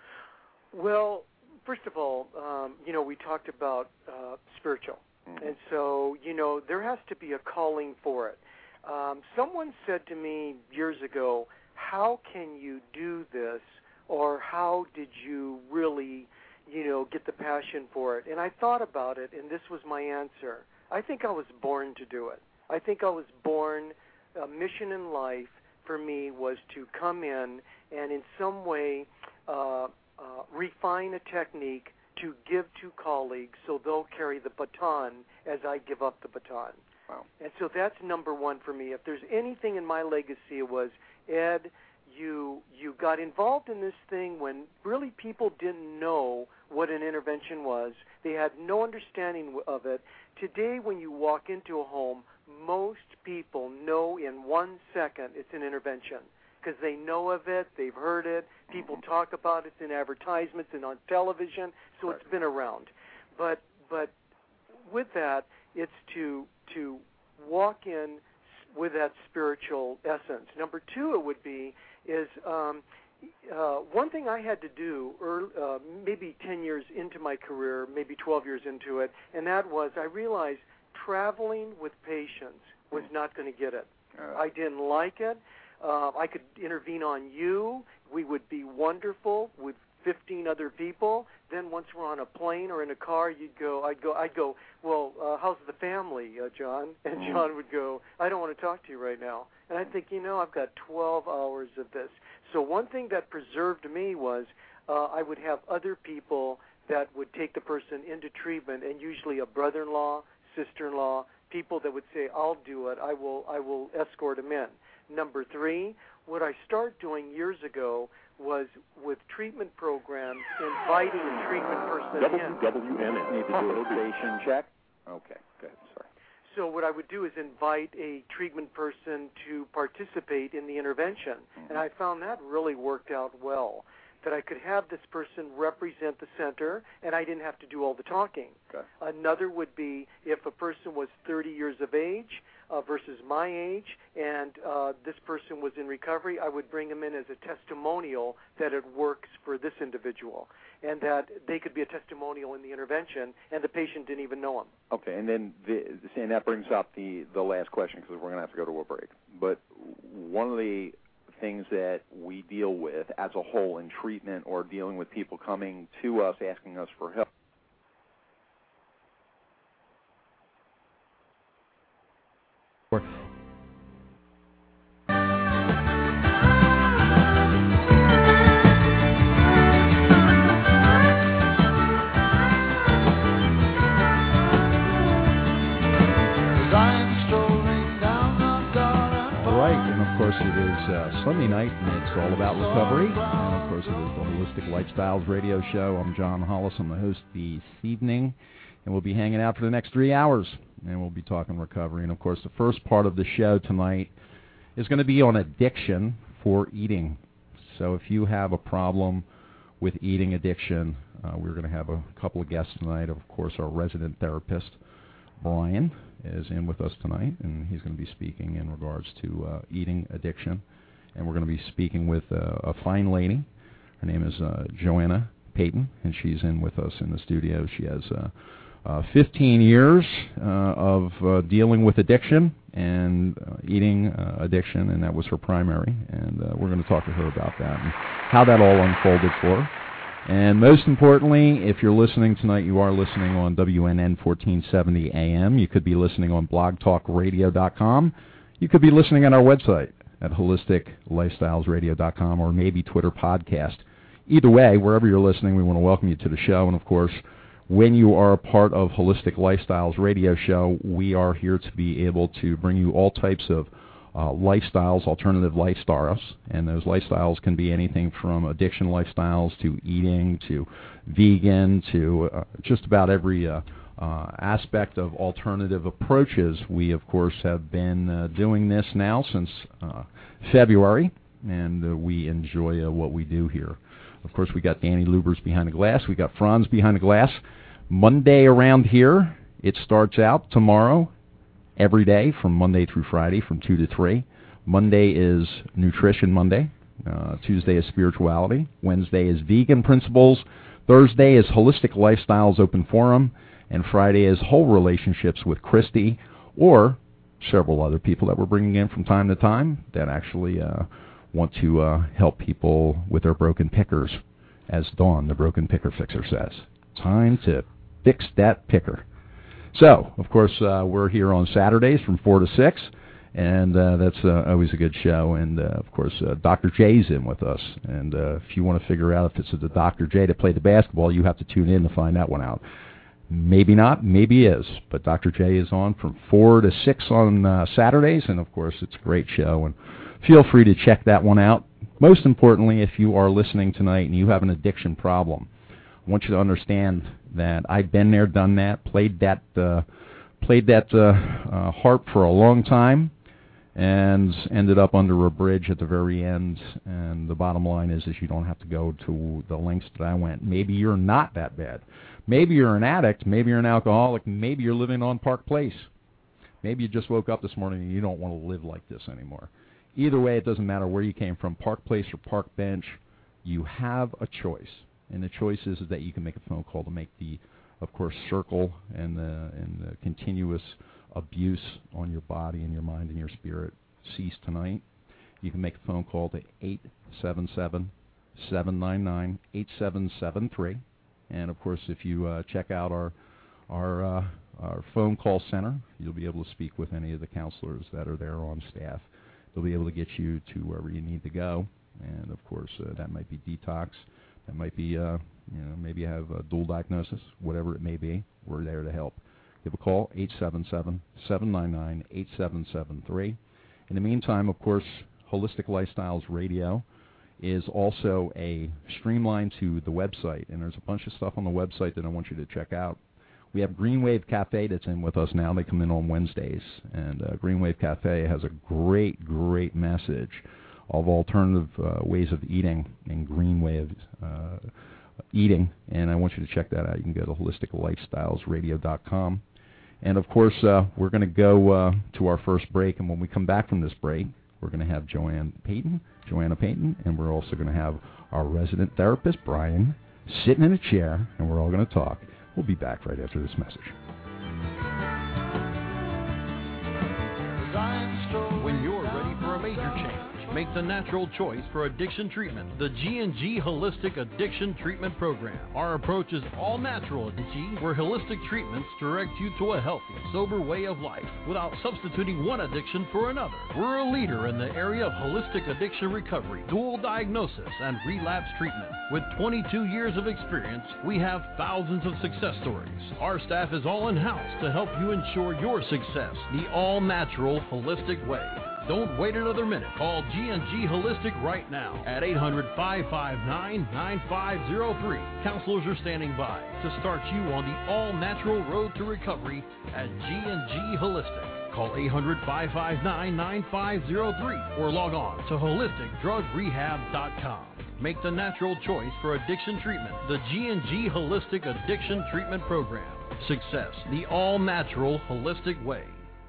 Well, first of all, um, you know, we talked about uh, spiritual. Mm-hmm. And so, you know, there has to be a calling for it. Um, someone said to me years ago, how can you do this, or how did you really, you know, get the passion for it? And I thought about it, and this was my answer. I think I was born to do it. I think I was born, a mission in life for me was to come in and in some way uh, uh, refine a technique to give to colleagues so they'll carry the baton as I give up the baton. Wow. And so that's number one for me. If there's anything in my legacy, it was, Ed, you you got involved in this thing when really people didn't know what an intervention was. They had no understanding of it. Today, when you walk into a home, most people know in one second it's an intervention because they know of it, they've heard it, people mm-hmm. talk about it in advertisements and on television, so right. it's been around. But but with that, it's to to walk in with that spiritual essence. Number two, it would be is um, uh, one thing I had to do early, uh, maybe ten years into my career, maybe twelve years into it, and that was I realized traveling with patients was not going to get it. Uh, I didn't like it. Uh, I could intervene on you. We would be wonderful with fifteen other people. Then once we're on a plane or in a car, you'd go. I'd go. I'd go. Well, uh, how's the family, uh, John? And mm. John would go. I don't want to talk to you right now. And I think, you know, I've got twelve hours of this. So one thing that preserved me was uh, I would have other people that would take the person into treatment, and usually a brother-in-law, sister-in-law, people that would say, "I'll do it. I will. I will escort him in." Number three, what I started doing years ago was with treatment programs, inviting a treatment person in. W W N N. Need to do a station check? Okay, good. Sorry. So what I would do is invite a treatment person to participate in the intervention, mm-hmm. and I found that really worked out well. that I could have this person represent the center, and I didn't have to do all the talking. Okay. Another would be if a person was thirty years of age uh, versus my age, and uh, this person was in recovery, I would bring them in as a testimonial that it works for this individual, and that they could be a testimonial in the intervention, and the patient didn't even know him. Okay, and then the, and that brings up the, the last question, because we're going to have to go to a break. But one of the things that we deal with as a whole in treatment or dealing with people coming to us asking us for help, it is uh, Sunday night, and it's all about recovery. And, of course, it is the Holistic Lifestyles Radio Show. I'm John Hollis. I'm the host this evening, and we'll be hanging out for the next three hours, and we'll be talking recovery. And, of course, the first part of the show tonight is going to be on addiction for eating. So if you have a problem with eating addiction, uh, we're going to have a couple of guests tonight. Of course, our resident therapist, Brian, is in with us tonight, and he's going to be speaking in regards to uh, eating addiction. And we're going to be speaking with uh, a fine lady. Her name is uh, Joanna Payton, and she's in with us in the studio. She has uh, uh, fifteen years uh, of uh, dealing with addiction and uh, eating uh, addiction, and that was her primary. And uh, we're going to talk to her about that and how that all unfolded for her. And most importantly, if you're listening tonight, you are listening on W N N fourteen seventy A M. You could be listening on blog talk radio dot com. You could be listening on our website at holistic lifestyles radio dot com, or maybe Twitter podcast. Either way, wherever you're listening, we want to welcome you to the show. And, of course, when you are a part of Holistic Lifestyles Radio Show, we are here to be able to bring you all types of Uh, lifestyles, alternative lifestyles, and those lifestyles can be anything from addiction lifestyles to eating to vegan to uh, just about every uh, uh, aspect of alternative approaches. We, of course, have been uh, doing this now since uh, February, and uh, we enjoy uh, what we do here. Of course, we got Danny Lubers behind the glass. We got Franz behind the glass. Monday around here, it starts out tomorrow. Every day from Monday through Friday from two to three. Monday is Nutrition Monday. Uh, Tuesday is Spirituality. Wednesday is Vegan Principles. Thursday is Holistic Lifestyles Open Forum. And Friday is Whole Relationships with Christy, or several other people that we're bringing in from time to time that actually uh, want to uh, help people with their broken pickers. As Dawn, the broken picker fixer, says. Time to fix that picker. So, of course, uh, we're here on Saturdays from four to six, and uh, that's uh, always a good show. And, uh, of course, uh, Doctor J's in with us. And uh, if you want to figure out if it's the Doctor J that played the basketball, you have to tune in to find that one out. Maybe not, maybe is. But Doctor J is on from four to six on uh, Saturdays, and, of course, it's a great show. And feel free to check that one out. Most importantly, if you are listening tonight and you have an addiction problem, I want you to understand that I've been there, done that, played that, uh, played that uh, uh, harp for a long time, and ended up under a bridge at the very end. And the bottom line is, is you don't have to go to the lengths that I went. Maybe you're not that bad. Maybe you're an addict. Maybe you're an alcoholic. Maybe you're living on Park Place. Maybe you just woke up this morning and you don't want to live like this anymore. Either way, it doesn't matter where you came from, Park Place or Park Bench. You have a choice. And the choice is, is that you can make a phone call to make the, of course, circle and the, and the continuous abuse on your body and your mind and your spirit cease tonight. You can make a phone call to eight seven seven, seven nine nine, eight seven seven three. And, of course, if you uh, check out our, our, uh, our phone call center, you'll be able to speak with any of the counselors that are there on staff. They'll be able to get you to wherever you need to go. And, of course, uh, that might be detox. That might be, uh, you know, maybe you have a dual diagnosis, whatever it may be. We're there to help. Give a call, eight seven seven, seven nine nine, eight seven seven three. In the meantime, of course, Holistic Lifestyles Radio is also a streamline to the website, and there's a bunch of stuff on the website that I want you to check out. We have Green Wave Cafe that's in with us now. They come in on Wednesdays, and uh, Green Wave Cafe has a great, great message of alternative uh, ways of eating and green way of uh, eating. And I want you to check that out. You can go to holistic lifestyles radio dot com. And, of course, uh, we're going to go uh, to our first break. And when we come back from this break, we're going to have Joanne Payton, Joanna Payton, and we're also going to have our resident therapist, Brian, sitting in a chair, and we're all going to talk. We'll be back right after this message. When you're ready for a major change, make the natural choice for addiction treatment. The G and G Holistic Addiction Treatment Program. Our approach is all natural at G, where holistic treatments direct you to a healthy, sober way of life without substituting one addiction for another. We're a leader in the area of holistic addiction recovery, dual diagnosis, and relapse treatment. With twenty-two years of experience, we have thousands of success stories. Our staff is all in-house to help you ensure your success the all-natural, holistic way. Don't wait another minute. Call G and G Holistic right now at eight hundred, five five nine, nine five zero three. Counselors are standing by to start you on the all-natural road to recovery at G and G Holistic. Call eight hundred, five five nine, nine five zero three or log on to holistic drug rehab dot com. Make the natural choice for addiction treatment. The G and G Holistic Addiction Treatment Program. Success, the all-natural, holistic way.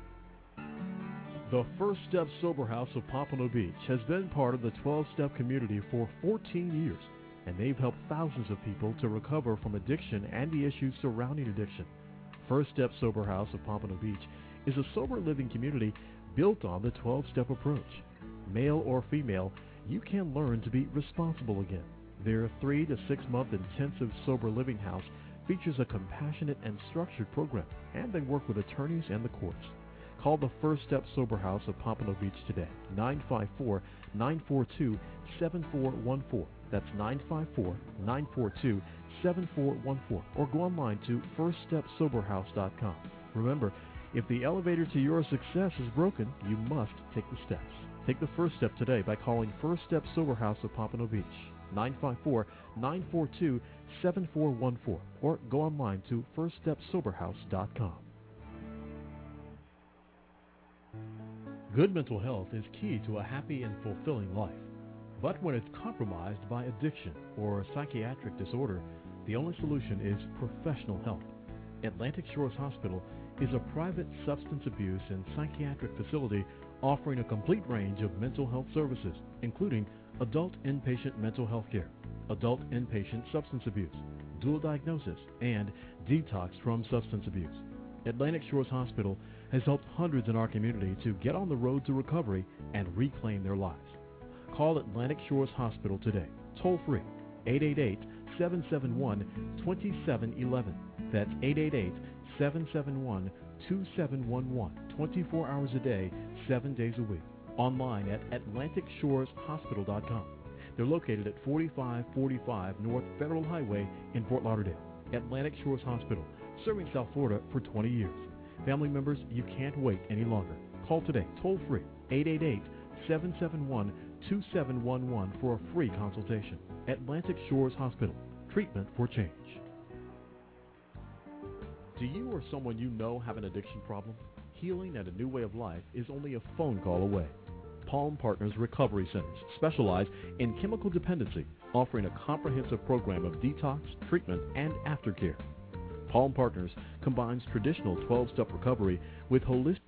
The First Step Sober House of Pompano Beach has been part of the twelve-step community for fourteen years, and they've helped thousands of people to recover from addiction and the issues surrounding addiction. First Step Sober House of Pompano Beach is a sober living community built on the twelve-step approach. Male or female, you can learn to be responsible again. Their three to six month intensive sober living house features a compassionate and structured program, and they work with attorneys and the courts. Call the First Step Sober House of Pompano Beach today, nine five four, nine four two, seven four one four. That's nine five four, nine four two, seven four one four. Or go online to first step sober house dot com. Remember, if the elevator to your success is broken, you must take the steps. Take the first step today by calling First Step Sober House of Pompano Beach, nine five four, nine four two, seven four one four. Or go online to first step sober house dot com. Good mental health is key to a happy and fulfilling life. But when it's compromised by addiction or psychiatric disorder, the only solution is professional help. Atlantic Shores Hospital is a private substance abuse and psychiatric facility offering a complete range of mental health services, including adult inpatient mental health care, adult inpatient substance abuse, dual diagnosis, and detox from substance abuse. Atlantic Shores Hospital has helped hundreds in our community to get on the road to recovery and reclaim their lives. Call Atlantic Shores Hospital today, toll free, eight eight eight, seven seven one, two seven one one. That's eight eight eight, seven seven one, two seven one one, twenty-four hours a day, seven days a week. Online at atlantic shores hospital dot com. They're located at forty-five forty-five North Federal Highway in Fort Lauderdale. Atlantic Shores Hospital, serving South Florida for twenty years. Family members, you can't wait any longer. Call today, toll free, eight eight eight, seven seven one, two seven one one for a free consultation. Atlantic Shores Hospital, treatment for change. Do you or someone you know have an addiction problem? Healing and a new way of life is only a phone call away. Palm Partners Recovery Centers specialize in chemical dependency, offering a comprehensive program of detox, treatment, and aftercare. Palm Partners combines traditional twelve-step recovery with holistic.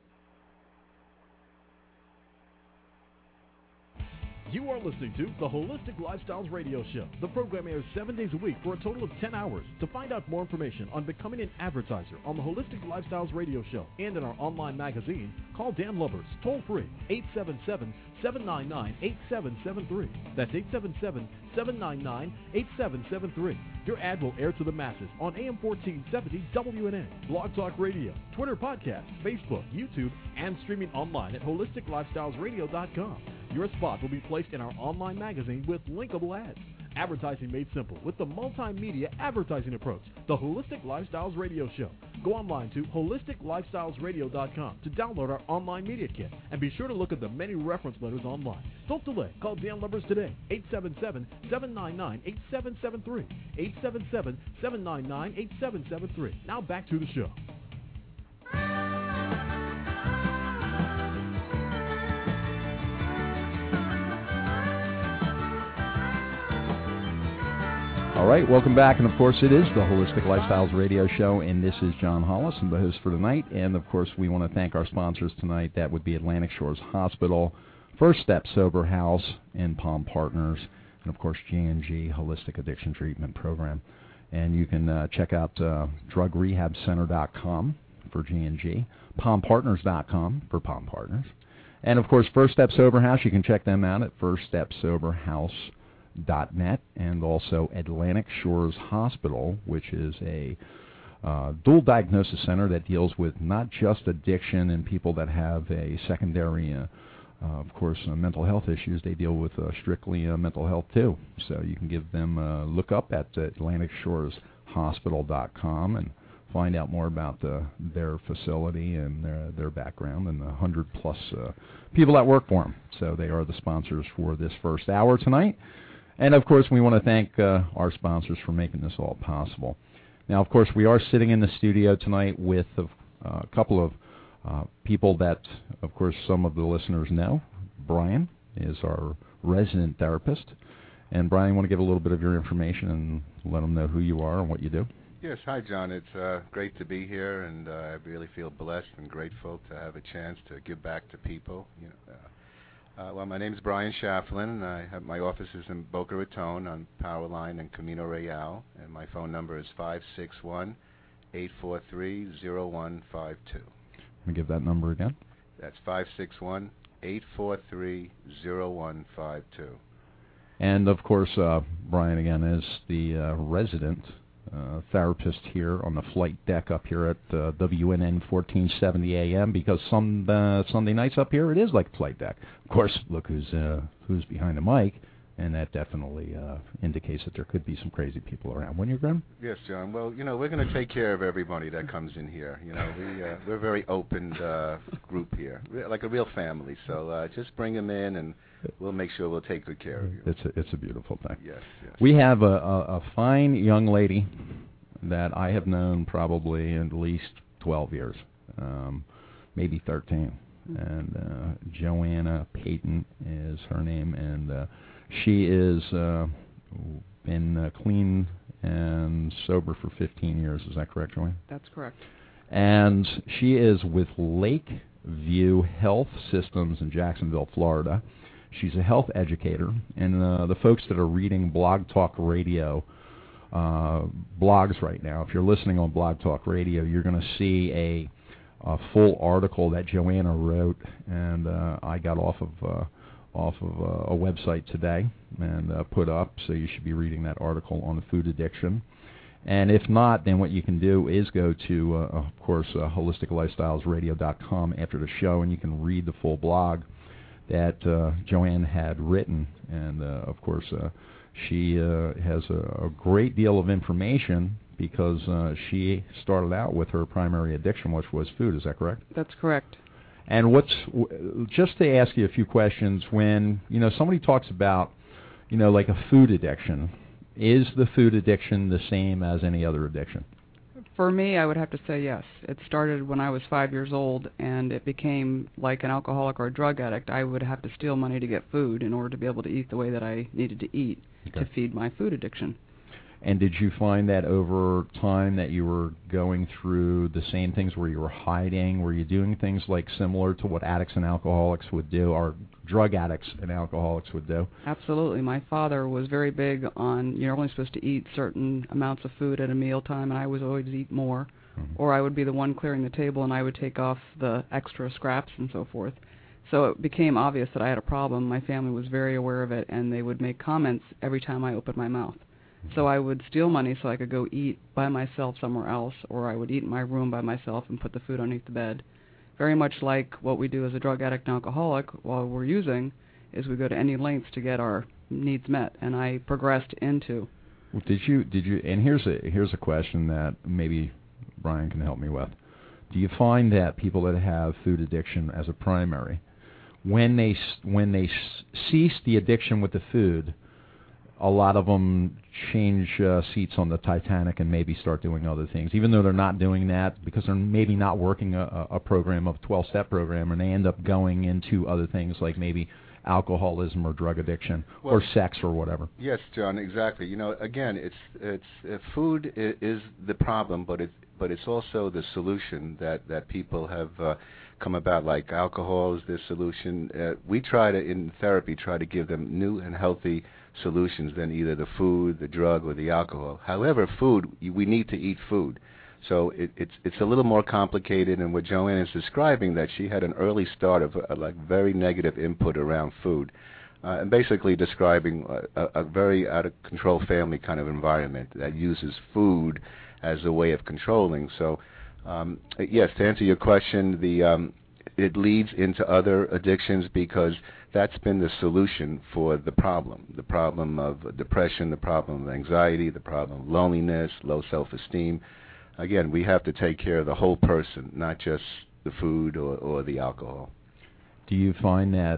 You are listening to the Holistic Lifestyles Radio Show. The program airs seven days a week for a total of ten hours. To find out more information on becoming an advertiser on the Holistic Lifestyles Radio Show and in our online magazine, call Dan Lubbers, toll free, eight seven seven, seven nine nine, eight seven seven three. That's eight seven seven, seven nine nine, eight seven seven three. Your ad will air to the masses on A M fourteen seventy W N N, Blog Talk Radio, Twitter podcast, Facebook, YouTube, and streaming online at holistic lifestyles radio dot com. Your spot will be placed in our online magazine with linkable ads. Advertising made simple with the multimedia advertising approach, the Holistic Lifestyles Radio Show. Go online to holistic lifestyles radio dot com to download our online media kit, and be sure to look at the many reference letters online. Don't delay. Call Dan Lubbers today, eight seven seven, seven nine nine, eight seven seven three, eight seven seven, seven nine nine, eight seven seven three. Now back to the show. All right, welcome back, and of course it is the Holistic Lifestyles Radio Show, and this is John Hollis, I'm the host for tonight, and of course we want to thank our sponsors tonight. That would be Atlantic Shores Hospital, First Step Sober House, and Palm Partners, and of course G and G Holistic Addiction Treatment Program. And you can uh, check out uh, drug rehab center dot com for G and G, palm partners dot com for Palm Partners, and of course First Step Sober House. You can check them out at first step sober house dot net, and also Atlantic Shores Hospital, which is a uh, dual diagnosis center that deals with not just addiction and people that have a secondary, uh, uh, of course, uh, mental health issues. They deal with uh, strictly uh, mental health too. So you can give them a look up at atlantic shores hospital dot com and find out more about uh, their facility and their, their background and the one hundred plus uh, people that work for them. So they are the sponsors for this first hour tonight. And, of course, we want to thank uh, our sponsors for making this all possible. Now, of course, we are sitting in the studio tonight with uh, a couple of uh, people that, of course, some of the listeners know. Brian is our resident therapist. And, Brian, you want to give a little bit of your information and let them know who you are and what you do? Yes, hi, John. It's uh, great to be here, and uh, I really feel blessed and grateful to have a chance to give back to people. You know, uh, Uh, well, my name is Brian Shaflin, and I have my office is in Boca Raton on Powerline and Camino Real, and my phone number is five six one, eight four three, zero one five two. Let me give that number again. That's five six one, eight four three, zero one five two. And, of course, uh, Brian, again, is the uh, resident uh, therapist here on the flight deck up here at uh, W N N fourteen seventy A M, because some uh, Sunday nights up here it is like a flight deck. Of course, look who's uh, who's behind the mic, and that definitely uh, indicates that there could be some crazy people around. Wouldn't you, Graham? Yes, John. Well, you know, we're going to take care of everybody that comes in here. You know, we, uh, we're a very open uh, group here, we're like a real family. So uh, just bring them in, and we'll make sure we'll take good care of you. It's a, it's a beautiful thing. Yes, yes. We have a, a, a fine young lady that I have known probably at least twelve years, um, maybe thirteen. And uh, Joanna Payton is her name, and uh, she is uh, been uh, clean and sober for fifteen years. Is that correct, Joanna? That's correct. And she is with Lakeview Health Systems in Jacksonville, Florida. She's a health educator, and uh, the folks that are reading Blog Talk Radio uh, blogs right now, if you're listening on Blog Talk Radio, you're going to see a a full article that Joanna wrote, and uh, I got off of uh, off of uh, a website today and uh, put up, so you should be reading that article on food addiction. And if not, then what you can do is go to, uh, of course, uh, holistic lifestyles radio dot com after the show, and you can read the full blog that uh, Joanne had written. And, uh, of course, uh, she uh, has a, a great deal of information, because uh, she started out with her primary addiction, which was food. Is that correct? That's correct. And what's w- just to ask you a few questions, when you know somebody talks about, you know, like a food addiction, is the food addiction the same as any other addiction? For me, I would have to say yes. It started when I was five years old, and it became like an alcoholic or a drug addict. I would have to steal money to get food in order to be able to eat the way that I needed to eat okay. to feed my food addiction. And did you find that over time that you were going through the same things where you were hiding? Were you doing things like similar to what addicts and alcoholics would do, or drug addicts and alcoholics would do? Absolutely. My father was very big on you're only supposed to eat certain amounts of food at a mealtime, and I was always eat more. Mm-hmm. Or I would be the one clearing the table, and I would take off the extra scraps and so forth. So it became obvious that I had a problem. My family was very aware of it, and they would make comments every time I opened my mouth. So I would steal money so I could go eat by myself somewhere else, or I would eat in my room by myself and put the food underneath the bed. Very much like what we do as a drug addict and alcoholic while we're using, is we go to any lengths to get our needs met, and I progressed into. Well, did you, did you, and here's a, here's a question that maybe Brian can help me with. Do you find that people that have food addiction as a primary, when they, when they cease the addiction with the food, a lot of them change uh, seats on the Titanic and maybe start doing other things, even though they're not doing that because they're maybe not working a, a program, a twelve-step program, and they end up going into other things like maybe alcoholism or drug addiction Well, or sex or whatever. Yes, John, exactly. You know, again, it's it's uh, food is, is the problem, but it's but it's also the solution that that people have uh, come about. Like alcohol is the solution. Uh, we try to in therapy try to give them new and healthy solutions than either the food, the drug, or the alcohol. However, food, we need to eat food. So it, it's it's a little more complicated, and what Joanne is describing, that she had an early start of a, like very negative input around food, uh, and basically describing a, a very out of control family kind of environment that uses food as a way of controlling. So um, yes, to answer your question, the um, it leads into other addictions because that's been the solution for the problem, the problem of depression, the problem of anxiety, the problem of loneliness, low self-esteem. Again, we have to take care of the whole person, not just the food or, or the alcohol. Do you find that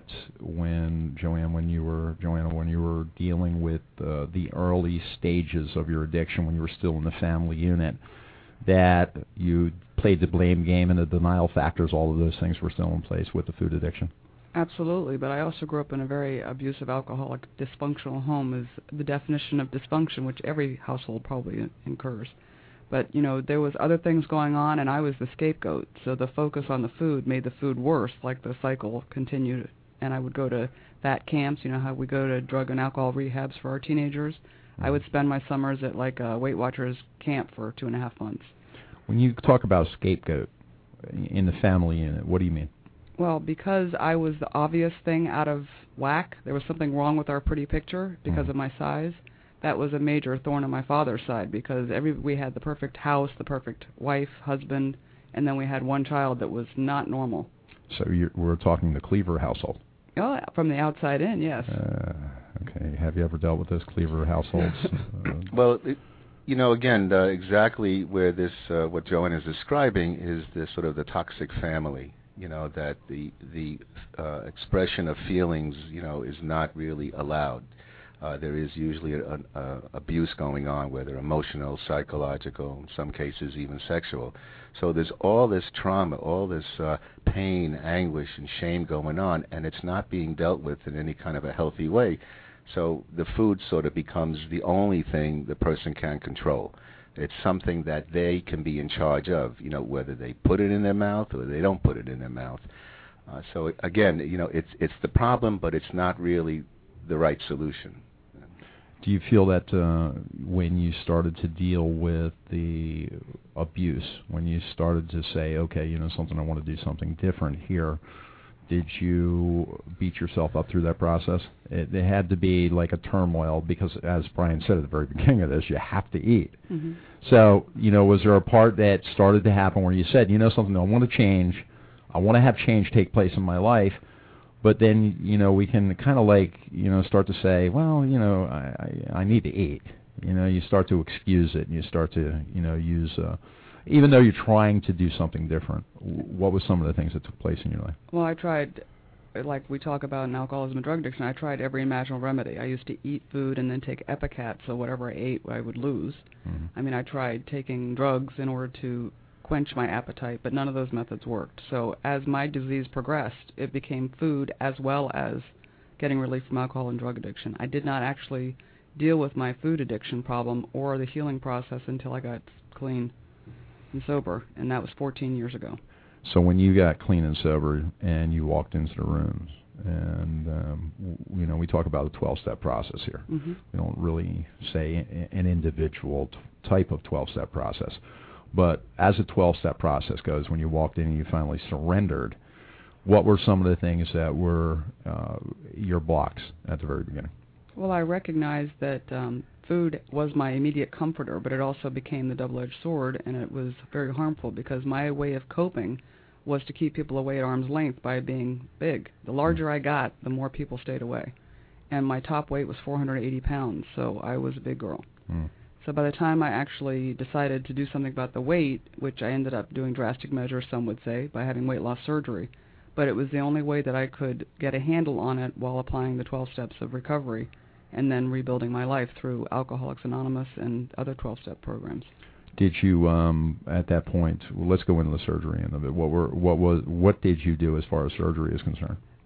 when Joanne, when you were Joanna, when you were dealing with uh, the early stages of your addiction, when you were still in the family unit, that you played the blame game and the denial factors, all of those things were still in place with the food addiction? Absolutely, but I also grew up in a very abusive, alcoholic, dysfunctional home. Is the definition of dysfunction, which every household probably incurs. But, you know, there was other things going on, and I was the scapegoat. So the focus on the food made the food worse, like the cycle continued. And I would go to fat camps, you know, how we go to drug and alcohol rehabs for our teenagers. I would spend my summers at, like, a Weight Watchers camp for two and a half months. When you talk about scapegoat in the family unit, what do you mean? Well, because I was the obvious thing out of whack, there was something wrong with our pretty picture because mm. of my size. That was a major thorn on my father's side because every we had the perfect house, the perfect wife, husband, and then we had one child that was not normal. So you're, we're talking the Cleaver household. Oh, from the outside in, yes. Uh, okay. Have you ever dealt with this Cleaver households? uh, well, it, you know, again, uh, exactly where this, uh, what Joanne is describing, is the sort of the toxic family. You know, that the the uh, expression of feelings, you know, is not really allowed. Uh, there is usually an abuse going on, whether emotional, psychological, in some cases even sexual. So there's all this trauma, all this uh, pain, anguish, and shame going on, and it's not being dealt with in any kind of a healthy way. So the food sort of becomes the only thing the person can control. It's something that they can be in charge of, you know, whether they put it in their mouth or they don't put it in their mouth. Uh, so again, you know, it's it's the problem, but it's not really the right solution. Do you feel that uh, when you started to deal with the abuse, when you started to say, okay, you know, something, I want to do something different here, did you beat yourself up through that process? It, it had to be like a turmoil because, as Brian said at the very beginning of this, you have to eat. Mm-hmm. So, you know, was there a part that started to happen where you said, you know, something, I want to change, I want to have change take place in my life, but then, you know, we can kind of like, you know, start to say, well, you know, I, I, I need to eat. You know, you start to excuse it, and you start to, you know, use, uh, even though you're trying to do something different. What was some of the things that took place in your life? Well, I tried, like we talk about in alcoholism and drug addiction, I tried every imaginable remedy. I used to eat food and then take Epicat, so whatever I ate, I would lose. Mm-hmm. I mean, I tried taking drugs in order to quench my appetite, but none of those methods worked. So as my disease progressed, it became food as well as getting relief from alcohol and drug addiction. I did not actually deal with my food addiction problem or the healing process until I got clean and sober, and that was fourteen years ago. So when you got clean and sober and you walked into the rooms, and um, w- you know, we talk about a twelve-step process here. Mm-hmm. We don't really say an individual t- type of twelve-step process. But as a twelve-step process goes, when you walked in and you finally surrendered, what were some of the things that were uh, your blocks at the very beginning? Well, I recognized that um, food was my immediate comforter, but it also became the double-edged sword, and it was very harmful because my way of coping was to keep people away at arm's length by being big. The larger I got, the more people stayed away. And my top weight was four hundred eighty pounds, so I was a big girl. Mm. So by the time I actually decided to do something about the weight, which I ended up doing drastic measures, some would say, by having weight loss surgery, but it was the only way that I could get a handle on it while applying the twelve steps of recovery and then rebuilding my life through Alcoholics Anonymous and other twelve-step programs. Did you, um, at that point, well, let's go into the surgery end of it. What were, what was, what did you do as far as surgery is concerned?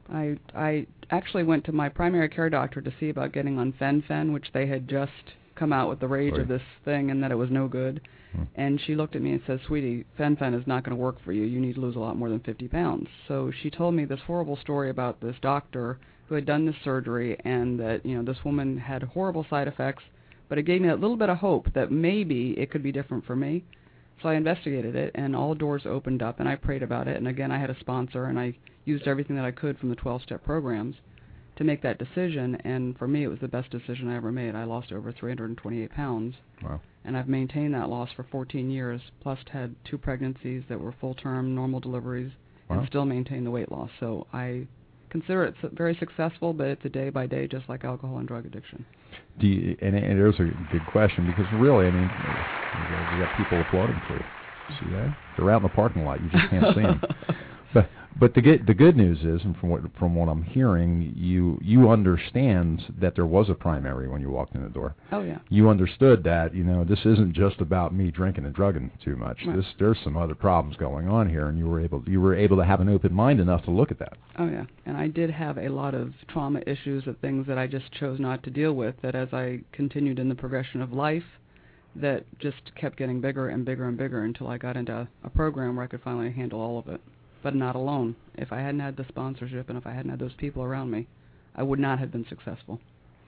I I actually went to my primary care doctor to see about getting on Fen-Phen, which they had just come out with the rage right. of this thing and that it was no good. Hmm. And she looked at me and said, "Sweetie, Fen-Phen is not going to work for you. You need to lose a lot more than fifty pounds." So she told me this horrible story about this doctor who had done this surgery and that, you know, this woman had horrible side effects, but it gave me a little bit of hope that maybe it could be different for me. So I investigated it, and all doors opened up, and I prayed about it. And again, I had a sponsor, and I used everything that I could from the twelve-step programs to make that decision. And for me, it was the best decision I ever made. I lost over three hundred twenty-eight pounds. Wow. And I've maintained that loss for fourteen years, plus had two pregnancies that were full-term, normal deliveries, Wow. and still maintain the weight loss. So I consider it su- very successful, but it's a day-by-day, just like alcohol and drug addiction. Do you, and, and there's a good question, because really, I mean, you got people applauding for you. See that? They're out in the parking lot. You just can't see them. But but the good the good news is, and from what from what I'm hearing, you you understand that there was a primary when you walked in the door. Oh yeah. You understood that, you know, this isn't just about me drinking and drugging too much. Right. This there's some other problems going on here, and you were able you were able to have an open mind enough to look at that. Oh yeah. And I did have a lot of trauma issues of things that I just chose not to deal with, that as I continued in the progression of life, that just kept getting bigger and bigger and bigger until I got into a program where I could finally handle all of it. But not alone. If I hadn't had the sponsorship and if I hadn't had those people around me, I would not have been successful.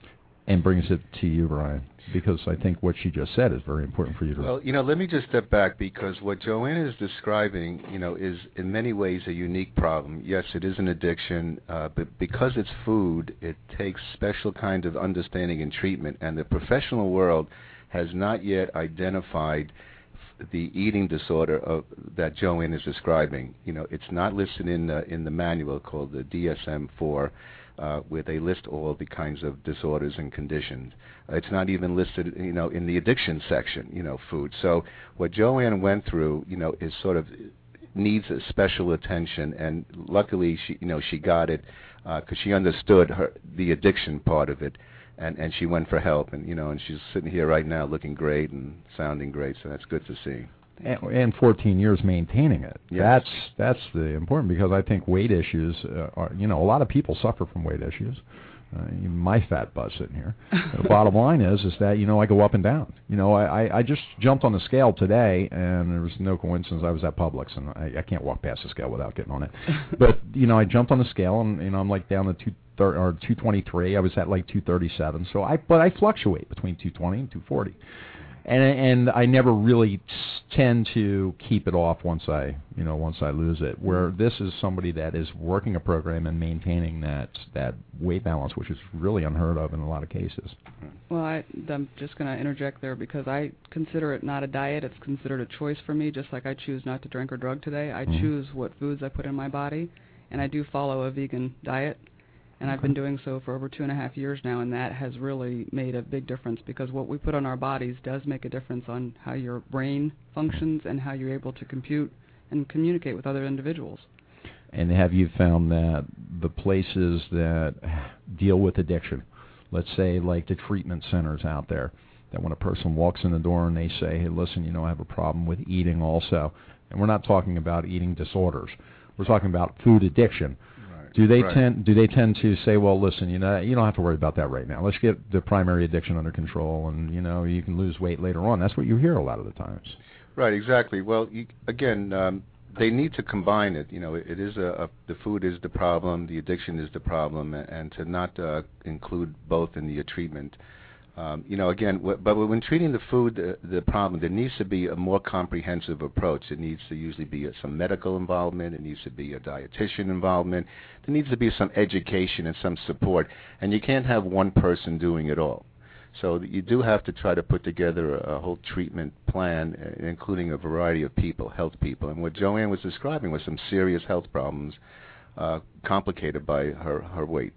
And brings it to you, Brian, because I think what she just said is very important for you to... Well, you know, let me just step back, because what Joanne is describing, you know, is in many ways a unique problem. Yes, it is an addiction, uh, but because it's food, it takes special kind of understanding and treatment, and the professional world has not yet identified the eating disorder of, that Joanne is describing. You know, it's not listed in the, in the manual called the D S M four, uh, where they list all the kinds of disorders and conditions. Uh, it's not even listed, you know, in the addiction section, you know, food. So what Joanne went through, you know, is sort of needs a special attention, and luckily she, you know, she got it because uh, she understood her the addiction part of it. And, and she went for help, and you know, and she's sitting here right now looking great and sounding great, so that's good to see. And, and fourteen years maintaining it. Yes. That's that's the important, because I think weight issues uh, are, you know, a lot of people suffer from weight issues. Uh, even my fat butt sitting here. The bottom line is, is that, you know, I go up and down. You know, I, I, I just jumped on the scale today, and there was no coincidence. I was at Publix, and I, I can't walk past the scale without getting on it. But you know, I jumped on the scale, and you know, I'm like down to two thirty or two twenty-three. I was at like two thirty-seven. So I, but I fluctuate between two twenty and two forty. And and I never really tend to keep it off once I you know once I lose it. Where this is somebody that is working a program and maintaining that that weight balance, which is really unheard of in a lot of cases. Well, I, I'm just going to interject there, because I consider it not a diet. It's considered a choice for me, just like I choose not to drink or drug today. I Mm-hmm. choose what foods I put in my body, and I do follow a vegan diet. And I've been doing so for over two and a half years now, and that has really made a big difference, because what we put on our bodies does make a difference on how your brain functions and how you're able to compute and communicate with other individuals. And have you found that the places that deal with addiction, let's say like the treatment centers out there, that when a person walks in the door and they say, hey, listen, you know, I have a problem with eating also, and we're not talking about eating disorders, we're talking about food addiction. Do they Right. tend do they tend to say, well, listen, you know, you don't have to worry about that right now. Let's get the primary addiction under control, and you know, you can lose weight later on. That's what you hear a lot of the times. Right, exactly. Well, you, again, um, they need to combine it. You know, it, it is a, a the food is the problem, the addiction is the problem, and, and to not uh, include both in the treatment. Um, you know, again, w- but when treating the food, the, the problem, there needs to be a more comprehensive approach. It needs to usually be a, some medical involvement. It needs to be a dietitian involvement. There needs to be some education and some support. And you can't have one person doing it all. So you do have to try to put together a, a whole treatment plan, uh, including a variety of people, health people. And what Joanne was describing was some serious health problems uh, complicated by her, her weight.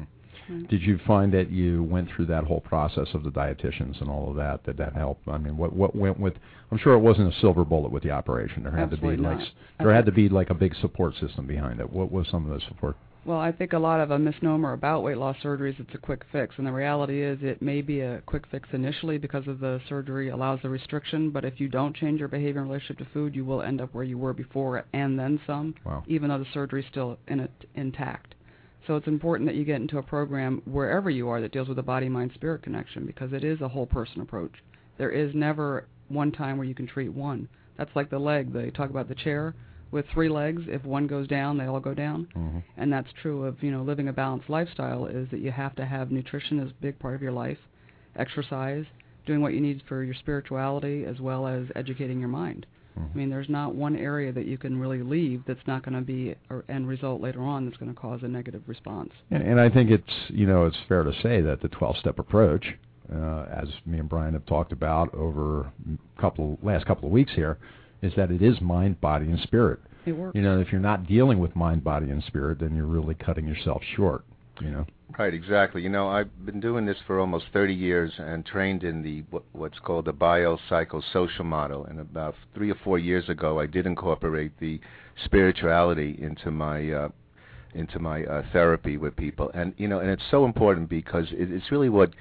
Did you find that you went through that whole process of the dietitians and all of that, that that helped? I mean, what what went with? I'm sure it wasn't a silver bullet with the operation. There had Absolutely to be like not. there had to be like a big support system behind it. What was some of the support? Well, I think a lot of a misnomer about weight loss surgeries, it's a quick fix. And the reality is it may be a quick fix initially because of the surgery allows the restriction, but if you don't change your behavior in relationship to food, you will end up where you were before and then some, Wow. even though the surgery is still in it, intact. So it's important that you get into a program wherever you are that deals with the body-mind-spirit connection, because it is a whole person approach. There is never one time where you can treat one. That's like the leg. They talk about the chair with three legs. If one goes down, they all go down. Mm-hmm. And that's true of, you know, living a balanced lifestyle, is that you have to have nutrition as a big part of your life, exercise, doing what you need for your spirituality, as well as educating your mind. I mean, there's not one area that you can really leave that's not going to be an end result later on that's going to cause a negative response. And, and I think it's, you know, it's fair to say that the twelve-step approach, uh, as me and Brian have talked about over a couple last couple of weeks here, is that it is mind, body, and spirit. It works. You know, if you're not dealing with mind, body, and spirit, then you're really cutting yourself short, you know. Right, exactly. You know, I've been doing this for almost thirty years and trained in the what, what's called the biopsychosocial model. And about three or four years ago, I did incorporate the spirituality into my uh, into my uh, therapy with people. And you know, and it's so important because it, it's really what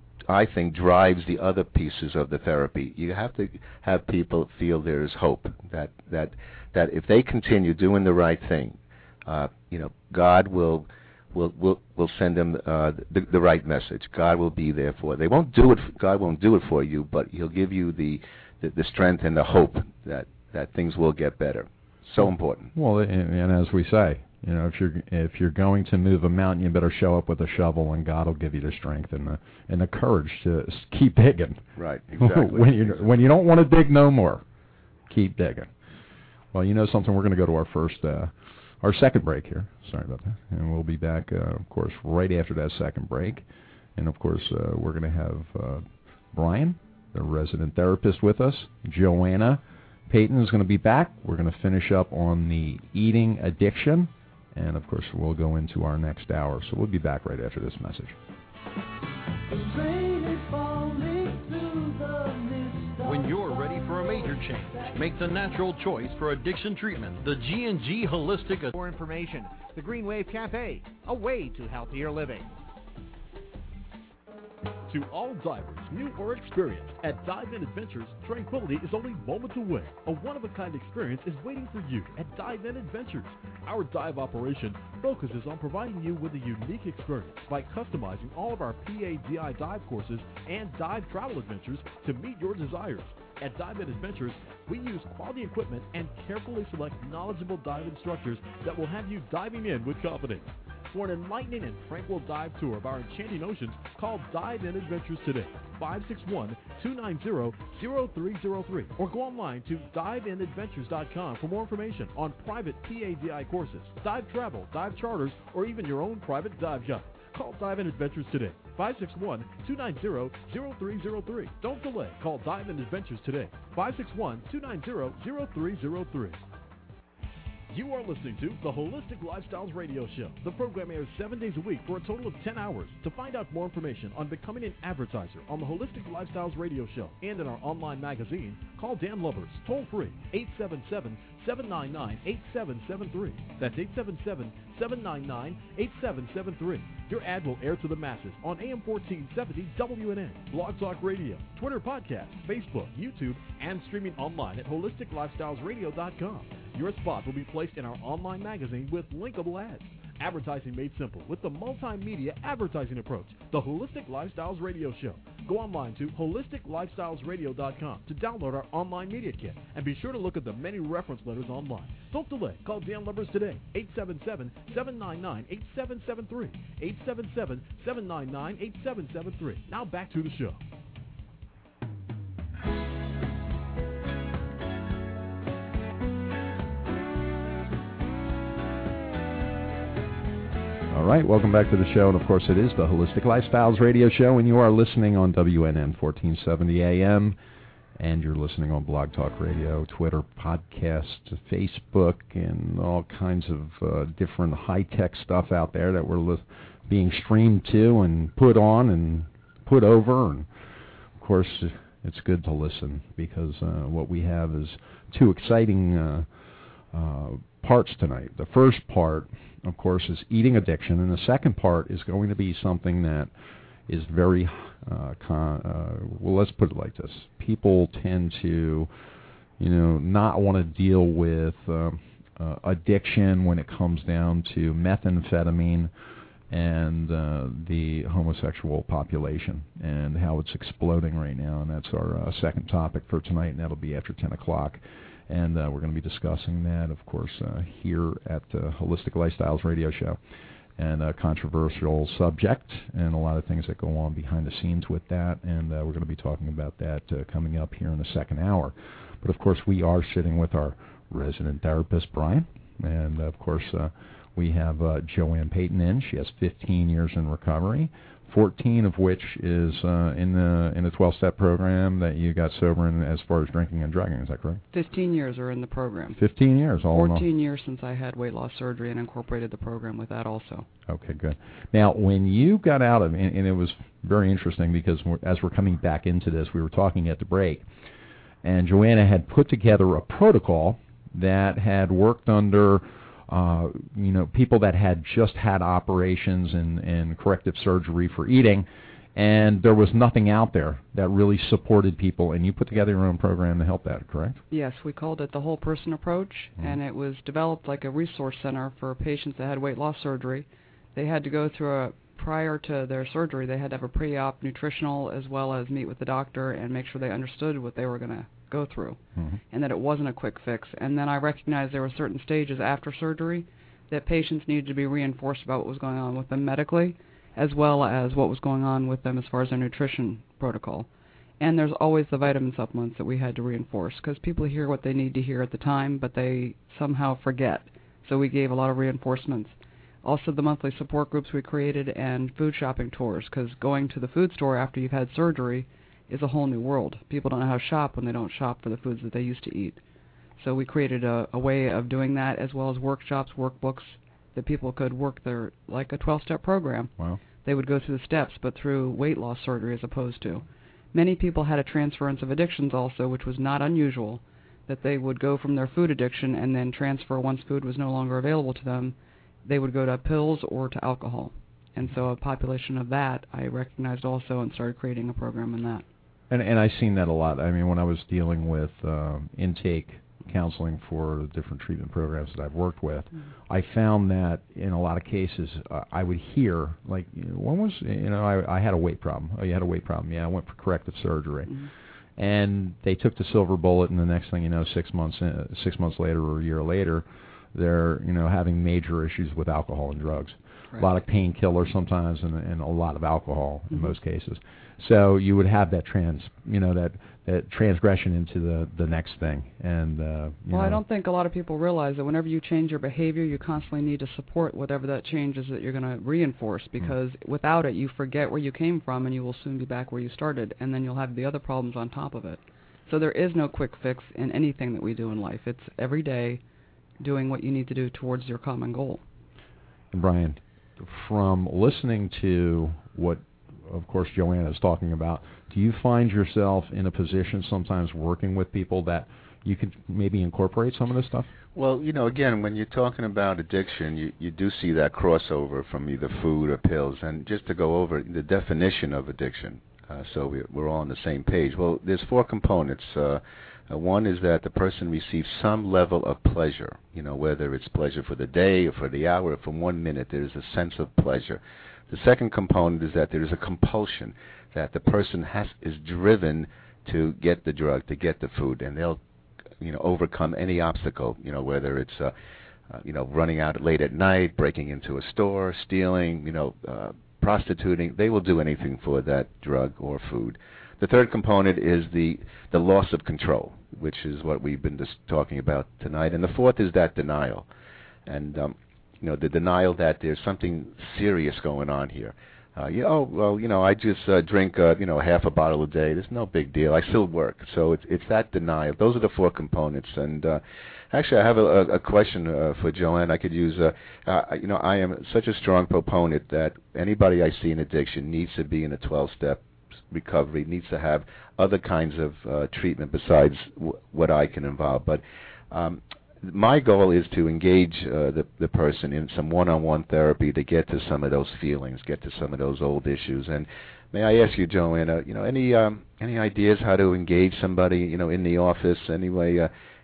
I think drives the other pieces of the therapy. You have to have people feel there is hope, that that that if they continue doing the right thing, uh, you know, God will. Will will will send them uh, the the right message. God will be there for. They won't do it. God won't do it for you, but He'll give you the, the, the strength and the hope that, that things will get better. So important. Well, and, and as we say, you know, if you're if you're going to move a mountain, you better show up with a shovel, and God will give you the strength and the and the courage to keep digging. Right. Exactly. when you when you don't want to dig no more, keep digging. Well, you know something. We're going to go to our first. Uh, Our second break here. Sorry about that. And we'll be back, uh, of course, right after that second break. And, of course, uh, we're going to have uh, Brian, the resident therapist, with us. Joanna Payton is going to be back. We're going to finish up on the eating addiction. And, of course, we'll go into our next hour. So we'll be back right after this message. When you're ready for a major change, make the natural choice for addiction treatment. The G and G Holistic. For information, the Green Wave Cafe, a way to healthier living. To all divers, new or experienced, at Dive In Adventures, tranquility is only moments away. A one-of-a-kind experience is waiting for you at Dive In Adventures. Our dive operation focuses on providing you with a unique experience by customizing all of our P A D I dive courses and dive travel adventures to meet your desires. At Dive In Adventures, we use quality equipment and carefully select knowledgeable dive instructors that will have you diving in with confidence. For an enlightening and tranquil dive tour of our enchanting oceans, call Dive In Adventures today, five six one, two nine zero, zero three zero three, or go online to dive in adventures dot com for more information on private P A D I courses, dive travel, dive charters, or even your own private dive shop. Call Dive In Adventures today, five six one, two nine zero, zero three zero three. Don't delay. Call Dive In Adventures today, five six one, two nine zero, zero three zero three. You are listening to the Holistic Lifestyles Radio Show. The program airs seven days a week for a total of ten hours. To find out more information on becoming an advertiser on the Holistic Lifestyles Radio Show and in our online magazine, call Dan Lubbers, toll free, eight seven seven, seven nine nine, eight seven seven three. That's eight seven seven, seven nine nine, eight seven seven three. Your ad will air to the masses on A M fourteen seventy W N N, Blog Talk Radio, Twitter podcast, Facebook, YouTube, and streaming online at holistic lifestyles radio dot com. Your spot will be placed in our online magazine with linkable ads. Advertising made simple with the multimedia advertising approach, the Holistic Lifestyles Radio Show. Go online to holistic lifestyles radio dot com to download our online media kit, and be sure to look at the many reference letters online. Don't delay. Call Dan Lubbers today, eight seven seven, seven nine nine, eight seven seven three, eight seven seven, seven nine nine, eight seven seven three. Now back to the show. All right, welcome back to the show, and of course it is the Holistic Lifestyles Radio Show, and you are listening on W N N fourteen seventy A M, and you're listening on Blog Talk Radio, Twitter, podcast, Facebook, and all kinds of uh, different high-tech stuff out there that we're li- being streamed to and put on and put over, and of course it's good to listen because uh, what we have is two exciting uh, uh, parts tonight. The first part, of course, is eating addiction, and the second part is going to be something that is very, uh, con- uh, well, let's put it like this. People tend to, you know, not want to deal with um, uh, addiction when it comes down to methamphetamine and uh, the homosexual population and how it's exploding right now. And that's our uh, second topic for tonight, and that'll be after ten o'clock. And uh, we're going to be discussing that, of course, uh, here at the Holistic Lifestyles Radio Show. And a controversial subject and a lot of things that go on behind the scenes with that. And uh, we're going to be talking about that uh, coming up here in the second hour. But, of course, we are sitting with our resident therapist, Brian. And, of course, uh, we have uh, Joanne Payton in. She has fifteen years in recovery, fourteen of which is uh, in the in the twelve-step program that you got sober in as far as drinking and drugging. Is that correct? fifteen years are in the program. fifteen years, all in all. fourteen years since I had weight loss surgery and incorporated the program with that also. Okay, good. Now, when you got out of, and, and it was very interesting because we're, as we're coming back into this, we were talking at the break, and Joanna had put together a protocol that had worked under Uh, you know, people that had just had operations and, and corrective surgery for eating, and there was nothing out there that really supported people, and you put together your own program to help that, correct? Yes, we called it the Whole Person Approach, Mm-hmm. and it was developed like a resource center for patients that had weight loss surgery. They had to go through a, prior to their surgery, they had to have a pre-op nutritional as well as meet with the doctor and make sure they understood what they were going to go through, mm-hmm. and that it wasn't a quick fix. And then I recognized there were certain stages after surgery that patients needed to be reinforced about what was going on with them medically, as well as what was going on with them as far as their nutrition protocol. And there's always the vitamin supplements that we had to reinforce, because people hear what they need to hear at the time, but they somehow forget. So we gave a lot of reinforcements. Also the monthly support groups we created and food shopping tours, because going to the food store after you've had surgery is a whole new world. People don't know how to shop when they don't shop for the foods that they used to eat. So we created a, a way of doing that, as well as workshops, workbooks, that people could work their, like a twelve-step program. Wow. They would go through the steps, but through weight loss surgery as opposed to. Many people had a transference of addictions also, which was not unusual, that they would go from their food addiction and then transfer once food was no longer available to them. They would go to pills or to alcohol. And so a population of that I recognized also and started creating a program in that. And, and I've seen that a lot. I mean, when I was dealing with uh, intake counseling for the different treatment programs that I've worked with, mm-hmm. I found that in a lot of cases uh, I would hear, like, you know, when was, you know, I, I had a weight problem. Oh, you had a weight problem. Yeah, I went for corrective surgery. Mm-hmm. And they took the silver bullet, and the next thing you know, six months in, six months later or a year later, they're, you know, having major issues with alcohol and drugs. Right. A lot of painkillers sometimes, and, and a lot of alcohol in mm-hmm. most cases. So you would have that trans, you know, that, that transgression into the, the next thing. And uh, you well, know. I don't think a lot of people realize that whenever you change your behavior, you constantly need to support whatever that change is that you're going to reinforce, because mm-hmm. without it, you forget where you came from, and you will soon be back where you started, and then you'll have the other problems on top of it. So there is no quick fix in anything that we do in life. It's every day doing what you need to do towards your common goal. And Brian, from listening to what, of course, Joanna is talking about, do you find yourself in a position sometimes working with people that you could maybe incorporate some of this stuff? Well, you know, again, when you're talking about addiction, you, you do see that crossover from either food or pills. And just to go over the definition of addiction, uh, so we, we're all on the same page. Well, there's four components. Uh, uh, one is that the person receives some level of pleasure, you know, whether it's pleasure for the day or for the hour or for one minute, there's a sense of pleasure. The second component is that there is a compulsion, that the person has is driven to get the drug, to get the food, and they'll, you know, overcome any obstacle, you know, whether it's, uh, uh, you know, running out late at night, breaking into a store, stealing, you know, uh, prostituting. They will do anything for that drug or food. The third component is the the loss of control, which is what we've been just talking about tonight. And the fourth is that denial, and um, you know, the denial that there's something serious going on here. Uh, you know, oh, well, you know, I just uh, drink, uh, you know, half a bottle a day. There's no big deal. I still work. So it's it's that denial. Those are the four components. And uh, actually, I have a, a question uh, for Joanne. I could use, uh, uh, you know, I am such a strong proponent that anybody I see in addiction needs to be in a twelve-step recovery, needs to have other kinds of uh, treatment besides w- what I can involve. But um, my goal is to engage uh, the, the person in some one-on-one therapy to get to some of those feelings, get to some of those old issues. And may I ask you, Joanna, you know, any um, any ideas how to engage somebody, you know, in the office? Anyway, uh,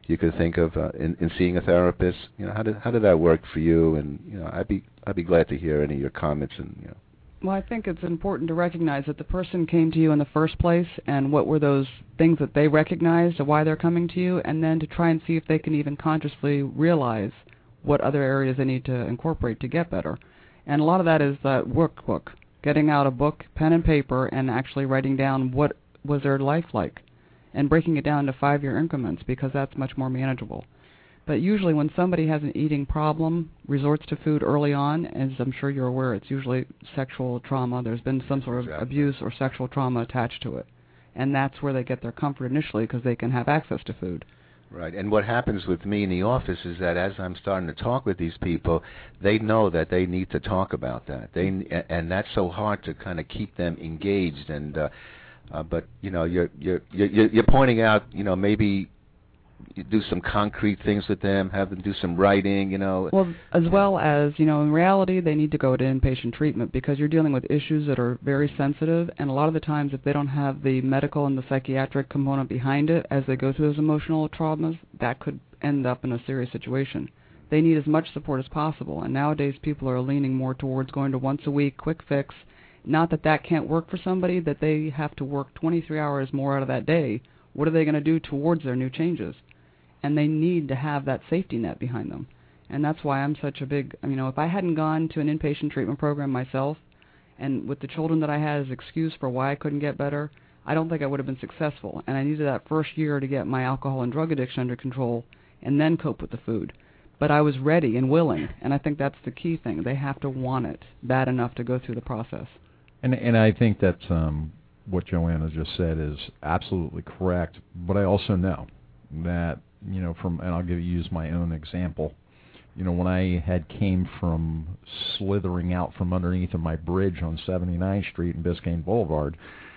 you could think of uh, in, in seeing a therapist. You know, how did how did that work for you? And you know, I'd be I'd be glad to hear any of your comments. And you know. Well, I think it's important to recognize that the person came to you in the first place, and what were those things that they recognized, and why they're coming to you, and then to try and see if they can even consciously realize what other areas they need to incorporate to get better. And a lot of that is that workbook, getting out a book, pen and paper, and actually writing down what was their life like, and breaking it down to five-year increments, because that's much more manageable. But usually when somebody has an eating problem, resorts to food early on, as I'm sure you're aware, it's usually sexual trauma. There's been some sort of exactly. abuse or sexual trauma attached to it. And that's where they get their comfort initially, because they can have access to food. Right. And what happens with me in the office is that as I'm starting to talk with these people, they know that they need to talk about that. They and that's so hard to kind of keep them engaged. And uh, uh, but you know, you're you're you're you're pointing out, you know, maybe you do some concrete things with them, have them do some writing, you know. Well, as well as, you know, in reality, they need to go to inpatient treatment, because you're dealing with issues that are very sensitive, and a lot of the times if they don't have the medical and the psychiatric component behind it as they go through those emotional traumas, that could end up in a serious situation. They need as much support as possible, and nowadays people are leaning more towards going to once a week, quick fix. Not that that can't work for somebody, that they have to work twenty-three hours more out of that day. What are they going to do towards their new changes? And they need to have that safety net behind them. And that's why I'm such a big, you know, if I hadn't gone to an inpatient treatment program myself, and with the children that I had as excuse for why I couldn't get better, I don't think I would have been successful. And I needed that first year to get my alcohol and drug addiction under control and then cope with the food. But I was ready and willing, and I think that's the key thing. They have to want it bad enough to go through the process. And and I think that um, what Joanna just said is absolutely correct, but I also know that, you know, from, and I'll give use my own example. You know, when I had came from slithering out from underneath of my bridge on seventy-ninth Street and Biscayne Boulevard,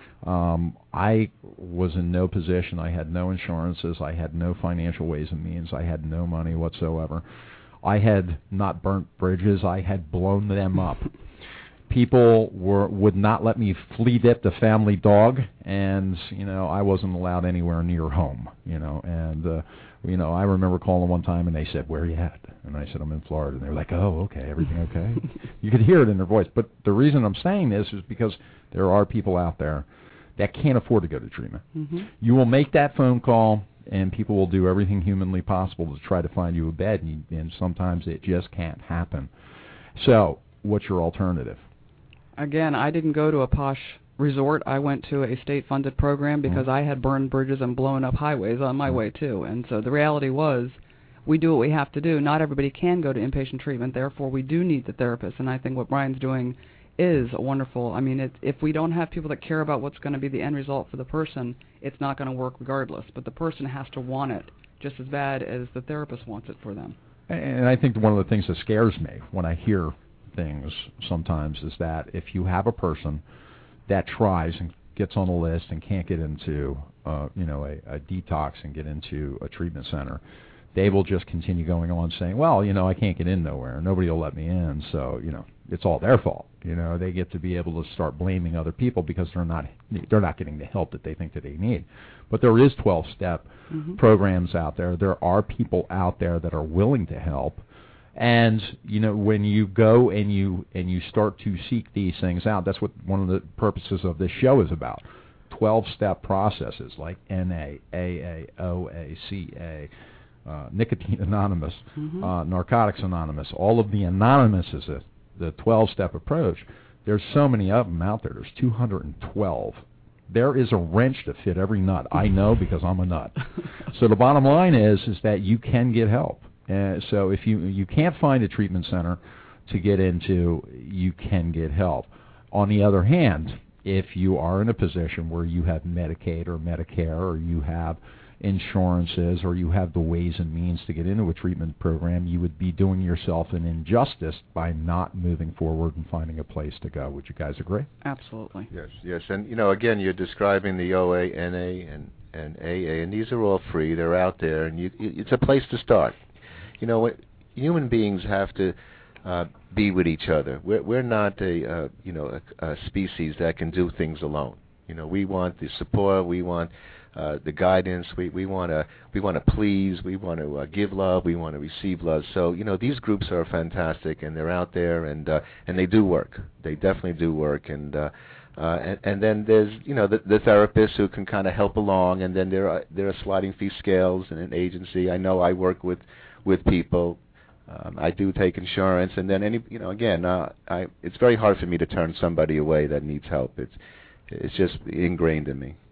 um, I was in no position. I had no insurances. I had no financial ways and means. I had no money whatsoever. I had not burnt bridges. I had blown them up. People were would not let me flea dip the family dog, and you know I wasn't allowed anywhere near home. You know, and uh, you know I remember calling one time and they said, "Where are you at?" And I said, "I'm in Florida." And they were like, "Oh, okay, everything okay?" You could hear it in their voice. But the reason I'm saying this is because there are people out there that can't afford to go to treatment. Mm-hmm. You will make that phone call, and people will do everything humanly possible to try to find you a bed, and, you, and sometimes it just can't happen. So, what's your alternative? Again, I didn't go to a posh resort. I went to a state-funded program because mm-hmm. I had burned bridges and blown up highways on my mm-hmm. way, too. And so the reality was, we do what we have to do. Not everybody can go to inpatient treatment. Therefore, we do need the therapist. And I think what Brian's doing is wonderful. I mean, it, if we don't have people that care about what's going to be the end result for the person, it's not going to work regardless. But the person has to want it just as bad as the therapist wants it for them. And I think one of the things that scares me when I hear things sometimes is that if you have a person that tries and gets on a list and can't get into uh, you know a, a detox and get into a treatment center, they will just continue going on saying, well, you know, I can't get in nowhere. Nobody will let me in, so, you know, it's all their fault. You know, they get to be able to start blaming other people because they're not they're not getting the help that they think that they need. But there is twelve-step mm-hmm. programs out there. There are people out there that are willing to help. And, you know, when you go and you and you start to seek these things out, that's what one of the purposes of this show is about. twelve-step processes like N A, A A, O A, C A, uh, Nicotine Anonymous, mm-hmm. uh, Narcotics Anonymous, all of the anonymous is a, the twelve-step approach. There's so many of them out there. There's two hundred twelve. There is a wrench to fit every nut. I know because I'm a nut. So the bottom line is is that you can get help. Uh, so if you you can't find a treatment center to get into, you can get help. On the other hand, if you are in a position where you have Medicaid or Medicare or you have insurances or you have the ways and means to get into a treatment program, you would be doing yourself an injustice by not moving forward and finding a place to go. Would you guys agree? Absolutely. Yes, yes. And, you know, again, you're describing the O A, N A, and, and A A, and these are all free. They're out there, and you, it's a place to start. You know, what human beings have to uh, be with each other. We're, we're not a uh, you know a, a species that can do things alone. You know, we want the support. We want uh, the guidance. We we want to we want to please. We want to uh, give love. We want to receive love. So you know these groups are fantastic, and they're out there, and uh, and they do work. They definitely do work, and. Uh, Uh, and, and then there's, you know, the, the therapists who can kind of help along, and then there are there are sliding fee scales and an agency. I know I work with with people. Um, I do take insurance, and then any, you know, again, uh, I it's very hard for me to turn somebody away that needs help. It's it's just ingrained in me.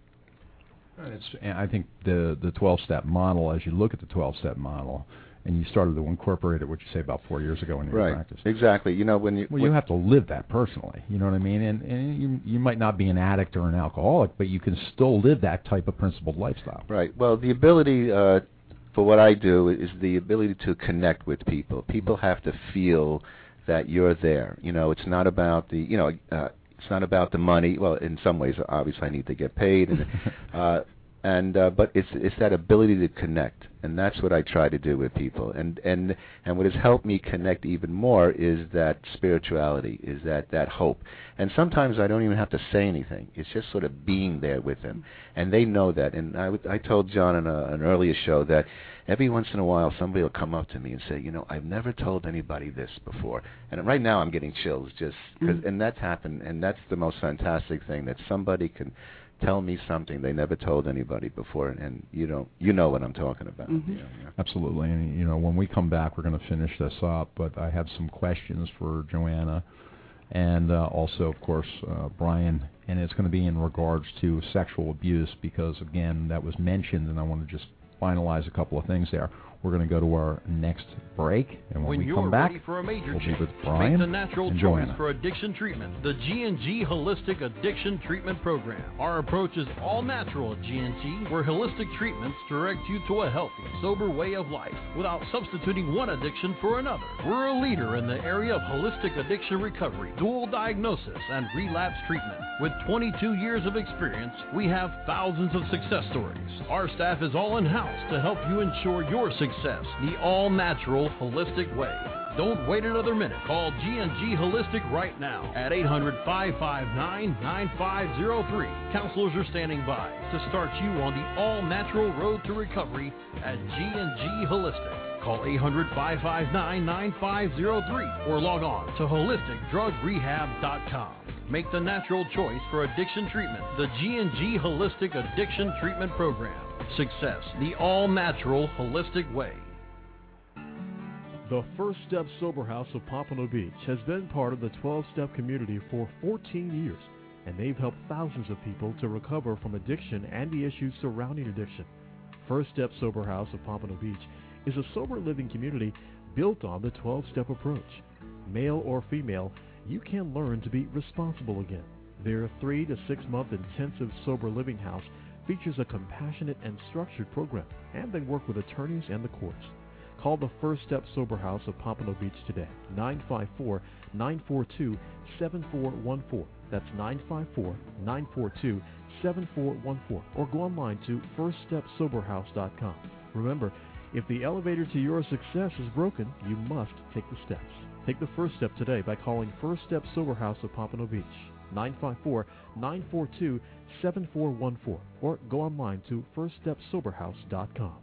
It's, I think the the twelve-step model, as you look at the twelve-step model, and you started to incorporate it, what you say, about four years ago in your right. practice. Exactly. You know, when you well, when you have to live that personally. You know what I mean? And, and you you might not be an addict or an alcoholic, but you can still live that type of principled lifestyle. Right. Well, the ability uh, for what I do is the ability to connect with people. People have to feel that you're there. You know, it's not about the you know uh, it's not about the money. Well, in some ways, obviously, I need to get paid, and uh, and uh, but it's it's that ability to connect. And that's what I try to do with people. And and and what has helped me connect even more is that spirituality, is that, that hope. And sometimes I don't even have to say anything. It's just sort of being there with them. And they know that. And I, I told John in a, an earlier show that every once in a while somebody will come up to me and say, you know, I've never told anybody this before. And right now I'm getting chills just because, mm-hmm. and that's happened. And that's the most fantastic thing, that somebody can tell me something they never told anybody before, and you know, you know what I'm talking about. Mm-hmm. You know, yeah. Absolutely. And you know, when we come back, we're going to finish this up. But I have some questions for Joanna, and uh, also, of course, uh, Brian. And it's going to be in regards to sexual abuse, because again, that was mentioned, and I want to just finalize a couple of things there. We're going to go to our next break, and when, when we you're come back, ready for a major we'll be change, with Brian make the natural and choice Joanna. for addiction treatment, the G and G Holistic Addiction Treatment Program. Our approach is all natural at G and G, where holistic treatments direct you to a healthy, sober way of life without substituting one addiction for another. We're a leader in the area of holistic addiction recovery, dual diagnosis, and relapse treatment. With twenty-two years of experience, we have thousands of success stories. Our staff is all in-house to help you ensure your success the all-natural, holistic way. Don't wait another minute. Call G and G Holistic right now at eight hundred, five five nine, nine five zero three. Counselors are standing by to start you on the all-natural road to recovery at G and G Holistic. Call eight hundred, five five nine, nine five zero three or log on to holistic drug rehab dot com. Make the natural choice for addiction treatment, the G and G Holistic Addiction Treatment Program. Success, the all-natural, holistic way. The First Step Sober House of Pompano Beach has been part of the twelve-step community for fourteen years, and they've helped thousands of people to recover from addiction and the issues surrounding addiction. First Step Sober House of Pompano Beach is a sober living community built on the twelve-step approach. Male or female, you can learn to be responsible again. Their three to six month intensive sober living house features a compassionate and structured program, and they work with attorneys and the courts. Call the First Step Sober House of Pompano Beach today, nine five four, nine four two, seven four one four. That's nine five four, nine four two, seven four one four. Or go online to first step sober house dot com. Remember, if the elevator to your success is broken, you must take the steps. Take the first step today by calling First Step Sober House of Pompano Beach, nine five four, nine four two, seven four one four. Or go online to first step sober house dot com.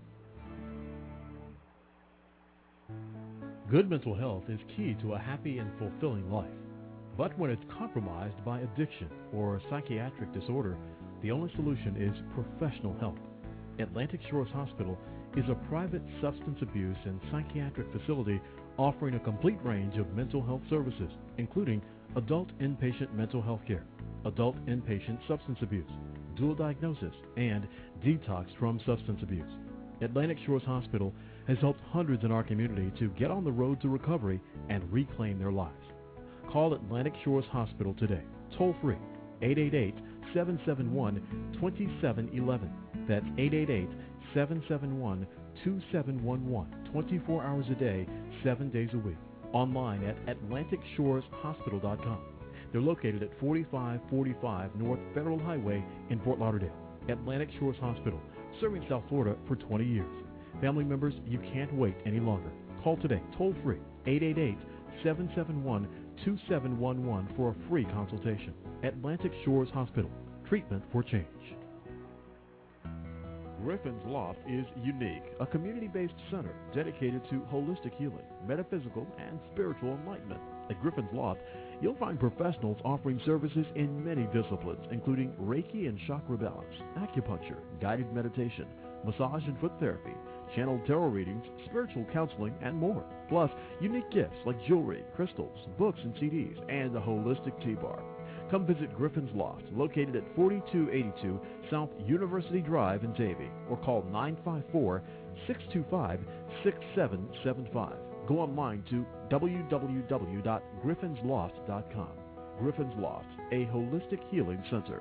Good mental health is key to a happy and fulfilling life. But when it's compromised by addiction or a psychiatric disorder, the only solution is professional help. Atlantic Shores Hospital is a private substance abuse and psychiatric facility offering a complete range of mental health services, including adult inpatient mental health care, adult inpatient substance abuse, dual diagnosis, and detox from substance abuse. Atlantic Shores Hospital has helped hundreds in our community to get on the road to recovery and reclaim their lives. Call Atlantic Shores Hospital today, toll free, eight eight eight, seven seven one, two seven one one. That's eight eight eight, seven seven one, two seven one one, twenty-four hours a day, seven days a week. Online at atlantic shores hospital dot com. They're located at forty-five forty-five North Federal Highway in Fort Lauderdale. Atlantic Shores Hospital, serving South Florida for twenty years. Family members, you can't wait any longer. Call today, toll free, eight eight eight, seven seven one, two seven one one for a free consultation. Atlantic Shores Hospital, treatment for change. Griffin's Loft is unique, a community-based center dedicated to holistic healing, metaphysical, and spiritual enlightenment. At Griffin's Loft, you'll find professionals offering services in many disciplines, including Reiki and chakra balance, acupuncture, guided meditation, massage and foot therapy, channeled tarot readings, spiritual counseling, and more. Plus, unique gifts like jewelry, crystals, books and C Ds, and a holistic tea bar. Come visit Griffin's Loft, located at forty-two eighty-two South University Drive in Davie, or call nine five four, six two five, six seven seven five. Go online to w w w dot griffins loft dot com. Griffin's Loft, a holistic healing center.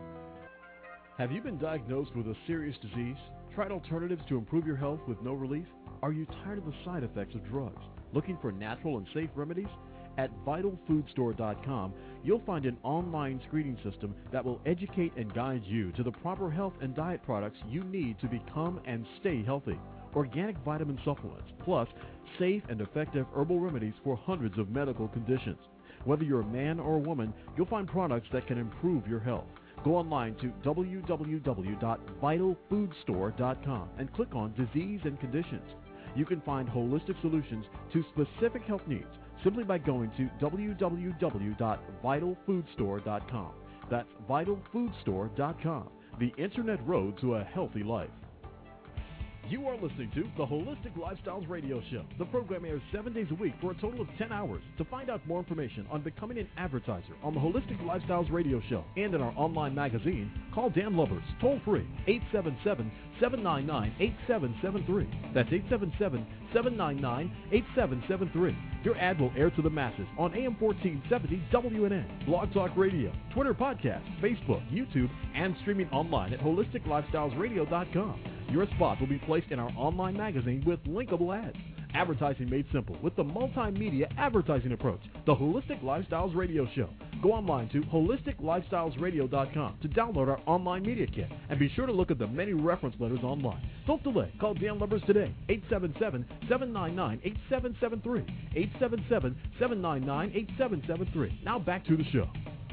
Have you been diagnosed with a serious disease? Tried alternatives to improve your health with no relief? Are you tired of the side effects of drugs? Looking for natural and safe remedies? At vital food store dot com, you'll find an online screening system that will educate and guide you to the proper health and diet products you need to become and stay healthy. Organic vitamin supplements, plus safe and effective herbal remedies for hundreds of medical conditions. Whether you're a man or a woman, you'll find products that can improve your health. Go online to w w w dot vital food store dot com and click on Disease and Conditions. You can find holistic solutions to specific health needs simply by going to w w w dot vital food store dot com. That's vital food store dot com, the internet road to a healthy life. You are listening to the Holistic Lifestyles Radio Show. The program airs seven days a week for a total of ten hours. To find out more information on becoming an advertiser on the Holistic Lifestyles Radio Show and in our online magazine, call Dan Lubbers, toll free, eight seven seven, seven nine nine, eight seven seven three. That's eight seven seven, seven nine nine, eight seven seven three. Your ad will air to the masses on A M fourteen seventy W N N, Blog Talk Radio, Twitter podcast, Facebook, YouTube, and streaming online at holistic lifestyles radio dot com. Your spot will be placed in our online magazine with linkable ads. Advertising made simple with the multimedia advertising approach, the Holistic Lifestyles Radio Show. Go online to holistic lifestyles radio dot com to download our online media kit, and be sure to look at the many reference letters online. Don't delay. Call Dan Lubbers today, eight seven seven, seven nine nine, eight seven seven three, eight seven seven, seven nine nine, eight seven seven three. Now back to the show.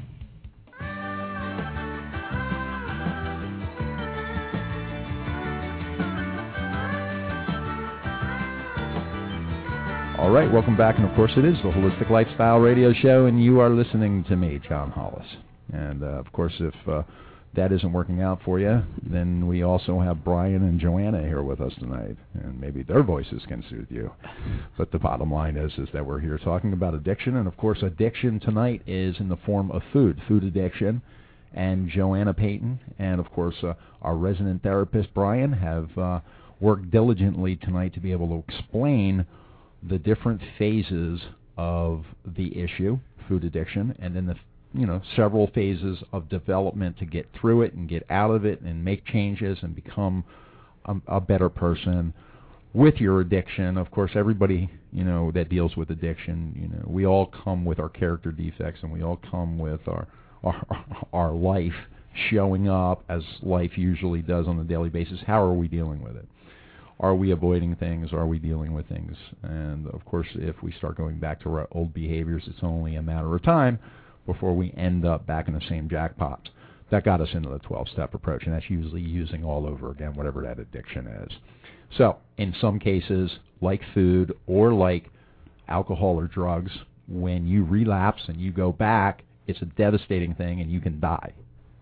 All right, welcome back, and of course it is the Holistic Lifestyle Radio Show, and you are listening to me, John Hollis. And uh, of course, if uh, that isn't working out for you, then we also have Brian and Joanna here with us tonight, and maybe their voices can soothe you. But the bottom line is, is that we're here talking about addiction, and of course addiction tonight is in the form of food, food addiction. And Joanna Payton and of course uh, our resident therapist, Brian, have uh, worked diligently tonight to be able to explain the different phases of the issue, food addiction, and then the you know several phases of development to get through it and get out of it and make changes and become a, a better person with your addiction. Of course, everybody you know that deals with addiction, you know, we all come with our character defects, and we all come with our our, our life showing up as life usually does on a daily basis. How are we dealing with it? Are we avoiding things? Are we dealing with things? And, of course, if we start going back to our old behaviors, it's only a matter of time before we end up back in the same jackpot. That got us into the twelve-step approach, and that's usually using all over again whatever that addiction is. So, in some cases, like food or like alcohol or drugs, when you relapse and you go back, it's a devastating thing, and you can die.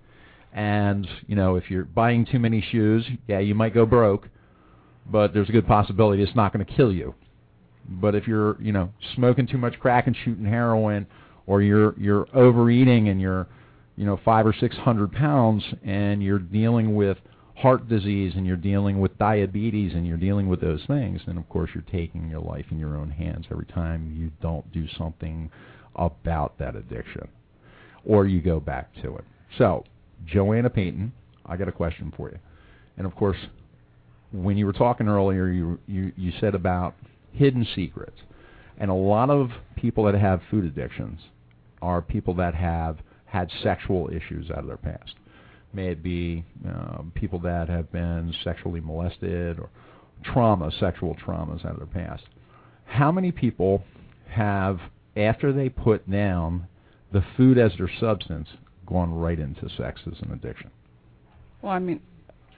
And, you know, if you're buying too many shoes, yeah, you might go broke, but there's a good possibility it's not going to kill you. But if you're, you know, smoking too much crack and shooting heroin, or you're you're overeating and you're, you know, five or six hundred pounds, and you're dealing with heart disease and you're dealing with diabetes and you're dealing with those things, then of course you're taking your life in your own hands every time you don't do something about that addiction, or you go back to it. So, Joanna Payton, I got a question for you, and of course, when you were talking earlier, you, you you said about hidden secrets. And a lot of people that have food addictions are people that have had sexual issues out of their past. May it be uh, people that have been sexually molested or trauma, sexual traumas out of their past. How many people have, after they put down the food as their substance, gone right into sex as an addiction? Well, I mean,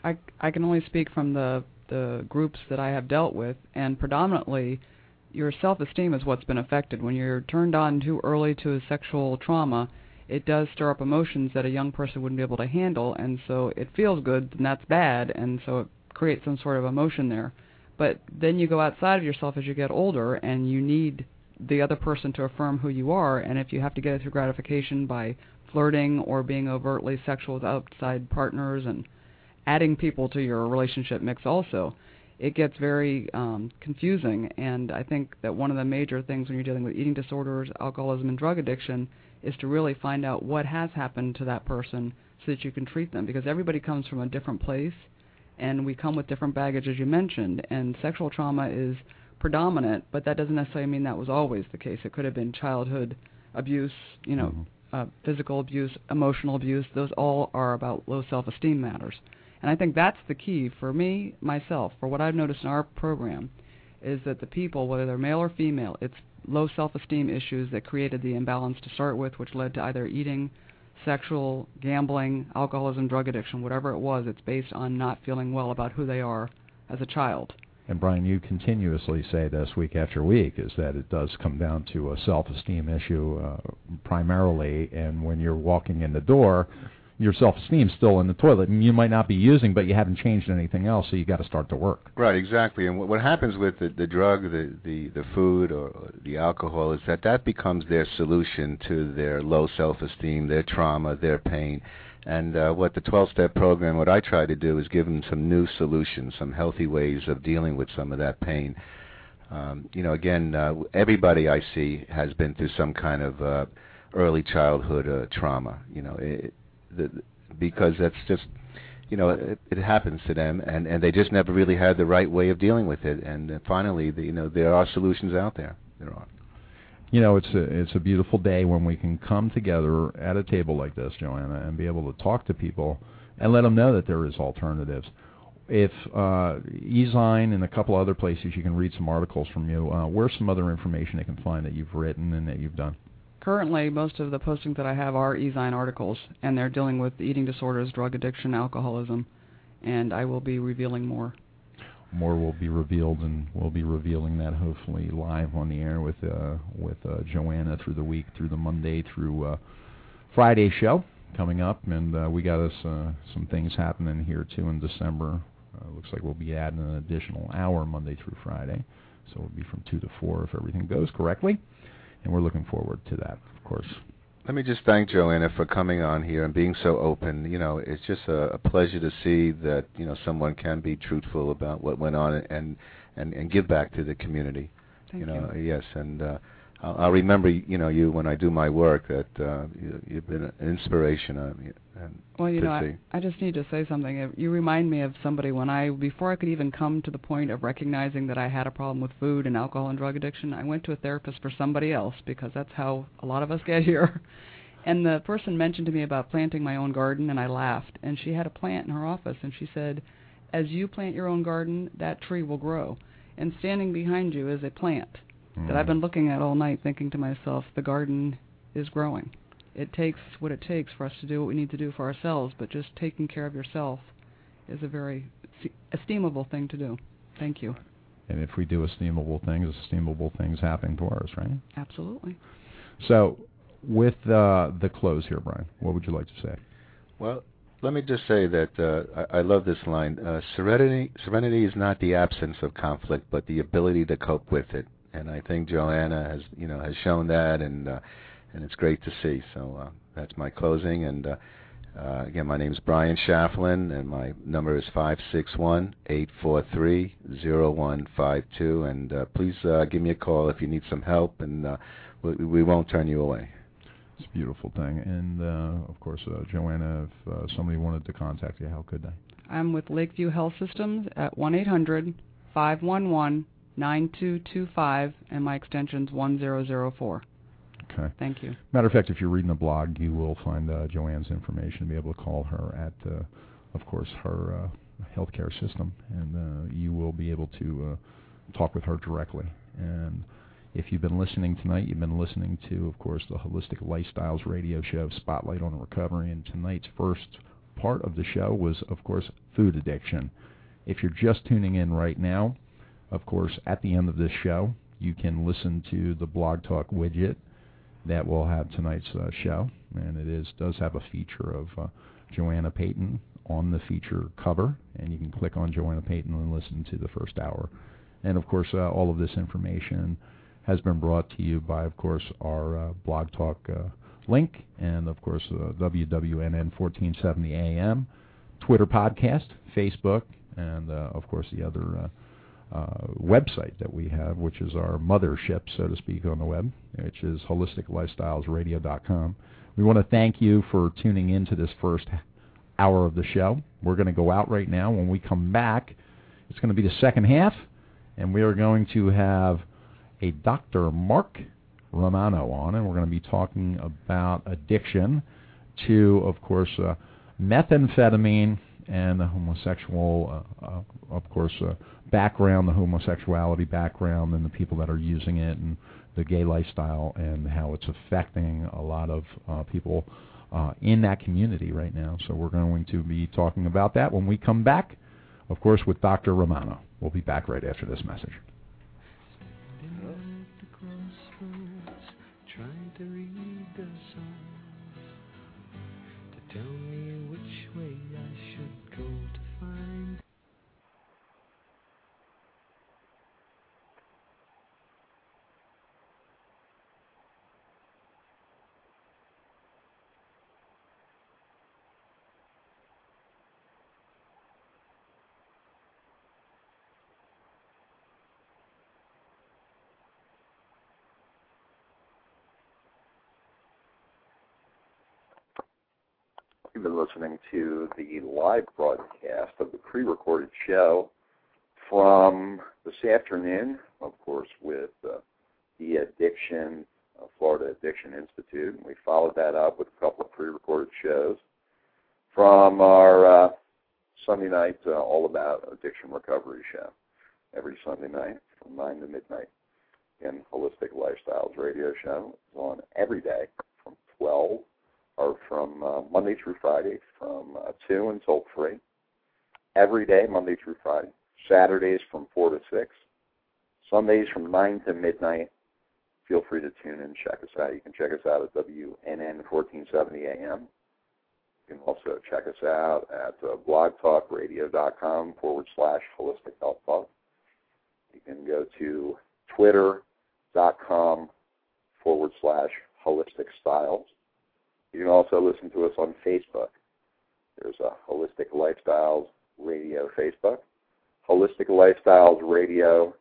I, I can only speak from the, the groups that I have dealt with, and predominantly your self-esteem is what's been affected. When you're turned on too early to a sexual trauma, it does stir up emotions that a young person wouldn't be able to handle, and so it feels good, and that's bad, and so it creates some sort of emotion there. But then you go outside of yourself as you get older, and you need the other person to affirm who you are, and if you have to get it through gratification by flirting or being overtly sexual with outside partners and adding people to your relationship mix also, it gets very um, confusing. And I think that one of the major things when you're dealing with eating disorders, alcoholism, and drug addiction is to really find out what has happened to that person so that you can treat them, because everybody comes from a different place, and we come with different baggage, as you mentioned, and sexual trauma is predominant, but that doesn't necessarily mean that was always the case. It could have been childhood abuse, you know, mm-hmm. uh, physical abuse, emotional abuse. Those all are about low self-esteem matters. And I think that's the key for me, myself, for what I've noticed in our program, is that the people, whether they're male or female, it's low self-esteem issues that created the imbalance to start with, which led to either eating, sexual, gambling, alcoholism, drug addiction, whatever it was. It's based on not feeling well about who they are as a child. And Brian, you continuously say this week after week, is that it does come down to a self-esteem issue uh, primarily, and when you're walking in the door, your self-esteem's still in the toilet, and you might not be using, but you haven't changed anything else, so you got to start to work. Right, exactly. And what, what happens with the, the drug, the, the, the food, or, or the alcohol is that that becomes their solution to their low self-esteem, their trauma, their pain. And uh, what the twelve-step program, what I try to do is give them some new solutions, some healthy ways of dealing with some of that pain. Um, you know, again, uh, everybody I see has been through some kind of uh, early childhood uh, trauma, you know, it, the, because that's just, you know, it, it happens to them, and, and they just never really had the right way of dealing with it. And uh, finally, the, you know, there are solutions out there. There are. You know, it's a, it's a beautiful day when we can come together at a table like this, Joanna, and be able to talk to people and let them know that there is alternatives. If uh, E-Zine and a couple other places you can read some articles from you, uh, where's some other information they can find that you've written and that you've done? Currently, most of the postings that I have are E-Zine articles, and they're dealing with eating disorders, drug addiction, alcoholism, and I will be revealing more. More will be revealed, and we'll be revealing that hopefully live on the air with uh, with uh, Joanna through the week, through the Monday through uh, Friday show coming up, and uh, we got us uh, some things happening here too in December. Uh, looks like we'll be adding an additional hour Monday through Friday, so it'll be from two to four if everything goes correctly, and we're looking forward to that, of course. Let me just thank Joanna for coming on here and being so open. You know, it's just a, a pleasure to see that, you know, someone can be truthful about what went on and and, and give back to the community. Thank you know, you. Yes, and uh, I'll, I'll remember, you know, you when I do my work, that uh, you, you've been an inspiration. Uh, and well, you to know, see. I, I just need to say something. You remind me of somebody when I, before I could even come to the point of recognizing that I had a problem with food and alcohol and drug addiction, I went to a therapist for somebody else, because that's how a lot of us get here. And the person mentioned to me about planting my own garden, and I laughed. And she had a plant in her office, and she said, as you plant your own garden, that tree will grow. And standing behind you is a plant mm. that I've been looking at all night, thinking to myself, the garden is growing. It takes what it takes for us to do what we need to do for ourselves, but just taking care of yourself is a very esteemable thing to do. Thank you. And if we do esteemable things, esteemable things happen for us, right? Absolutely. So, with uh, the close here, Brian, what would you like to say? Well, let me just say that uh, I, I love this line. Uh, serenity, serenity is not the absence of conflict, but the ability to cope with it. And I think Joanna has, you know, has shown that, and uh, and it's great to see. So uh, that's my closing. And uh, uh, again, my name is Brian Shaflin, and my number is five six one, eight four three, zero one five two. And uh, please uh, give me a call if you need some help, and uh, we, we won't turn you away. It's a beautiful thing. And, uh, of course, uh, Joanna, if uh, somebody wanted to contact you, how could they? I'm with Lakeview Health Systems at one eight hundred, five one one, nine two two five, and my extension's one zero zero four. Okay. Thank you. Matter of fact, if you're reading the blog, you will find uh, Joanne's information, be able to call her at, uh, of course, her uh, healthcare system, and uh, you will be able to uh, talk with her directly. And if you've been listening tonight, you've been listening to, of course, the Holistic Lifestyles radio show, Spotlight on Recovery, and tonight's first part of the show was, of course, food addiction. If you're just tuning in right now, of course, at the end of this show, you can listen to the Blog Talk widget that will have tonight's uh, show, and it is does have a feature of uh, Joanna Payton on the feature cover, and you can click on Joanna Payton and listen to the first hour. And, of course, uh, all of this information has been brought to you by, of course, our uh, Blog Talk uh, link, and, of course, uh, W W N N fourteen seventy A M, Twitter podcast, Facebook, and, uh, of course, the other uh, uh, website that we have, which is our mothership, so to speak, on the web, which is holistic lifestyles radio dot com. We want to thank you for tuning in to this first hour of the show. We're going to go out right now. When we come back, it's going to be the second half, and we are going to have a Doctor Mark Romano on, and we're going to be talking about addiction to, of course, uh, methamphetamine and the homosexual, uh, uh, of course, uh, background, the homosexuality background, and the people that are using it, and the gay lifestyle, and how it's affecting a lot of uh, people uh, in that community right now. So we're going to be talking about that when we come back, of course, with Doctor Romano. We'll be back right after this message. Trying to read the signs to tell me which way I should go to find. You've been listening to the live broadcast of the pre-recorded show from this afternoon, of course, with uh, the Addiction, uh, Florida Addiction Institute. We followed that up with a couple of pre-recorded shows from our uh, Sunday night uh, All About Addiction Recovery show, every Sunday night from nine to midnight. And Holistic Lifestyles radio show is on every day from twelve or from uh, Monday through Friday from uh, two until three. Every day, Monday through Friday. Saturdays from four to six. Sundays from nine to midnight. Feel free to tune in, check us out. You can check us out at W N N fourteen seventy A M. You can also check us out at uh, blogtalkradio.com forward slash holistic health talk. You can go to twitter.com forward slash holistic styles. You can also listen to us on Facebook. There's a Holistic Lifestyles Radio Facebook, Holistic Lifestyles Radio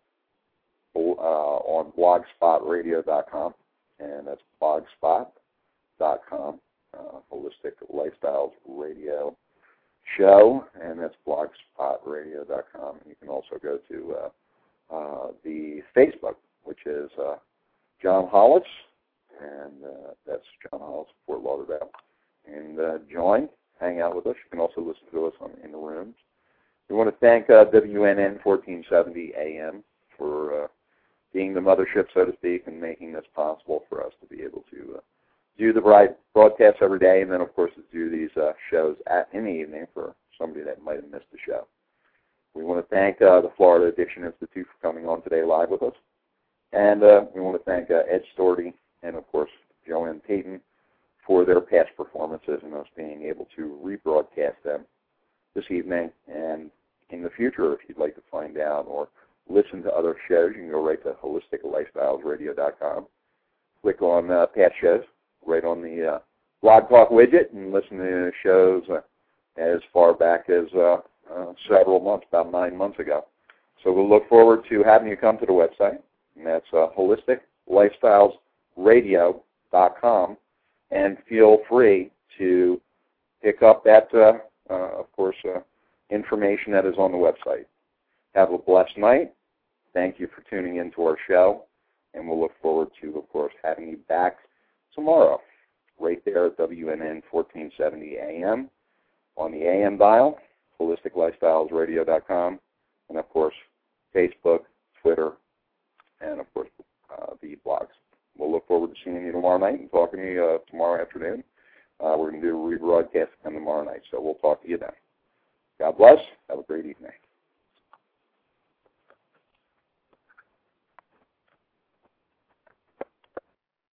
uh, on blogspot radio dot com, and that's blogspot dot com, uh, Holistic Lifestyles Radio Show, and that's blogspot radio dot com. And you can also go to uh, uh, the Facebook, which is uh, John Hollis, and uh, that's John Hollis, Fort Lauderdale. And uh, join, hang out with us. You can also listen to us on In the Rooms. We want to thank uh, W N N fourteen seventy A M for uh, being the mothership, so to speak, and making this possible for us to be able to uh, do the right broadcasts every day, and then, of course, to do these uh, shows at, in the evening for somebody that might have missed the show. We want to thank uh, the Florida Addiction Institute for coming on today live with us. And uh, we want to thank uh, Ed Storty and, of course, Joanne Payton for their past performances and us being able to rebroadcast them this evening. And in the future, if you'd like to find out or listen to other shows, you can go right to holistic lifestyles radio dot com. Click on uh, past shows right on the uh, Blog Talk widget and listen to shows uh, as far back as uh, uh, several months, about nine months ago. So we'll look forward to having you come to the website, and that's uh, holistic lifestyles radio dot com, and feel free to pick up that, uh, uh, of course, uh, information that is on the website. Have a blessed night. Thank you for tuning in to our show, and we'll look forward to, of course, having you back tomorrow, right there at W N N fourteen seventy A M on the A M dial, holistic lifestyles radio dot com, and, of course, Facebook, Twitter, and, of course, uh, the blogs. We'll look forward to seeing you tomorrow night and talking to you uh, tomorrow afternoon Uh, we're going to do a rebroadcast again tomorrow night, so we'll talk to you then. God bless. Have a great